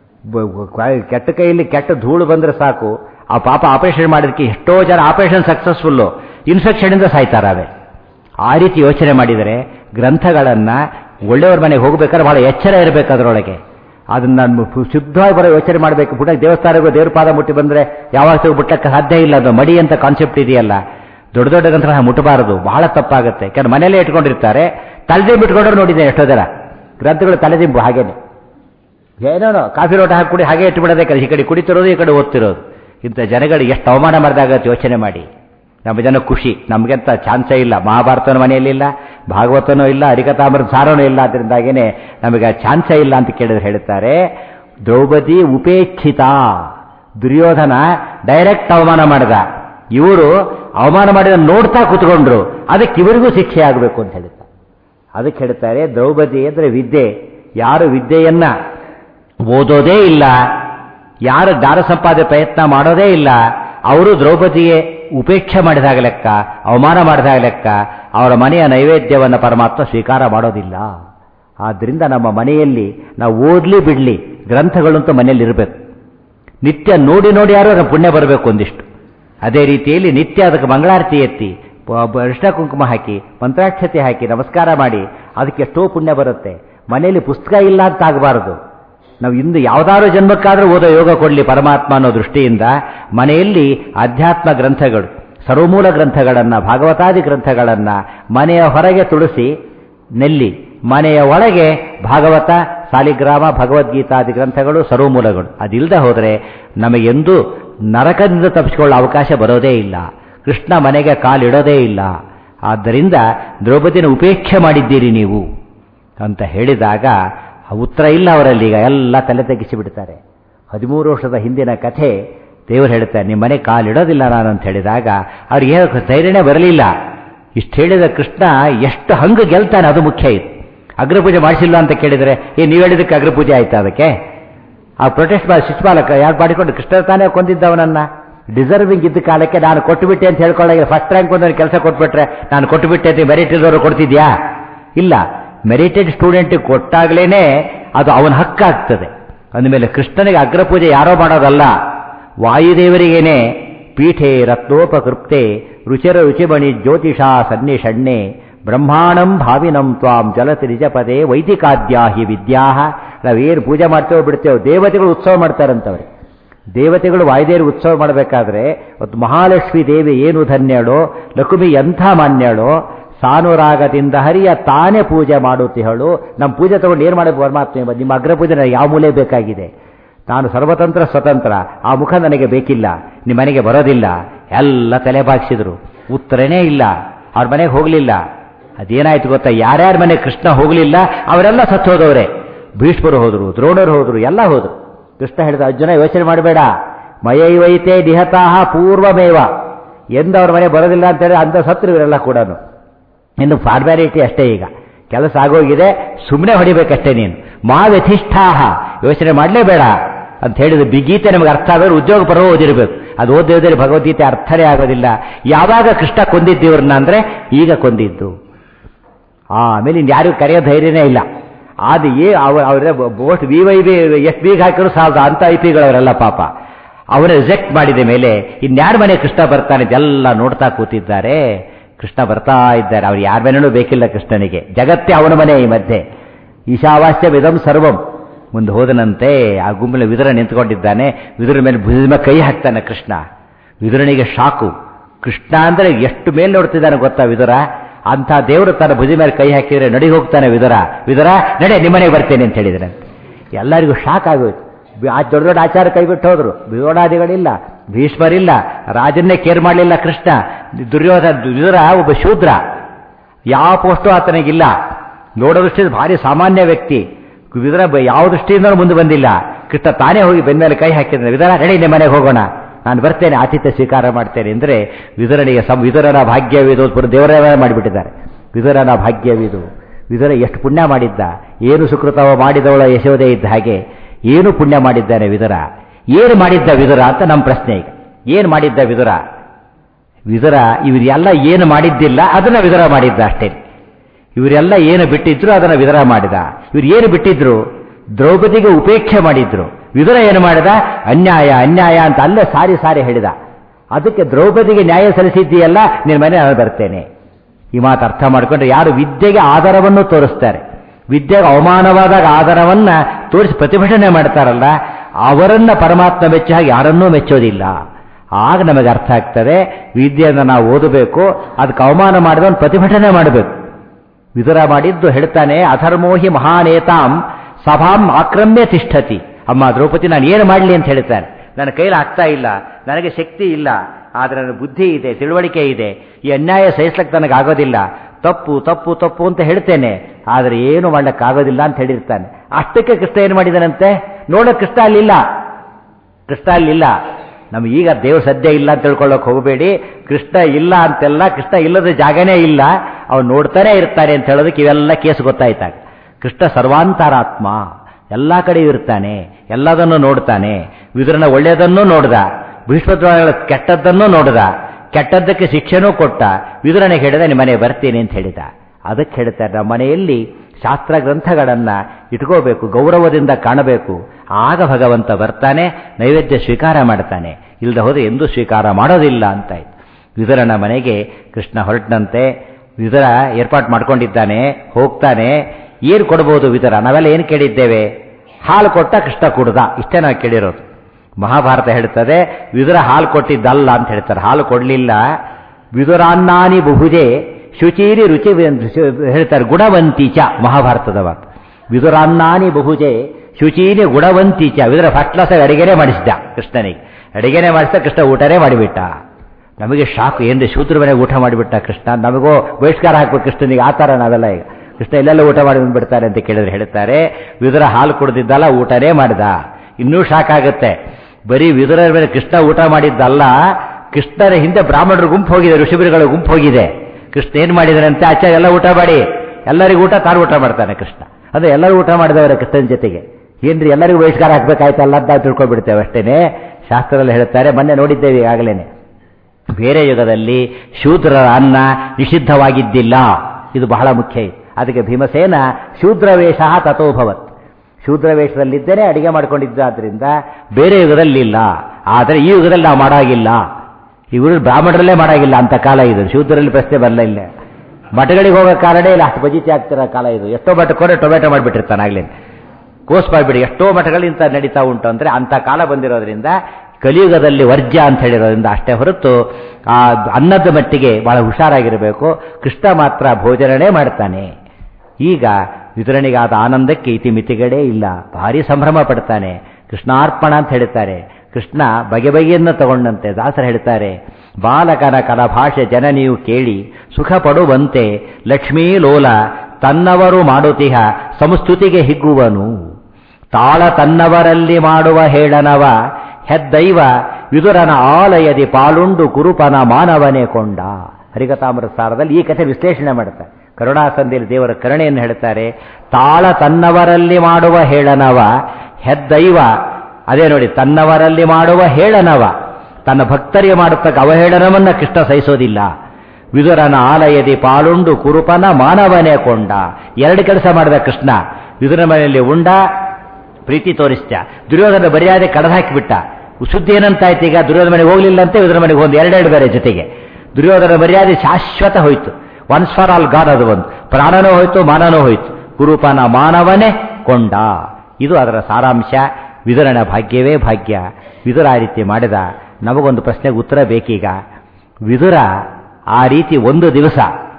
A: ಕೆಟ್ಟ ಕೈಯಲ್ಲಿ ಕೆಟ್ಟ ಧೂಳು ಬಂದರೆ ಸಾಕು, ಆ ಪಾಪ ಆಪರೇಷನ್ ಮಾಡೋದಕ್ಕೆ ಎಷ್ಟೋ ಜನ ಆಪರೇಷನ್ ಸಕ್ಸಸ್ಫುಲ್ಲು, ಇನ್ಫೆಕ್ಷನಿಂದ ಸಾಯ್ತಾರಾವೆ. ಆ ರೀತಿ ಯೋಚನೆ ಮಾಡಿದರೆ ಗ್ರಂಥಗಳನ್ನು ಒಳ್ಳೆಯವ್ರ ಮನೆಗೆ ಹೋಗ್ಬೇಕಾದ್ರೆ ಬಹಳ ಎಚ್ಚರ ಇರಬೇಕು ಅದರೊಳಗೆ. ಅದನ್ನು ನಾನು ಶುದ್ಧವಾಗಿ ಬರೋ ಯೋಚನೆ ಮಾಡಬೇಕು. ಪುಟ್ಟ ದೇವಸ್ಥಾನಕ್ಕೂ ದೇವ್ರ ಪಾದ ಮುಟ್ಟಿ ಬಂದರೆ ಯಾವಾಗ ಮುಟ್ಟಕ್ಕೆ ಸಾಧ್ಯ ಇಲ್ಲ. ಅದು ಮಡಿ ಅಂತ ಕಾನ್ಸೆಪ್ಟ್ ಇದೆಯಲ್ಲ, ದೊಡ್ಡ ದೊಡ್ಡ ಗ್ರಂಥ ಮುಟ್ಟಬಾರದು, ಬಹಳ ತಪ್ಪಾಗುತ್ತೆ. ಕೆಲವು ಮನೆಯಲ್ಲೇ ಇಟ್ಕೊಂಡಿರ್ತಾರೆ, ತಲೆದಿಂಬು ಇಟ್ಕೊಂಡ್ರು ನೋಡಿದ್ದೇನೆ ಎಷ್ಟೋ ಜನ ಗ್ರಂಥಗಳು ತಲೆದಿಂಬು ಹಾಗೇನೆ, ಏನೋ ಕಾಫಿ ಲೋಟ ಹಾಕಿ ಕುಡಿ ಹಾಗೆ ಇಟ್ಟುಬಿಡೋದೇ, ಈ ಕಡೆ ಕುಡಿತಿರೋದು ಈ ಕಡೆ ಓದ್ತಿರೋದು. ಇಂಥ ಜನಗಳಿಗೆ ಎಷ್ಟು ಅವಮಾನ ಮಾಡಿದಾಗತ್ತೆ ಯೋಚನೆ ಮಾಡಿ. ನಮ್ಮ ಜನ ಖುಷಿ, ನಮಗೆಂತ ಚಾನ್ಸೇ ಇಲ್ಲ, ಮಹಾಭಾರತನ ಮನೆಯಲ್ಲಿಲ್ಲ, ಭಾಗವತನೂ ಇಲ್ಲ, ಹರಿಕಥಾಮೃತ ಸಾರನೂ ಇಲ್ಲ, ಅದರಿಂದಾಗೇನೆ ನಮಗೆ ಚಾನ್ಸೇ ಇಲ್ಲ ಅಂತ ಕೇಳಿದ್ರೆ ಹೇಳ್ತಾರೆ, ದ್ರೌಪದಿ ಉಪೇಕ್ಷಿತ. ದುರ್ಯೋಧನ ಡೈರೆಕ್ಟ್ ಅವಮಾನ ಮಾಡಿದ, ಇವರು ಅವಮಾನ ಮಾಡಿದ ನೋಡ್ತಾ ಕೂತ್ಕೊಂಡ್ರು, ಅದಕ್ಕೆ ಇವರಿಗೂ ಶಿಕ್ಷೆ ಆಗಬೇಕು ಅಂತ ಹೇಳ್ತಾರೆ. ಅದಕ್ಕೆ ಹೇಳ್ತಾರೆ ದ್ರೌಪದಿ ಅಂದರೆ ವಿದ್ಯೆ. ಯಾರು ವಿದ್ಯೆಯನ್ನ ಓದೋದೇ ಇಲ್ಲ, ಯಾರು ಜ್ಞಾನ ಸಂಪಾದನೆ ಪ್ರಯತ್ನ ಮಾಡೋದೇ ಇಲ್ಲ, ಅವರು ದ್ರೌಪದಿಗೆ ಉಪೇಕ್ಷೆ ಮಾಡಿದಾಗ ಲೆಕ್ಕ, ಅವಮಾನ ಮಾಡಿದಾಗ ಲೆಕ್ಕ, ಅವರ ಮನೆಯ ನೈವೇದ್ಯವನ್ನು ಪರಮಾತ್ಮ ಸ್ವೀಕಾರ ಮಾಡೋದಿಲ್ಲ. ಆದ್ದರಿಂದ ನಮ್ಮ ಮನೆಯಲ್ಲಿ ನಾವು ಓದ್ಲಿ ಬಿಡ್ಲಿ ಗ್ರಂಥಗಳಂತೂ ಮನೆಯಲ್ಲಿ ಇರಬೇಕು. ನಿತ್ಯ ನೋಡಿ ನೋಡಿ ಯಾರು ಅದಕ್ಕೆ ಪುಣ್ಯ ಬರಬೇಕು ಒಂದಿಷ್ಟು. ಅದೇ ರೀತಿಯಲ್ಲಿ ನಿತ್ಯ ಅದಕ್ಕೆ ಮಂಗಳಾರತಿ ಎತ್ತಿ, ಅರಿಶಿನ ಕುಂಕುಮ ಹಾಕಿ, ಮಂತ್ರಾಕ್ಷತೆ ಹಾಕಿ ನಮಸ್ಕಾರ ಮಾಡಿ ಅದಕ್ಕೆ ಎಷ್ಟೋ ಪುಣ್ಯ ಬರುತ್ತೆ. ಮನೆಯಲ್ಲಿ ಪುಸ್ತಕ ಇಲ್ಲ ಅಂತ ಆಗಬಾರದು. ನಾವು ಇಂದು ಯಾವುದಾದ್ರೂ ಜನ್ಮಕ್ಕಾದರೂ ಓದೋ ಯೋಗ ಕೊಡಲಿ ಪರಮಾತ್ಮ ಅನ್ನೋ ದೃಷ್ಟಿಯಿಂದ ಮನೆಯಲ್ಲಿ ಅಧ್ಯಾತ್ಮ ಗ್ರಂಥಗಳು, ಸರ್ವಮೂಲ ಗ್ರಂಥಗಳನ್ನು, ಭಾಗವತಾದಿ ಗ್ರಂಥಗಳನ್ನು ಮನೆಯ ಹೊರಗೆ ತುಳಸಿ ನೆಲ್ಲಿ, ಮನೆಯ ಒಳಗೆ ಭಾಗವತ, ಸಾಲಿಗ್ರಾಮ, ಭಗವದ್ಗೀತಾದಿ ಗ್ರಂಥಗಳು, ಸರ್ವಮೂಲಗಳು. ಅದಿಲ್ಲದೆ ಹೋದರೆ ನಮಗೆಂದೂ ನರಕದಿಂದ ತಪ್ಪಿಸಿಕೊಳ್ಳೋ ಅವಕಾಶ ಬರೋದೇ ಇಲ್ಲ. ಕೃಷ್ಣ ಮನೆಗೆ ಕಾಲಿಡೋದೇ ಇಲ್ಲ. ಆದ್ದರಿಂದ ದ್ರೌಪದಿನ ಉಪೇಕ್ಷೆ ಮಾಡಿದ್ದೀರಿ ನೀವು ಅಂತ ಹೇಳಿದಾಗ ಉತ್ತರ ಇಲ್ಲ ಅವರಲ್ಲಿ. ಈಗ ಎಲ್ಲ ತಲೆ ತೆಗಿಸಿ ಬಿಡ್ತಾರೆ. 13 ವರ್ಷದ ಹಿಂದಿನ ಕಥೆ ದೇವರು ಹೇಳ್ತಾರೆ, ನಿಮ್ಮ ಮನೆ ಕಾಲಿಡೋದಿಲ್ಲ ನಾನು ಅಂತ ಹೇಳಿದಾಗ ಅವ್ರಿಗೆ ಧೈರ್ಯನೇ ಬರಲಿಲ್ಲ. ಇಷ್ಟು ಹೇಳಿದ ಕೃಷ್ಣ ಎಷ್ಟು ಹಂಗ ಗೆಲ್ತಾನೆ ಅದು ಮುಖ್ಯ. ಇತ್ತು ಅಗ್ರಪೂಜೆ ಮಾಡಿಸಿಲ್ಲ ಅಂತ ಕೇಳಿದರೆ ನೀವು ಹೇಳಿದಕ್ಕೆ ಅಗ್ರಪೂಜೆ ಆಯ್ತಾ? ಅದಕ್ಕೆ ಆ ಪ್ರೊಟೆಸ್ಟ್ ಶಿಶುಪಾಲಕ ಯಾರು ಮಾಡಿಕೊಂಡು ಕೃಷ್ಣ ತಾನೇ ಕೊಂದಿದ್ದವನನ್ನ. ಡಿಸರ್ವಿಂಗ್ ಇದ್ದ ಕಾಲಕ್ಕೆ ನಾನು ಕೊಟ್ಟುಬಿಟ್ಟೆ ಅಂತ ಹೇಳ್ಕೊಳ್ಳಿ. ಫಸ್ಟ್ ರ್ಯಾಂಕ್ ಬಂದವನು ಕೆಲಸ ಕೊಟ್ಬಿಟ್ರೆ ನಾನು ಕೊಟ್ಟುಬಿಟ್ಟೆ ಅಂತ ಮೆರಿಟ್ ಇಲ್ಲದವರು ಕೊಡ್ತಿದ್ಯಾ? ಇಲ್ಲ. ಮೆರಿಟೆಡ್ ಸ್ಟೂಡೆಂಟಿಗೆ ಕೊಟ್ಟಾಗಲೇ ಅದು ಅವನ ಹಕ್ಕಾಗ್ತದೆ. ಅಂದಮೇಲೆ ಕೃಷ್ಣನಿಗೆ ಅಗ್ರಪೂಜೆ ಯಾರೋ ಮಾಡೋದಲ್ಲ, ವಾಯುದೇವರಿಗೇನೆ ಪೀಠೆ ರತ್ನೋಪಕೃಪ್ತೆ ರುಚಿರ ರುಚಿಮಣಿ ಜ್ಯೋತಿಷಾ ಸನ್ನಿಷಣ್ಣೆ ಬ್ರಹ್ಮಾಣಂ ಭಾವಿನಂ ತ್ವಾಂ ಜಲತಿ ನಿಜಪದೇ ವೈದಿಕಾದ್ಯಾಹಿ ವಿದ್ಯಾ. ನಾವೇನು ಪೂಜೆ ಮಾಡ್ತೇವೋ ಬಿಡ್ತೇವೋ, ದೇವತೆಗಳು ಉತ್ಸವ ಮಾಡ್ತಾರಂತವ್ರೆ. ದೇವತೆಗಳು ವಾಯುದೇವರು ಉತ್ಸವ ಮಾಡಬೇಕಾದ್ರೆ ಅವತ್ತು ಮಹಾಲಕ್ಷ್ಮೀ ದೇವಿ ಏನು ಧನ್ಯಳೋ, ಲಕ್ಷ್ಮಿ ಎಂಥ ಮಾನ್ಯಳೋ, ಸಾನುರಾಗದಿಂದ ಹರಿಯ ತಾನೇ ಪೂಜೆ ಮಾಡುತ್ತಿಹಳು. ನಮ್ಮ ಪೂಜೆ ತಗೊಂಡು ಏನು ಮಾಡಬೇಕು ಪರಮಾತ್ಮ? ನಿಮ್ಮ ಅಗ್ರಪೂಜೆ ನನಗೆ ಯಾವ ಮೂಲೆ ಬೇಕಾಗಿದೆ? ನಾನು ಸರ್ವತಂತ್ರ ಸ್ವತಂತ್ರ, ಆ ಮುಖ ನನಗೆ ಬೇಕಿಲ್ಲ, ನಿಮ್ಮ ಮನೆಗೆ ಬರೋದಿಲ್ಲ. ಎಲ್ಲ ತಲೆ ಬಾಗಿಸಿದ್ರು, ಉತ್ತರನೇ ಇಲ್ಲ. ಅವ್ರ ಮನೆಗೆ ಹೋಗಲಿಲ್ಲ. ಅದೇನಾಯ್ತು ಗೊತ್ತಾ? ಯಾರ್ಯಾರ ಮನೆಗೆ ಕೃಷ್ಣ ಹೋಗಲಿಲ್ಲ ಅವರೆಲ್ಲ ಸತ್ತು ಹೋದವರೇ. ಭೀಷ್ಮರು ಹೋದರು, ದ್ರೋಣರು ಹೋದರು, ಎಲ್ಲ ಹೋದರು. ಕೃಷ್ಣ ಹೇಳಿದ, ಅರ್ಜುನ ಯೋಚನೆ ಮಾಡಬೇಡ, ಮಯೈವೈತೆ ನಿಹತಾಹ ಪೂರ್ವಮೇವ. ಎಂದವ್ರ ಮನೆ ಬರೋದಿಲ್ಲ ಅಂತೇಳಿ ಅಂದ ಸತ್ರು ಇವರೆಲ್ಲ ಕೂಡ. ಇನ್ನು ಫಾರ್ಮ್ಯಾಲಿಟಿ ಅಷ್ಟೇ. ಈಗ ಕೆಲಸ ಆಗೋಗಿದೆ, ಸುಮ್ಮನೆ ಹೊಡಿಬೇಕಷ್ಟೇ. ನೀನು ಮಾವ್ಯಥಿಷ್ಠಾಹ, ಯೋಚನೆ ಮಾಡಲೇಬೇಡ ಅಂತ ಹೇಳಿದ ಗೀತೆ ನಮಗೆ ಅರ್ಥ ಆಗೋರು ಉದ್ಯೋಗ ಪರ್ವ ಓದಿರಬೇಕು. ಅದು ಓದಿದ್ರೆ ಭಗವದ್ಗೀತೆ ಅರ್ಥನೇ ಆಗೋದಿಲ್ಲ. ಯಾವಾಗ ಕೃಷ್ಣ ಕೊಂದಿದ್ದೀವ್ರನ್ನ ಅಂದರೆ ಈಗ ಕೊಂದಿದ್ದು. ಆಮೇಲೆ ಇನ್ಯಾರಿಗೂ ಕರೆಯೋ ಧೈರ್ಯನೇ ಇಲ್ಲ. ಅದು ಅವರೇ ಬೋಸ್ಟ್ ಎಷ್ಟು ಬೀಗ ಹಾಕಿದ್ರು ಸಾಲದ ಅಂತ ಐಪಿಗಳವರೆಲ್ಲ ಪಾಪ. ಅವರೇ ರಿಜೆಕ್ಟ್ ಮಾಡಿದ ಮೇಲೆ ಇನ್ಯಾರ ಮನೆ ಕೃಷ್ಣ ಬರ್ತಾನೆ ಎಲ್ಲ ನೋಡ್ತಾ ಕೂತಿದ್ದಾರೆ. ಕೃಷ್ಣ ಬರ್ತಾ ಇದ್ದಾರೆ. ಅವ್ರು ಯಾರ ಮನೆಯೂ ಬೇಕಿಲ್ಲ ಕೃಷ್ಣನಿಗೆ, ಜಗತ್ತೇ ಅವನ ಮನೆ. ಈ ಮಧ್ಯೆ ಈಶಾವಾಸ್ಯ ವಿಧಂ ಸರ್ವಂ. ಮುಂದೆ ಹೋದನಂತೆ ಆ ಗುಂಪಿನ ವಿದುರ ನಿಂತ್ಕೊಂಡಿದ್ದಾನೆ. ವಿದುರ ಮೇಲೆ ಭುಜದ ಕೈ ಹಾಕ್ತಾನೆ ಕೃಷ್ಣ. ವಿದುರನಿಗೆ ಶಾಕು. ಕೃಷ್ಣ ಅಂದರೆ ಎಷ್ಟು ಮೇಲೆ ನೋಡ್ತಿದ್ದಾನೆ ಗೊತ್ತಾ ವಿದುರ? ಅಂಥ ದೇವರು ತನ್ನ ಭುಜ ಮೇಲೆ ಕೈ ಹಾಕಿದರೆ ನಡಿ ಹೋಗ್ತಾನೆ ವಿದುರ. ವಿದುರ ನಡೆ ನಿಮ್ಮನೆಗೆ ಬರ್ತೇನೆ ಅಂತ ಹೇಳಿದ್ರೆ ಎಲ್ಲರಿಗೂ ಶಾಕ್ ಆಗೋಯ್ತು. ಆ ದೊಡ್ಡ ದೊಡ್ಡ ಆಚಾರ ಕೈ ಬಿಟ್ಟು ಹೋದ್ರು. ವಿರೋಧಾದಿಗಳಿಲ್ಲ, ಭೀಷ್ಮರಿಲ್ಲ, ರಾಜನ್ನೇ ಕೇರ್ ಮಾಡಲಿಲ್ಲ ಕೃಷ್ಣ. ವಿದುರ ಒಬ್ಬ ಶೂದ್ರ, ಯಾವ ಪೋಸ್ಟು ಆತನಿಗಿಲ್ಲ. ನೋಡೋ ದೃಷ್ಟಿಯಿಂದ ಭಾರಿ ಸಾಮಾನ್ಯ ವ್ಯಕ್ತಿ. ವಿದುರ ಯಾವ ದೃಷ್ಟಿಯಿಂದ ಮುಂದೆ ಬಂದಿಲ್ಲ. ಕೃಷ್ಣ ತಾನೇ ಹೋಗಿ ಬೆನ್ಮೇಲೆ ಕೈ ಹಾಕಿದ್ರೆ, ವಿದುರ ನಡಿ ನಿಮ್ಮ ಮನೆಗೆ ಹೋಗೋಣ, ನಾನು ಬರ್ತೇನೆ, ಆತಿಥ್ಯ ಸ್ವೀಕಾರ ಮಾಡ್ತೇನೆ ಅಂದರೆ ವಿದುರನಿಗೆ ವಿದುರನ ಭಾಗ್ಯವಿದು ಪುರ ದೇವರ ಮಾಡಿಬಿಟ್ಟಿದ್ದಾರೆ. ವಿದುರನ ಭಾಗ್ಯವಿದು. ವಿದುರ ಎಷ್ಟು ಪುಣ್ಯ ಮಾಡಿದ್ದ, ಏನು ಸುಕೃತವ ಮಾಡಿದವಳ ಯಶೋದೆ ಇದ್ದ ಹಾಗೆ ಏನು ಪುಣ್ಯ ಮಾಡಿದ್ದಾನೆ ವಿದುರ. ಏನು ಮಾಡಿದ್ದ ವಿದುರ ಅಂತ ನಮ್ಮ ಪ್ರಶ್ನೆ ಈಗ. ಏನು ಮಾಡಿದ್ದ ವಿದುರ? ವಿದುರ ಇವರೆಲ್ಲ ಏನು ಮಾಡಿದ್ದಿಲ್ಲ, ಅದನ್ನು ವಿದುರ ಮಾಡಿದ್ದ ಅಷ್ಟೇ. ಇವರೆಲ್ಲ ಏನು ಬಿಟ್ಟಿದ್ರು ಅದನ್ನು ವಿದುರ ಮಾಡಿದ. ಇವ್ರು ಏನು ಬಿಟ್ಟಿದ್ರು? ದ್ರೌಪದಿಗೆ ಉಪೇಕ್ಷೆ ಮಾಡಿದ್ರು. ವಿದುರ ಏನು ಮಾಡಿದ? ಅನ್ಯಾಯ ಅನ್ಯಾಯ ಅಂತ ಅಲ್ಲೇ ಸಾರಿ ಸಾರಿ ಹೇಳಿದ. ಅದಕ್ಕೆ ದ್ರೌಪದಿಗೆ ನ್ಯಾಯ ಸಲ್ಲಿಸಿದ್ದೀಯಲ್ಲ, ನಿನ್ನ ಮನೆ ನಾನು ಬರ್ತೇನೆ. ಈ ಮಾತು ಅರ್ಥ ಮಾಡಿಕೊಂಡ್ರೆ ಯಾರು ವಿದ್ಯೆಗೆ ಆಧಾರವನ್ನು ತೋರಿಸ್ತಾರೆ, ವಿದ್ಯೆಗೆ ಅವಮಾನವಾದಾಗ ಆಧಾರವನ್ನ ತೋರಿಸಿ ಪ್ರತಿಭಟನೆ ಮಾಡ್ತಾರಲ್ಲ, ಅವರನ್ನ ಪರಮಾತ್ಮ ಮೆಚ್ಚ ಹಾಗೆ ಯಾರನ್ನೂ ಮೆಚ್ಚೋದಿಲ್ಲ. ಆಗ ನಮಗೆ ಅರ್ಥ ಆಗ್ತದೆ ವಿದ್ಯೆಯನ್ನು ನಾವು ಓದಬೇಕು, ಅದಕ್ಕೆ ಅವಮಾನ ಮಾಡಿದವನು ಪ್ರತಿಭಟನೆ ಮಾಡಬೇಕು. ವಿದುರ ಮಾಡಿದ್ದು ಹೇಳ್ತಾನೆ, ಅಧರ್ಮೋಹಿ ಮಹಾನೇತಾಂ ಸಭಾಂ ಆಕ್ರಮ್ಯ ತಿಷ್ಠತಿ. ಅಮ್ಮ ದ್ರೌಪದಿ ನಾನು ಏನು ಮಾಡಲಿ ಅಂತ ಹೇಳ್ತಾನೆ. ನನ್ನ ಕೈಲಿ ಆಗ್ತಾ ಇಲ್ಲ, ನನಗೆ ಶಕ್ತಿ ಇಲ್ಲ, ಆದರೆ ನನ್ನ ಬುದ್ಧಿ ಇದೆ, ತಿಳುವಳಿಕೆ ಇದೆ, ಈ ಅನ್ಯಾಯ ಸಹಿಸ್ಲಿಕ್ಕೆ ನನಗಾಗೋದಿಲ್ಲ, ತಪ್ಪು ತಪ್ಪು ತಪ್ಪು ಅಂತ ಹೇಳ್ತೇನೆ, ಆದರೆ ಏನು ಮಾಡ್ಲಿಕ್ಕಾಗೋದಿಲ್ಲ ಅಂತ ಹೇಳಿರ್ತಾನೆ. ಅಷ್ಟಕ್ಕೆ ಕೃಷ್ಣ ಏನು ಮಾಡಿದನಂತೆ? ನೋಡೋಕೆ ಕೃಷ್ಣ ಅಲ್ಲಿಲ್ಲ. ಕೃಷ್ಣ ಅಲ್ಲಿಲ್ಲ. ನಮ್ಗೆ ಈಗ ದೇವ್ರ ಸದ್ಯ ಇಲ್ಲ ಅಂತ ತಿಳ್ಕೊಳ್ಳೋಕೆ ಹೋಗಬೇಡಿ. ಕೃಷ್ಣ ಇಲ್ಲ ಅಂತೆಲ್ಲ, ಕೃಷ್ಣ ಇಲ್ಲದ ಜಾಗನೇ ಇಲ್ಲ, ಅವ್ನು ನೋಡ್ತಾನೆ ಇರ್ತಾನೆ ಅಂತ ಹೇಳೋದಕ್ಕೆ ಇವೆಲ್ಲ ಕೇಸ್ ಗೊತ್ತಾಯ್ತಾಗ. ಕೃಷ್ಣ ಸರ್ವಾಂತರಾತ್ಮ, ಎಲ್ಲ ಕಡೆಯೂ ಇರ್ತಾನೆ, ಎಲ್ಲದನ್ನು ನೋಡ್ತಾನೆ. ವಿದುರನ ಒಳ್ಳೆಯದನ್ನೂ ನೋಡ್ದ, ಭೀಷ್ಮದ್ರೋಣಗಳ ಕೆಟ್ಟದ್ದನ್ನೂ ನೋಡ್ದ. ಕೆಟ್ಟದ್ದಕ್ಕೆ ಶಿಕ್ಷೆನೂ ಕೊಟ್ಟ. ವಿದುರನಿಗೆ ಹೇಳಿದ ನಿಮ್ಮ ಮನೆ ಬರ್ತೀನಿ ಅಂತ ಹೇಳಿದ. ಅದಕ್ಕೆ ಹೇಳ್ತಾರೆ, ನಮ್ಮ ಮನೆಯಲ್ಲಿ ಶಾಸ್ತ್ರ ಗ್ರಂಥಗಳನ್ನ ಇಟ್ಕೋಬೇಕು, ಗೌರವದಿಂದ ಕಾಣಬೇಕು. ಆಗ ಭಗವಂತ ಬರ್ತಾನೆ, ನೈವೇದ್ಯ ಸ್ವೀಕಾರ ಮಾಡ್ತಾನೆ. ಇಲ್ಲದೆ ಹೋದ್ರೆ ಎಂದೂ ಸ್ವೀಕಾರ ಮಾಡೋದಿಲ್ಲ ಅಂತಾಯ್ತು. ವಿದುರನ ಮನೆಗೆ ಕೃಷ್ಣ ಹೊರಟನಂತೆ. ವಿದುರ ಏರ್ಪಾಟ್ ಮಾಡ್ಕೊಂಡಿದ್ದಾನೆ, ಹೋಗ್ತಾನೆ. ಏನು ಕೊಡ್ಬೋದು ವಿದುರ? ನಾವೆಲ್ಲ ಏನು ಕೇಳಿದ್ದೇವೆ? ಹಾಲು ಕೊಟ್ಟ ಕೃಷ್ಣ ಕುಡ್ದ, ಇಷ್ಟೇ ನಾವು ಕೇಳಿರೋದು. ಮಹಾಭಾರತ ಹೇಳ್ತದೆ ವಿದುರ ಹಾಲು ಕೊಟ್ಟಿದ್ದಲ್ಲ ಅಂತ ಹೇಳ್ತಾರೆ. ಹಾಲು ಕೊಡಲಿಲ್ಲ. ವಿದುರಾನ್ನಾನಿ ಬಹುಜೆ ಶುಚೀರಿ ರುಚಿ ಹೇಳ್ತಾರೆ, ಗುಣವಂತೀಚ. ಮಹಾಭಾರತದ ಮಾತು. ವಿದುರಾನ್ನಾನಿ ಬಹುಜೆ ಶುಚೀರಿ ಗುಣವಂತೀಚ. ವಿದುರ ಫಸ್ಟ್ ಕ್ಲಾಸಾಗಿ ಅಡಿಗೆನೇ ಮಾಡಿಸಿದ ಕೃಷ್ಣನಿಗೆ. ಅಡಿಗೆನೇ ಮಾಡಿಸಿದ, ಕೃಷ್ಣ ಊಟನೇ ಮಾಡಿಬಿಟ್ಟ. ನಮಗೆ ಶಾಕ್, ಏನ್ರಿ ಶೂದ್ರ ಮನೆಗೆ ಊಟ ಮಾಡಿಬಿಟ್ಟ ಕೃಷ್ಣ, ನಮಗೂ ಬಹಿಷ್ಕಾರ ಹಾಕ್ಬೇಕು ಕೃಷ್ಣನಿಗೆ. ಆ ಥರ ನಾವೆಲ್ಲ ಈಗ ಕೃಷ್ಣ ಇಲ್ಲೆಲ್ಲ ಊಟ ಮಾಡಿ ಬಂದ್ಬಿಡ್ತಾರೆ ಅಂತ ಕೇಳಿದ್ರೆ ಹೇಳ್ತಾರೆ, ವಿದುರ ಹಾಲು ಕುಡ್ದಿದ್ದಲ್ಲ, ಊಟನೇ ಮಾಡಿದ. ಇನ್ನೂ ಶಾಕ್ ಆಗುತ್ತೆ. ಬರೀ ವಿದುರರ ಮೇಲೆ ಕೃಷ್ಣ ಊಟ ಮಾಡಿದ್ದಲ್ಲ, ಕೃಷ್ಣನ ಹಿಂದೆ ಬ್ರಾಹ್ಮಣರು ಗುಂಪು ಹೋಗಿದೆ, ಋಷಿಬರಿಗಳ ಗುಂಪು ಹೋಗಿದೆ. ಕೃಷ್ಣ ಏನ್ ಮಾಡಿದಾರಂತೆ, ಆಚಾರ್ಯ ಎಲ್ಲ ಊಟ ಮಾಡಿ, ಎಲ್ಲರಿಗೂ ಊಟ, ತಾನು ಊಟ ಮಾಡ್ತಾನೆ ಕೃಷ್ಣ. ಅಂದ್ರೆ ಎಲ್ಲರೂ ಊಟ ಮಾಡಿದವರ ಕೃಷ್ಣನ ಜೊತೆಗೆ. ಏನ್ರಿ ಎಲ್ಲರಿಗೂ ಬಹಿಷ್ಕಾರ ಹಾಕ್ಬೇಕಾಯ್ತಲ್ಲ ಅಂತ ತಿಳ್ಕೊಂಡ್ಬಿಡ್ತೇವೆ ಅಷ್ಟೇನೆ. ಶಾಸ್ತ್ರದಲ್ಲಿ ಹೇಳ್ತಾರೆ, ಮೊನ್ನೆ ನೋಡಿದ್ದೇವೆ ಈಗಾಗಲೇನೆ, ಬೇರೆ ಯುಗದಲ್ಲಿ ಶೂದ್ರರ ಅನ್ನ ನಿಷಿದ್ಧವಾಗಿದ್ದಿಲ್ಲ. ಇದು ಬಹಳ ಮುಖ್ಯ. ಅದಕ್ಕೆ ಭೀಮಸೇನ ಶೂದ್ರವೇಷ ತಥೋಭವತ್, ಶೂದ್ರವೇಷದಲ್ಲಿದ್ದರೆ ಅಡಿಗೆ ಮಾಡಿಕೊಂಡಿದ್ದಾದ್ರಿಂದ ಬೇರೆ ಯುಗದಲ್ಲಿ ಇಲ್ಲ. ಆದರೆ ಈ ಯುಗದಲ್ಲಿ ನಾವು ಮಾಡಾಗಿಲ್ಲ. ಇವರು ಬ್ರಾಹ್ಮಣರಲ್ಲೇ ಮಾಡಾಗಿಲ್ಲ ಅಂತ ಕಾಲ ಇದು. ಶೂದ್ರಲ್ಲಿ ಪ್ರಶ್ನೆ ಬರಲ್ಲ. ಇಲ್ಲ ಮಠಗಳಿಗೆ ಹೋಗೋ ಕಾಲನೇ ಇಲ್ಲ, ಅಷ್ಟು ಬಜಿತಿ ಆಗ್ತಿರೋ ಕಾಲ ಇದು. ಎಷ್ಟೋ ಮಠಕ್ಕೆ ಟೊಮೆಟೊ ಮಾಡಿಬಿಟ್ಟಿರ್ತಾನೆ ಆಗ್ಲೇ, ಕೋಸ್ ಮಾಡಿಬಿಡಿ. ಎಷ್ಟೋ ಮಠಗಳು ಇಂಥ ನಡೀತಾ ಉಂಟು. ಅಂದರೆ ಅಂಥ ಕಾಲ ಬಂದಿರೋದ್ರಿಂದ ಕಲಿಯುಗದಲ್ಲಿ ವರ್ಜ್ಯ ಅಂತ ಹೇಳಿರೋದ್ರಿಂದ ಅಷ್ಟೇ ಹೊರತು ಆ ಅನ್ನದ ಮಟ್ಟಿಗೆ ಬಹಳ ಹುಷಾರಾಗಿರಬೇಕು. ಕೃಷ್ಣ ಮಾತ್ರ ಭೋಜನನೇ ಮಾಡ್ತಾನೆ. ಈಗ ವಿದುರನಿಗಾದ ಆನಂದಕ್ಕೆ ಇತಿಮಿತಿಗಳೇ ಇಲ್ಲ. ಭಾರಿ ಸಂಭ್ರಮ ಪಡ್ತಾನೆ. ಕೃಷ್ಣಾರ್ಪಣ ಅಂತ ಹೇಳ್ತಾರೆ. ಕೃಷ್ಣ ಬಗೆ ಬಗೆಯನ್ನು ತಗೊಂಡಂತೆ ದಾಸರು ಹೇಳ್ತಾರೆ, ಬಾಲಕನ ಕಲಭಾಷೆ ಜನನಿಯು ಕೇಳಿ ಸುಖ ಪಡುವಂತೆ ಲಕ್ಷ್ಮೀ ಲೋಲ ತನ್ನವರು ಮಾಡುತಿಹ ಸಂಸ್ತುತಿಗೆ ಹಿಗ್ಗುವನು. ತಾಳ ತನ್ನವರಲ್ಲಿ ಮಾಡುವ ಹೇಳನವ ಹೆದ್ದೈವ ವಿದುರನ ಆಲಯದಿ ಪಾಲುಂಡು ಕುರುಪನ ಮಾನವನೇ ಕೊಂಡ. ಹರಿಕಥಾಮೃತ ಸಾರದಲ್ಲಿ ಈ ಕಥೆ ವಿಶ್ಲೇಷಣೆ ಮಾಡುತ್ತಾರೆ. ಕರುಣಾಸಂಧಿಯಲ್ಲಿ ದೇವರ ಕರುಣೆಯನ್ನು ಹೇಳ್ತಾರೆ. ತಾಳ ತನ್ನವರಲ್ಲಿ ಮಾಡುವ ಹೇಳನವ ಹೆದ್ದೈವ, ಅದೇ ನೋಡಿ, ತನ್ನವರಲ್ಲಿ ಮಾಡುವ ಹೇಳನವ, ತನ್ನ ಭಕ್ತರಿಗೆ ಮಾಡತಕ್ಕ ಅವಹೇಳನವನ್ನ ಕೃಷ್ಣ ಸಹಿಸೋದಿಲ್ಲ. ವಿದುರನ ಆಲಯದಿ ಪಾಲುಂಡು ಕುರುಪನ ಮಾನವನೇ ಕೊಂಡ. ಎರಡು ಕೆಲಸ ಮಾಡಿದ ಕೃಷ್ಣ. ವಿದುರನ ಮನೆಯಲ್ಲಿ ಉಂಡ, ಪ್ರೀತಿ ತೋರಿಸ್ತ. ದುರ್ಯೋಧನ ಮರ್ಯಾದೆ ಕಳೆದಾಕಿಬಿಟ್ಟ. ಸುದ್ದಿ ಏನಂತಾಯ್ತು ಈಗ? ದುರ್ಯೋಧನ ಮನೆಗೆ ಹೋಗ್ಲಿಲ್ಲಂತೆ, ವಿದುರನ ಮನೆಗೆ ಒಂದು ಎರಡೆರಡು ಬೇರೆ ಜೊತೆಗೆ. ದುರ್ಯೋಧನ ಮರ್ಯಾದೆ ಶಾಶ್ವತ ಹೋಯ್ತು. Once for all God. ಅದು ಒಂದು ಪ್ರಾಣನೂ ಹೋಯ್ತು, ಮಾನನೂ ಹೋಯ್ತು. ಕುರುಪನ ಮಾನವನೇ ಕೊಂಡ. ಇದು ಅದರ ಸಾರಾಂಶ. ವಿದುರನ ಭಾಗ್ಯವೇ ಭಾಗ್ಯ. ವಿದುರ ಆ ರೀತಿ ಮಾಡಿದ. ನಮಗೊಂದು ಪ್ರಶ್ನೆಗೆ ಉತ್ತರ ಬೇಕೀಗ. ವಿದುರ ಆ ರೀತಿ ಒಂದು ದಿವಸ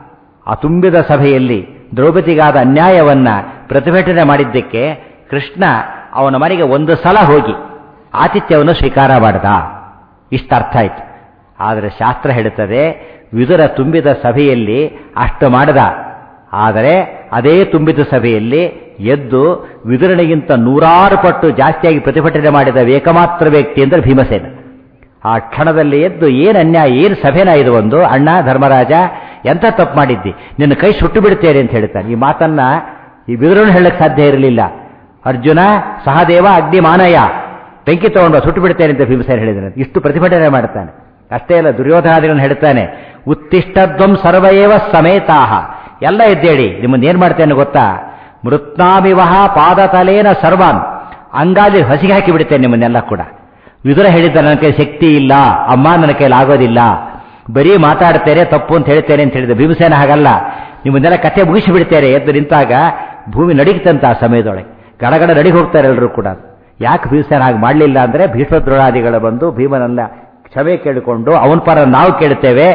A: ಆ ತುಂಬಿದ ಸಭೆಯಲ್ಲಿ ದ್ರೌಪದಿಗಾದ ಅನ್ಯಾಯವನ್ನ ಪ್ರತಿಭಟನೆ ಮಾಡಿದ್ದಕ್ಕೆ ಕೃಷ್ಣ ಅವನ ಮನೆಗೆ ಒಂದು ಸಲ ಹೋಗಿ ಆತಿಥ್ಯವನ್ನು ಸ್ವೀಕಾರ ಮಾಡಿದ. ಇಷ್ಟ ಅರ್ಥ ಆಯ್ತು. ಆದರೆ ಶಾಸ್ತ್ರ ಹೇಳುತ್ತದೆ, ವಿದುರ ತುಂಬಿದ ಸಭೆಯಲ್ಲಿ ಅಷ್ಟು ಮಾಡಿದ. ಆದರೆ ಅದೇ ತುಂಬಿದ ಸಭೆಯಲ್ಲಿ ಎದ್ದು ವಿದುರನಿಗಿಂತ 100 ಪಟ್ಟು ಜಾಸ್ತಿಯಾಗಿ ಪ್ರತಿಭಟನೆ ಮಾಡಿದ ಏಕಮಾತ್ರ ವ್ಯಕ್ತಿ ಅಂದರೆ ಭೀಮಸೇನ. ಆ ಕ್ಷಣದಲ್ಲಿ ಎದ್ದು, ಏನು ಅನ್ಯಾಯ, ಏನು ಸಭೆನ ಇದು? ಒಂದು ಅಣ್ಣ ಧರ್ಮರಾಜ, ಎಂಥ ತಪ್ಪು ಮಾಡಿದ್ದಿ, ನಿನ್ನ ಕೈ ಸುಟ್ಟು ಬಿಡ್ತೇನೆ ಅಂತ ಹೇಳ್ತಾನೆ. ಈ ಮಾತನ್ನ ಈ ವಿದುರನು ಹೇಳಕ್ಕೆ ಸಾಧ್ಯ ಇರಲಿಲ್ಲ. ಅರ್ಜುನ ಸಹದೇವ ಅಗ್ನಿಮಾನಯ, ಬೆಂಕಿ ತಗೊಂಡು ಸುಟ್ಟು ಬಿಡ್ತೇನೆ ಅಂತ ಭೀಮಸೇನ ಹೇಳಿದ್ದಾನೆ. ಇಷ್ಟು ಪ್ರತಿಭಟನೆ ಮಾಡ್ತಾನೆ. ಅಷ್ಟೇ ಅಲ್ಲ, ದುರ್ಯೋಧನಾದಿಗಳನ್ನು ಹೇಳ್ತಾನೆ, ಉತ್ತಿಷ್ಟದ್ವಂ ಸರ್ವಯೇವ ಸಮೇತಾಹ, ಎಲ್ಲ ಎದ್ದೇಳಿ, ನಿಮ್ಮನ್ನು ಏನ್ ಮಾಡ್ತೇನೆ ಗೊತ್ತಾ? ಮೃತ್ನಾಮಿವಹ ಪಾದತಲೇನ ಸರ್ವಾನ್, ಅಂಗಾಲಿ ಹಸಿಗೆ ಹಾಕಿ ಬಿಡ್ತೇನೆ ನಿಮ್ಮನ್ನೆಲ್ಲ ಕೂಡ. ವಿದುರ ಹೇಳಿದ್ದ, ನನ್ನ ಕೈ ಶಕ್ತಿ ಇಲ್ಲ ಅಮ್ಮ, ನನ್ನ ಕೈಲಿ ಆಗೋದಿಲ್ಲ, ಬರೀ ಮಾತಾಡ್ತೇನೆ, ತಪ್ಪು ಅಂತ ಹೇಳ್ತೇನೆ ಅಂತ ಹೇಳಿದ. ಭೀಮಸೇನ ಹಾಗಲ್ಲ, ನಿಮ್ಮನ್ನೆಲ್ಲ ಕಥೆ ಮುಗಿಸಿ ಬಿಡ್ತೇನೆ. ಎದ್ದು ನಿಂತಾಗ ಭೂಮಿ ನಡೀತಂತ. ಆ ಸಮಯದೊಳಗೆ ಗಡಗಡ ನಡಿಗೆ ಹೋಗ್ತಾರೆ ಎಲ್ಲರೂ ಕೂಡ. ಯಾಕೆ ಭೀಮಸೇನ ಹಾಗೆ ಮಾಡಲಿಲ್ಲ ಅಂದರೆ, ಭೀಷ್ಮ ದ್ರೋಣಾದಿಗಳು ಬಂದು ಭೀಮನನ್ನ ಕ್ಷಮೆ ಕೇಳಿಕೊಂಡು ಅವನ ಪರ ನಾವು ಕೇಳ್ತೇವೆ.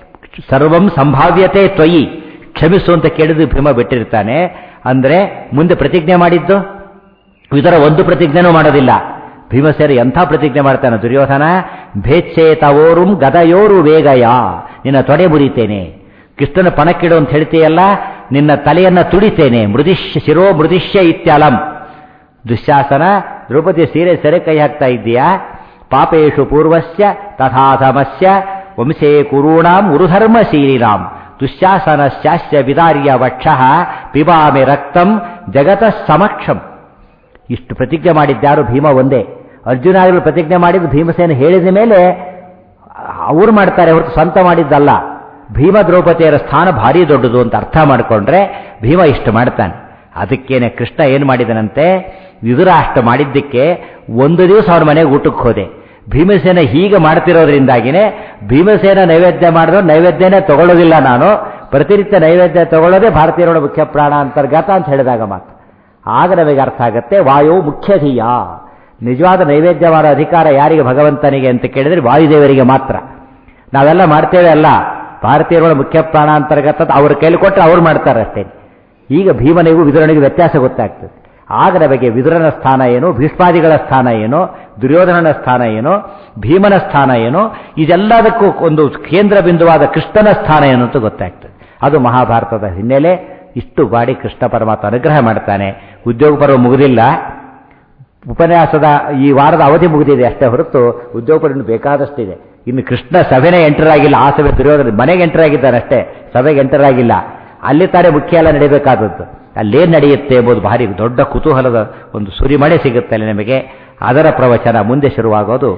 A: ಸರ್ವಂ ಸಂಭಾವ್ಯತೆ ತ್ವಯಿ, ಕ್ಷಮಿಸು ಅಂತ ಕೇಳಿದ್ದು ಭೀಮ ಬಿಟ್ಟಿರ್ತಾನೆ. ಅಂದ್ರೆ ಮುಂದೆ ಪ್ರತಿಜ್ಞೆ ಮಾಡಿದ್ದು ವಿದುರ ಒಂದು ಪ್ರತಿಜ್ಞೆನೂ ಮಾಡೋದಿಲ್ಲ. ಭೀಮಸೇನ ಎಂಥ ಪ್ರತಿಜ್ಞೆ ಮಾಡ್ತಾನೆ, ದುರ್ಯೋಧನ ಭೇಚ್ಛೇತವೋರುಂ ಗದಯೋರು ವೇಗಯ, ನಿನ್ನ ತೊಡೆ ಮುರಿತೇನೆ. ಕೃಷ್ಣನ ಪಣಕ್ಕಿಡು ಅಂತ ಹೇಳ್ತೀಯಲ್ಲ, ನಿನ್ನ ತಲೆಯನ್ನ ತುಡಿತೇನೆ. ಮೃದಿಶ್ಯ ಶಿರೋ ಮೃದಿಶ್ಯ ಇತ್ಯಲಂ. ದುಶ್ಯಾಸನ, ದ್ರೌಪದಿ ಸೀರೆ ಸೆರೆ ಕೈ ಹಾಕ್ತಾ ಇದ್ದೀಯಾ? ಪಾಪೇಶು ಪೂರ್ವಸ್ಯ ತಥಾಧಮಸ್ಯ ವಂಶೇ ಕುರುಣಾಂ ಉರುಧರ್ಮಶೀಲಿನಾಂ ದುಶ್ಯಾಸನಶ್ಚಾಸ್ಯ ವಿದಾರ್ಯ ವಕ್ಷಃ ಪಿಬಾಮಿ ರಕ್ತಂ ಜಗತಃ ಸಮಕ್ಷಂ. ಇಷ್ಟು ಪ್ರತಿಜ್ಞೆ ಮಾಡಿದ್ದಾರು ಭೀಮ ಒಂದೇ. ಅರ್ಜುನಾದಿಗಳು ಪ್ರತಿಜ್ಞೆ ಮಾಡಿದ್ದು ಭೀಮಸೇನ ಹೇಳಿದ ಮೇಲೆ ಅವ್ರು ಮಾಡ್ತಾರೆ ಹೊರತು ಸ್ವಂತ ಮಾಡಿದ್ದಲ್ಲ. ಭೀಮ ದ್ರೌಪದಿಯರ ಸ್ಥಾನ ಭಾರಿ ದೊಡ್ಡದು ಅಂತ ಅರ್ಥ ಮಾಡಿಕೊಂಡ್ರೆ ಭೀಮ ಇಷ್ಟು ಮಾಡ್ತಾನೆ. ಅದಕ್ಕೇನೆ ಕೃಷ್ಣ ಏನು ಮಾಡಿದನಂತೆ, ವಿದುರ ಅಷ್ಟು ಮಾಡಿದ್ದಕ್ಕೆ ಒಂದು ದಿವಸ ಅವ್ರ ಮನೆಗೆ ಊಟಕ್ಕೆ ಹೋದೆ. ಭೀಮಸೇನ ಹೀಗೆ ಮಾಡ್ತಿರೋದ್ರಿಂದಾಗಿನೇ ಭೀಮಸೇನ ನೈವೇದ್ಯ ಮಾಡಿದ್ರು ನೈವೇದ್ಯನೇ ತಗೊಳ್ಳೋದಿಲ್ಲ ನಾನು, ಪ್ರತಿನಿತ್ಯ ನೈವೇದ್ಯ ತಗೊಳ್ಳೋದೇ ಭಾರತೀಯರ ಮುಖ್ಯ ಪ್ರಾಣ ಅಂತರ್ಗತ ಅಂತ ಹೇಳಿದಾಗ ಮಾತ್ರ ಆಗ ನಮಗೆ ಅರ್ಥ ಆಗುತ್ತೆ ವಾಯು ಮುಖ್ಯಧೀಯ. ನಿಜವಾದ ನೈವೇದ್ಯ ಮಾಡೋ ಅಧಿಕಾರ ಯಾರಿಗೆ ಭಗವಂತನಿಗೆ ಅಂತ ಕೇಳಿದ್ರೆ ವಾಯುದೇವರಿಗೆ ಮಾತ್ರ. ನಾವೆಲ್ಲ ಮಾಡ್ತೇವೆ ಅಲ್ಲ, ಭಾರತೀಯರ ಮುಖ್ಯ ಪ್ರಾಣ ಅಂತರ್ಗತ ಅವ್ರ ಕೈಲಿ ಕೊಟ್ಟರೆ ಅವ್ರು ಮಾಡ್ತಾರೆ ಅಷ್ಟೇ. ಈಗ ಭೀಮನಿಗೂ ವಿದುರನಿಗೂ ವ್ಯತ್ಯಾಸ ಗೊತ್ತಾಗ್ತದೆ. ಆಗ ನಮಗೆ ವಿದುರನ ಸ್ಥಾನ ಏನು, ಭೀಷ್ಮಾದಿಗಳ ಸ್ಥಾನ ಏನು, ದುರ್ಯೋಧನನ ಸ್ಥಾನ ಏನು, ಭೀಮನ ಸ್ಥಾನ ಏನು, ಇದೆಲ್ಲದಕ್ಕೂ ಒಂದು ಕೇಂದ್ರ ಬಿಂದುವಾದ ಕೃಷ್ಣನ ಸ್ಥಾನ ಏನು ಅಂತ ಗೊತ್ತಾಗ್ತದೆ. ಅದು ಮಹಾಭಾರತದ ಹಿನ್ನೆಲೆ. ಇಷ್ಟು ಬಾಡಿ ಕೃಷ್ಣ ಪರಮಾತ್ಮ ಅನುಗ್ರಹ ಮಾಡ್ತಾನೆ. ಉದ್ಯೋಗ ಪರ್ವ ಮುಗಿದಿಲ್ಲ, ಉಪನ್ಯಾಸದ ಈ ವಾರದ ಅವಧಿ ಮುಗಿದಿದೆ ಅಷ್ಟೇ ಹೊರತು ಉದ್ಯೋಗ ಪರ್ವ ಬೇಕಾದಷ್ಟಿದೆ. ಇನ್ನು ಕೃಷ್ಣ ಸಭೆನೇ ಎಂಟರ್ ಆಗಿಲ್ಲ. ಆ ಸಭೆ ದುರ್ಯೋಧನ ಮನೆಗೆ ಎಂಟರ್ ಆಗಿದ್ದಾನೆ ಅಷ್ಟೇ, ಸಭೆಗೆ ಎಂಟರ್ ಆಗಿಲ್ಲ. ಅಲ್ಲಿ ತಾನೇ ಮುಖ್ಯ ಎಲ್ಲ ನಡೀಬೇಕಾದದ್ದು. ಅಲ್ಲೇನು ನಡೆಯುತ್ತೆ ಎಂಬುದು ಭಾರಿ ದೊಡ್ಡ ಕುತೂಹಲದ ಒಂದು ಸುರಿಮಳೆ ಸಿಗುತ್ತೆ ಅಲ್ಲಿ ನಮಗೆ. ಅದರ ಪ್ರವಚನ ಮುಂದೆ ಶುರುವಾಗೋದು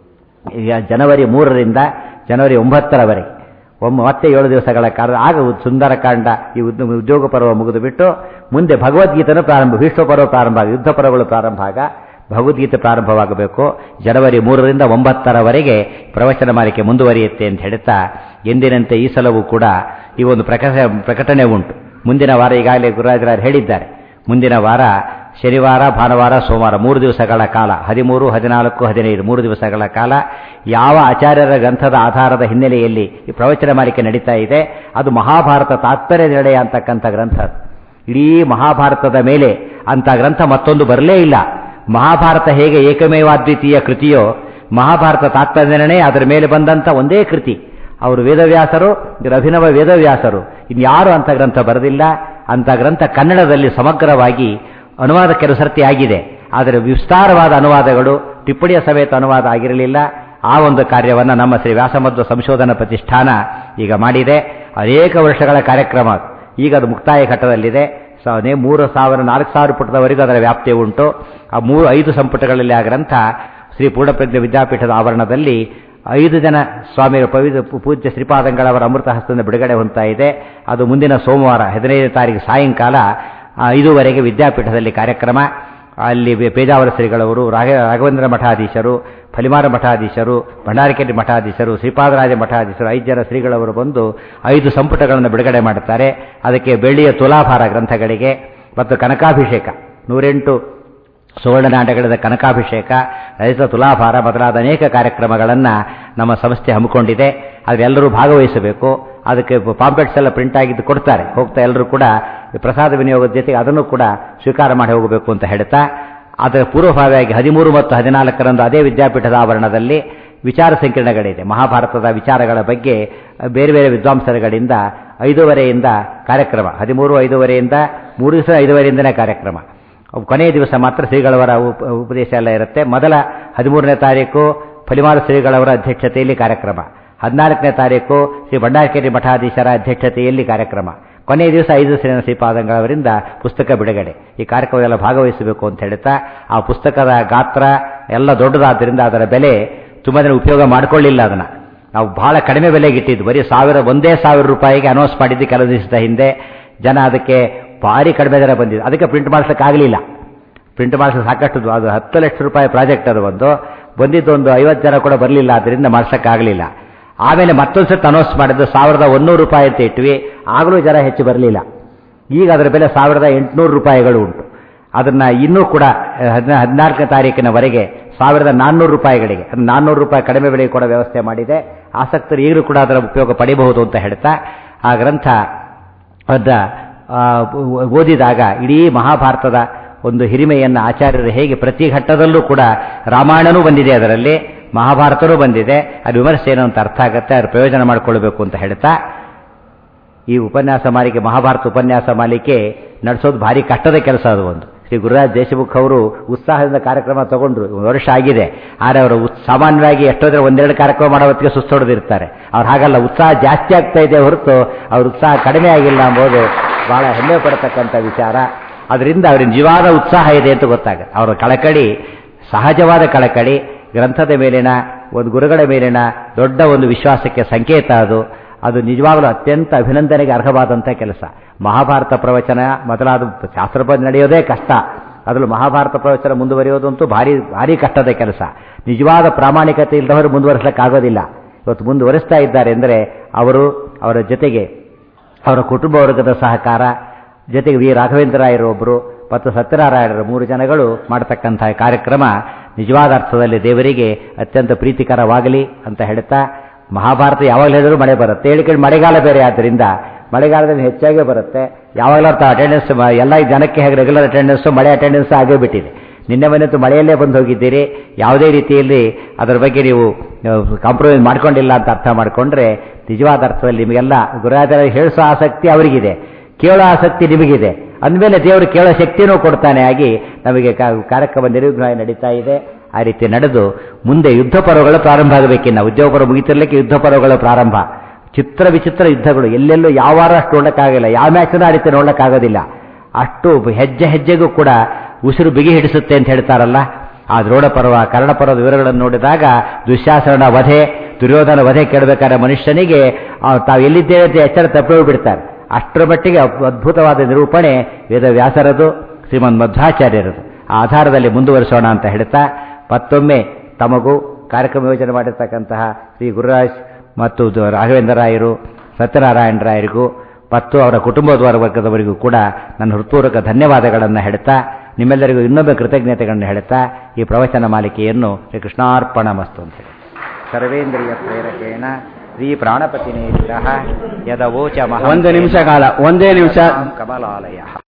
A: ಜನವರಿ 3ರಿಂದ ಜನವರಿ 9ರವರೆಗೆ, ಮತ್ತೆ 7 ದಿವಸಗಳ ಕಾಲ. ಆಗ ಸುಂದರಕಾಂಡ ಈ ಉದ್ಯೋಗ ಪರ್ವ ಮುಗಿದು ಬಿಟ್ಟು ಮುಂದೆ ಭಗವದ್ಗೀತೆನೂ ಪ್ರಾರಂಭ, ಭೀಷ್ಮ ಪರ್ವ ಪ್ರಾರಂಭ, ಯುದ್ಧ ಪರ್ವಗಳು ಪ್ರಾರಂಭ, ಆಗ ಭಗವದ್ಗೀತೆ ಪ್ರಾರಂಭವಾಗಬೇಕು. ಜನವರಿ 3ರಿಂದ 9ರವರೆಗೆ ಪ್ರವಚನ ಮಾಲಿಕೆ ಮುಂದುವರಿಯುತ್ತೆ ಅಂತ ಹೇಳ್ತಾ, ಎಂದಿನಂತೆ ಈ ಸಲವೂ ಕೂಡ ಈ ಒಂದು ಪ್ರಕಟಣೆ ಉಂಟು. ಮುಂದಿನ ವಾರ ಈಗಾಗಲೇ ಗುರುರಾಜರಾರು ಹೇಳಿದ್ದಾರೆ, ಮುಂದಿನ ವಾರ ಶನಿವಾರ, ಭಾನುವಾರ, ಸೋಮವಾರ 3 ದಿವಸಗಳ ಕಾಲ, 13, 14, 15 3 ದಿವಸಗಳ ಕಾಲ ಯಾವ ಆಚಾರ್ಯರ ಗ್ರಂಥದ ಆಧಾರದ ಹಿನ್ನೆಲೆಯಲ್ಲಿ ಈ ಪ್ರವಚನ ಮಾಲಿಕೆ ನಡೀತಾ ಇದೆ, ಅದು ಮಹಾಭಾರತ ತಾತ್ಪರ್ಯ ನಿರ್ಣಯ ಅಂತಕ್ಕಂಥ ಗ್ರಂಥ. ಇಡೀ ಮಹಾಭಾರತದ ಮೇಲೆ ಅಂಥ ಗ್ರಂಥ ಮತ್ತೊಂದು ಬರಲೇ ಇಲ್ಲ. ಮಹಾಭಾರತ ಹೇಗೆ ಏಕಮೇವಾದ್ವಿತೀಯ ಕೃತಿಯೋ, ಮಹಾಭಾರತ ತಾತ್ಪರ್ಯ ನಿರ್ಣಯ ಅದರ ಮೇಲೆ ಬಂದಂಥ ಒಂದೇ ಕೃತಿ. ಅವರು ವೇದವ್ಯಾಸರು, ಅಭಿನವ ವೇದವ್ಯಾಸರು, ಇನ್ಯಾರು ಅಂಥ ಗ್ರಂಥ ಬರೆದಿಲ್ಲ. ಅಂಥ ಗ್ರಂಥ ಕನ್ನಡದಲ್ಲಿ ಸಮಗ್ರವಾಗಿ ಅನುವಾದ ಕೆಲವು ಸರ್ತಿ ಆಗಿದೆ, ಆದರೆ ವಿಸ್ತಾರವಾದ ಅನುವಾದಗಳು, ಟಿಪ್ಪಣಿಯ ಸಮೇತ ಅನುವಾದ ಆಗಿರಲಿಲ್ಲ. ಆ ಒಂದು ಕಾರ್ಯವನ್ನು ನಮ್ಮ ಶ್ರೀ ವ್ಯಾಸಮಧ್ವ ಸಂಶೋಧನಾ ಪ್ರತಿಷ್ಠಾನ ಈಗ ಮಾಡಿದೆ. ಅನೇಕ ವರ್ಷಗಳ ಕಾರ್ಯಕ್ರಮ. ಈಗ ಅದು ಮುಕ್ತಾಯ ಘಟ್ಟದಲ್ಲಿದೆ. 3,000-4,000 ಪುಟದವರೆಗೂ ಅದರ ವ್ಯಾಪ್ತಿ ಉಂಟು. ಆ 5 ಸಂಪುಟಗಳಲ್ಲಿ ಆ ಗ್ರಂಥ ಶ್ರೀ ಪೂರ್ಣಪ್ರಜ್ಞ ವಿದ್ಯಾಪೀಠದ ಆವರಣದಲ್ಲಿ 5 ಜನ ಸ್ವಾಮಿಯ ಪೂಜ್ಯ ಶ್ರೀಪಾದಂಗಳವರ ಅಮೃತ ಹಸ್ತದಿಂದ ಬಿಡುಗಡೆ ಹೊಂದ್ತಾ ಇದೆ. ಅದು ಮುಂದಿನ ಸೋಮವಾರ 15ನೇ ತಾರೀಕು ಸಾಯಂಕಾಲ 5ವರೆಗೆ ವಿದ್ಯಾಪೀಠದಲ್ಲಿ ಕಾರ್ಯಕ್ರಮ. ಅಲ್ಲಿ ಪೇಜಾವರ ಶ್ರೀಗಳವರು, ರಾಘವೇಂದ್ರ ಮಠಾಧೀಶರು, ಫಲಿಮಾರ ಮಠಾಧೀಶರು, ಭಂಡಾರಕೇರಿ ಮಠಾಧೀಶರು, ಶ್ರೀಪಾದರಾಜ ಮಠಾಧೀಶರು 5 ಜನ ಶ್ರೀಗಳವರು ಬಂದು 5 ಸಂಪುಟಗಳನ್ನು ಬಿಡುಗಡೆ ಮಾಡುತ್ತಾರೆ. ಅದಕ್ಕೆ ಬೆಳ್ಳಿಯ ತುಲಾಭಾರ ಗ್ರಂಥಗಳಿಗೆ ಮತ್ತು ಕನಕಾಭಿಷೇಕ 108 ಸುವರ್ಣ ನಾಟಕದ ಕನಕಾಭಿಷೇಕ, ಲಲಿತ ತುಲಾಭಾರ ಮೊದಲಾದ ಅನೇಕ ಕಾರ್ಯಕ್ರಮಗಳನ್ನು ನಮ್ಮ ಸಂಸ್ಥೆ ಹಮ್ಮಿಕೊಂಡಿದೆ. ಅದೆಲ್ಲರೂ ಭಾಗವಹಿಸಬೇಕು. ಅದಕ್ಕೆ ಪಾಂಪ್ಲೆಟ್ಸ್ ಎಲ್ಲ ಪ್ರಿಂಟ್ ಆಗಿದ್ದು ಕೊಡ್ತಾರೆ. ಹೋಗ್ತಾ ಎಲ್ಲರೂ ಕೂಡ ಪ್ರಸಾದ ವಿನಿಯೋಗದ ಜೊತೆಗೆ ಅದನ್ನು ಕೂಡ ಸ್ವೀಕಾರ ಮಾಡಿ ಹೋಗಬೇಕು ಅಂತ ಹೇಳ್ತಾ, ಅದರ ಪೂರ್ವಭಾವಿಯಾಗಿ 13 ಮತ್ತು 14ರಂದು ಅದೇ ವಿದ್ಯಾಪೀಠದ ಆವರಣದಲ್ಲಿ ವಿಚಾರ ಸಂಕಿರಣಗಳಿದೆ. ಮಹಾಭಾರತದ ವಿಚಾರಗಳ ಬಗ್ಗೆ ಬೇರೆ ಬೇರೆ ವಿದ್ವಾಂಸರುಗಳಿಂದ 5:30ಯಿಂದ ಕಾರ್ಯಕ್ರಮ, 13, 5:30ಯಿಂದ 3 ದಿವಸ 5:30ಯಿಂದನೇ ಕಾರ್ಯಕ್ರಮ. ಕೊನೆಯ ದಿವಸ ಮಾತ್ರ ಶ್ರೀಗಳವರ ಉಪದೇಶ ಎಲ್ಲ ಇರುತ್ತೆ. ಮೊದಲ 13ನೇ ತಾರೀಕು ಫಲಿಮಾರ ಶ್ರೀಗಳವರ ಅಧ್ಯಕ್ಷತೆಯಲ್ಲಿ ಕಾರ್ಯಕ್ರಮ, 14ನೇ ತಾರೀಕು ಶ್ರೀ ಭಂಡಾರಕೇರಿ ಮಠಾಧೀಶರ ಅಧ್ಯಕ್ಷತೆಯಲ್ಲಿ ಕಾರ್ಯಕ್ರಮ, ಕೊನೆಯ ದಿವಸ 5 ಶ್ರೀಪಾದಂಗಳವರಿಂದ ಪುಸ್ತಕ ಬಿಡುಗಡೆ. ಈ ಕಾರ್ಯಕ್ರಮವೆಲ್ಲ ಭಾಗವಹಿಸಬೇಕು ಅಂತ ಹೇಳ್ತಾ, ಆ ಪುಸ್ತಕದ ಗಾತ್ರ ಎಲ್ಲ ದೊಡ್ಡದಾದ್ದರಿಂದ ಅದರ ಬೆಲೆ ತುಂಬ ಜನ ಉಪಯೋಗ ಮಾಡಿಕೊಳ್ಳಿಲ್ಲ. ಅದನ್ನು ನಾವು ಬಹಳ ಕಡಿಮೆ ಬೆಲೆಗೆ ಇಟ್ಟಿದ್ದು, ಬರೀ 1,000 ರೂಪಾಯಿಗೆ ಅನೌನ್ಸ್ ಮಾಡಿದ್ದು ಕೆಲವು ದಿವಸದ ಹಿಂದೆ. ಜನ ಅದಕ್ಕೆ ಭಾರಿ ಕಡಿಮೆ ದರ ಬಂದಿದೆ. ಅದಕ್ಕೆ ಪ್ರಿಂಟ್ ಮಾಡಿಸೋಕ್ಕಾಗಲಿಲ್ಲ. ಪ್ರಿಂಟ್ ಮಾಡಿಸೋದು ಸಾಕಷ್ಟು, ಅದು 10 ಲಕ್ಷ ರೂಪಾಯಿ ಪ್ರಾಜೆಕ್ಟ್. ಅದು ಬಂದಿದ್ದು 50 ಜನ ಕೂಡ ಬರಲಿಲ್ಲ, ಅದರಿಂದ ಮಾಡಿಸೋಕ್ಕಾಗಲಿಲ್ಲ. ಆಮೇಲೆ ಮತ್ತೊಂದು ಸತಿ ಅನೌನ್ಸ್ ಮಾಡಿದ್ದು 1,100 ರೂಪಾಯಿ ಅಂತ ಇಟ್ವಿ, ಆಗಲೂ ಜನ ಹೆಚ್ಚು ಬರಲಿಲ್ಲ. ಈಗ ಅದರ ಬೆಲೆ 1,800 ರೂಪಾಯಿಗಳು ಉಂಟು. ಅದನ್ನು ಇನ್ನೂ ಕೂಡ 14ನೇ ತಾರೀಕಿನವರೆಗೆ 1,400 ರೂಪಾಯಿಗಳಿಗೆ, 400 ರೂಪಾಯಿ ಕಡಿಮೆ ಬೆಲೆಗೆ ಕೂಡ ವ್ಯವಸ್ಥೆ ಮಾಡಿದೆ. ಆಸಕ್ತರು ಈಗಲೂ ಕೂಡ ಅದರ ಉಪಯೋಗ ಪಡೆಯಬಹುದು ಅಂತ ಹೇಳ್ತಾ, ಆ ಗ್ರಂಥ ಓದಿದಾಗ ಇಡೀ ಮಹಾಭಾರತದ ಒಂದು ಹಿರಿಮೆಯನ್ನು ಆಚಾರ್ಯರು ಹೇಗೆ ಪ್ರತಿ ಘಟ್ಟದಲ್ಲೂ ಕೂಡ, ರಾಮಾಯಣನೂ ಬಂದಿದೆ ಅದರಲ್ಲಿ, ಮಹಾಭಾರತನೂ ಬಂದಿದೆ, ಅದು ವಿಮರ್ಶೆ ಏನು ಅಂತ ಅರ್ಥ ಆಗುತ್ತೆ. ಅದರ ಪ್ರಯೋಜನ ಮಾಡಿಕೊಳ್ಬೇಕು ಅಂತ ಹೇಳ್ತಾ, ಈ ಉಪನ್ಯಾಸ ಮಾಲಿಕೆ, ಮಹಾಭಾರತ ಉಪನ್ಯಾಸ ಮಾಲಿಕೆ ನಡೆಸೋದು ಭಾರಿ ಕಷ್ಟದ ಕೆಲಸ. ಅದು ಒಂದು ಶ್ರೀ ಗುರುರಾಜ್ ದೇಶಮುಖ್ ಅವರು ಉತ್ಸಾಹದಿಂದ ಕಾರ್ಯಕ್ರಮ ತಗೊಂಡ್ರು. 1 ವರ್ಷ ಆಗಿದೆ. ಆದರೆ ಅವರು ಸಾಮಾನ್ಯವಾಗಿ ಎಷ್ಟೋದ್ರೆ 1-2 ಕಾರ್ಯಕ್ರಮ ಮಾಡೋ ಹೊತ್ತಿಗೆ ಸುಸ್ತೊಡೆದಿರ್ತಾರೆ. ಅವ್ರು ಹಾಗಲ್ಲ, ಉತ್ಸಾಹ ಜಾಸ್ತಿ ಆಗ್ತಾ ಇದೆ ಹೊರತು ಅವ್ರ ಉತ್ಸಾಹ ಕಡಿಮೆ ಆಗಿಲ್ಲ ಎಂಬುದು ಬಹಳ ಹೆಮ್ಮೆ ಪಡತಕ್ಕಂಥ ವಿಚಾರ. ಅದರಿಂದ ಅವರಿನ ಜೀವಾದ ಉತ್ಸಾಹ ಇದೆ ಅಂತ ಗೊತ್ತಾಗುತ್ತೆ. ಅವರ ಕಳಕಳಿ ಸಹಜವಾದ ಕಳಕಳಿ, ಗ್ರಂಥದ ಮೇಲಿನ ಒಂದು ಗುರುಗಳ ಮೇಲಿನ ದೊಡ್ಡ ಒಂದು ವಿಶ್ವಾಸಕ್ಕೆ ಸಂಕೇತ ಅದು ನಿಜವಾಗಲೂ ಅತ್ಯಂತ ಅಭಿನಂದನೆಗೆ ಅರ್ಹವಾದಂಥ ಕೆಲಸ. ಮಹಾಭಾರತ ಪ್ರವಚನ ಮೊದಲಾದ ಶಾಸ್ತ್ರ ನಡೆಯೋದೇ ಕಷ್ಟ, ಅದರಲ್ಲೂ ಮಹಾಭಾರತ ಪ್ರವಚನ ಮುಂದುವರಿಯೋದಂತೂ ಭಾರಿ ಕಷ್ಟದ ಕೆಲಸ. ನಿಜವಾದ ಪ್ರಾಮಾಣಿಕತೆ ಇಲ್ಲದವರು ಮುಂದುವರಿಸಲಿಕ್ಕಾಗೋದಿಲ್ಲ. ಇವತ್ತು ಮುಂದುವರಿಸ್ತಾ ಇದ್ದಾರೆ ಅಂದರೆ ಅವರ ಜೊತೆಗೆ ಅವರ ಕುಟುಂಬ ವರ್ಗದ ಸಹಕಾರ, ಜೊತೆಗೆ ವಿ ರಾಘವೇಂದ್ರ ರಾಯರು ಒಬ್ಬರು ಮತ್ತು ಸತ್ಯನಾರಾಯಣರು 3 ಜನಗಳು ಮಾಡತಕ್ಕಂತಹ ಕಾರ್ಯಕ್ರಮ ನಿಜವಾದ ಅರ್ಥದಲ್ಲಿ ದೇವರಿಗೆ ಅತ್ಯಂತ ಪ್ರೀತಿಕರವಾಗಲಿ ಅಂತ ಹೇಳ್ತಾ, ಮಹಾಭಾರತ ಯಾವಾಗಲೂ ಹೇಳಿದ್ರು ಮಳೆ ಬರುತ್ತೆ, ಹೇಳಿಕೊಂಡು ಮಳೆಗಾಲ ಬೇರೆ ಆದ್ದರಿಂದ ಮಳೆಗಾಲದಲ್ಲಿ ಹೆಚ್ಚಾಗೇ ಬರುತ್ತೆ. ಯಾವಾಗಲೂ ಅಟೆಂಡೆನ್ಸ್ ಎಲ್ಲ ಜನಕ್ಕೆ ಹೇಗೆ ರೆಗ್ಯುಲರ್ ಅಟೆಂಡೆನ್ಸು ಮಳೆ ಅಟೆಂಡೆನ್ಸ್ ಆಗೇ ಬಿಟ್ಟಿದೆ. ನಿನ್ನೆ ಮನೆಯಂತೂ ಮಳೆಯಲ್ಲೇ ಬಂದು ಹೋಗಿದ್ದೀರಿ, ಯಾವುದೇ ರೀತಿಯಲ್ಲಿ ಅದರ ಬಗ್ಗೆ ನೀವು ಕಾಂಪ್ರಮೈಸ್ ಮಾಡ್ಕೊಂಡಿಲ್ಲ ಅಂತ ಅರ್ಥ ಮಾಡಿಕೊಂಡ್ರೆ ನಿಜವಾದ ಅರ್ಥದಲ್ಲಿ ನಿಮಗೆಲ್ಲ ಗುರುರಾಜರ ಹೇಳಿಸೋ ಆಸಕ್ತಿ ಅವರಿಗಿದೆ, ಕೇಳೋ ಆಸಕ್ತಿ ನಿಮಗಿದೆ. ಅಂದಮೇಲೆ ದೇವರು ಕೇಳೋ ಶಕ್ತಿನೂ ಕೊಡ್ತಾನೆ ಆಗಿ ನಮಗೆ ಕಾರ್ಯಕ್ರಮ ನಿರ್ವಿಘ್ನ ನಡೀತಾ ಇದೆ. ಆ ರೀತಿ ನಡೆದು ಮುಂದೆ ಯುದ್ಧ ಪರ್ವಗಳು ಪ್ರಾರಂಭ ಆಗಬೇಕಿನ್ನ ಉದ್ಯೋಗ ಪರ್ವ ಮುಗಿತಿರ್ಲಿಕ್ಕೆ ಯುದ್ಧ ಪರ್ವಗಳು ಪ್ರಾರಂಭ. ಚಿತ್ರ ವಿಚಿತ್ರ ಯುದ್ಧಗಳು ಎಲ್ಲೆಲ್ಲೂ ಯಾವ ವಾರ ಅಷ್ಟು ನೋಡಕ್ಕಾಗಲ್ಲ, ಯಾವ ಮ್ಯಾಚನ್ನು ಆ ರೀತಿ ನೋಡಕ್ಕಾಗೋದಿಲ್ಲ. ಅಷ್ಟು ಹೆಜ್ಜೆ ಹೆಜ್ಜೆಗೂ ಕೂಡ ಉಸಿರು ಬಿಗಿ ಹಿಡಿಸುತ್ತೆ ಅಂತ ಹೇಳ್ತಾರಲ್ಲ. ಆ ದ್ರೋಣ ಪರ್ವ ಕರ್ಣ ಪರ್ವದ ವಿವರಗಳನ್ನು ನೋಡಿದಾಗ ದುಶ್ಯಾಸನ ವಧೆ, ದುರ್ಯೋಧನ ವಧೆ ಕೇಳಬೇಕಾದ್ರೆ ಮನುಷ್ಯನಿಗೆ ತಾವು ಎಲ್ಲಿದ್ದೇವೆ ಅಂತ ಎಚ್ಚರ ತಪ್ಪಿ ಬಿಡ್ತಾರೆ. ಅಷ್ಟರ ಮಟ್ಟಿಗೆ ಅದ್ಭುತವಾದ ನಿರೂಪಣೆ ವೇದವ್ಯಾಸರದು, ಶ್ರೀಮನ್ ಮಧ್ವಾಚಾರ್ಯರದು. ಆ ಆಧಾರದಲ್ಲಿ ಮುಂದುವರಿಸೋಣ ಅಂತ ಹೇಳ್ತಾ, ಮತ್ತೊಮ್ಮೆ ತಮಗೂ ಕಾರ್ಯಕ್ರಮ ಯೋಜನೆ ಮಾಡಿರ್ತಕ್ಕಂತಹ ಶ್ರೀ ಗುರುರಾಜ್ ಮತ್ತು ರಾಘವೇಂದ್ರ ರಾಯರು, ಸತ್ಯನಾರಾಯಣ ರಾಯರಿಗೂ ಮತ್ತು ಅವರ ಕುಟುಂಬದ ವರ್ಗದವರಿಗೂ ಕೂಡ ನನ್ನ ಹೃತ್ಪೂರ್ವಕ ಧನ್ಯವಾದಗಳನ್ನು ಹೇಳ್ತಾ, ನಿಮ್ಮೆಲ್ಲರಿಗೂ ಇನ್ನೊಮ್ಮೆ ಕೃತಜ್ಞತೆಗಳನ್ನು ಹೇಳ್ತಾ ಈ ಪ್ರವಚನ ಮಾಲಿಕೆಯನ್ನು ಶ್ರೀ ಕೃಷ್ಣಾರ್ಪಣಮಸ್ತು ಅಂತೇಳಿ ಸರ್ವೇಂದ್ರಿಯ ಪ್ರೇರಕೇಣ ಶ್ರೀ ಪ್ರಾಣಪತಿನೇಶ್ವರ ಯದವೋಚ
B: ಒಂದೇ ನಿಮಿಷ ಕಾಲ, ಒಂದೇ ನಿಮಿಷ
A: ಕಮಲಾಲಯ.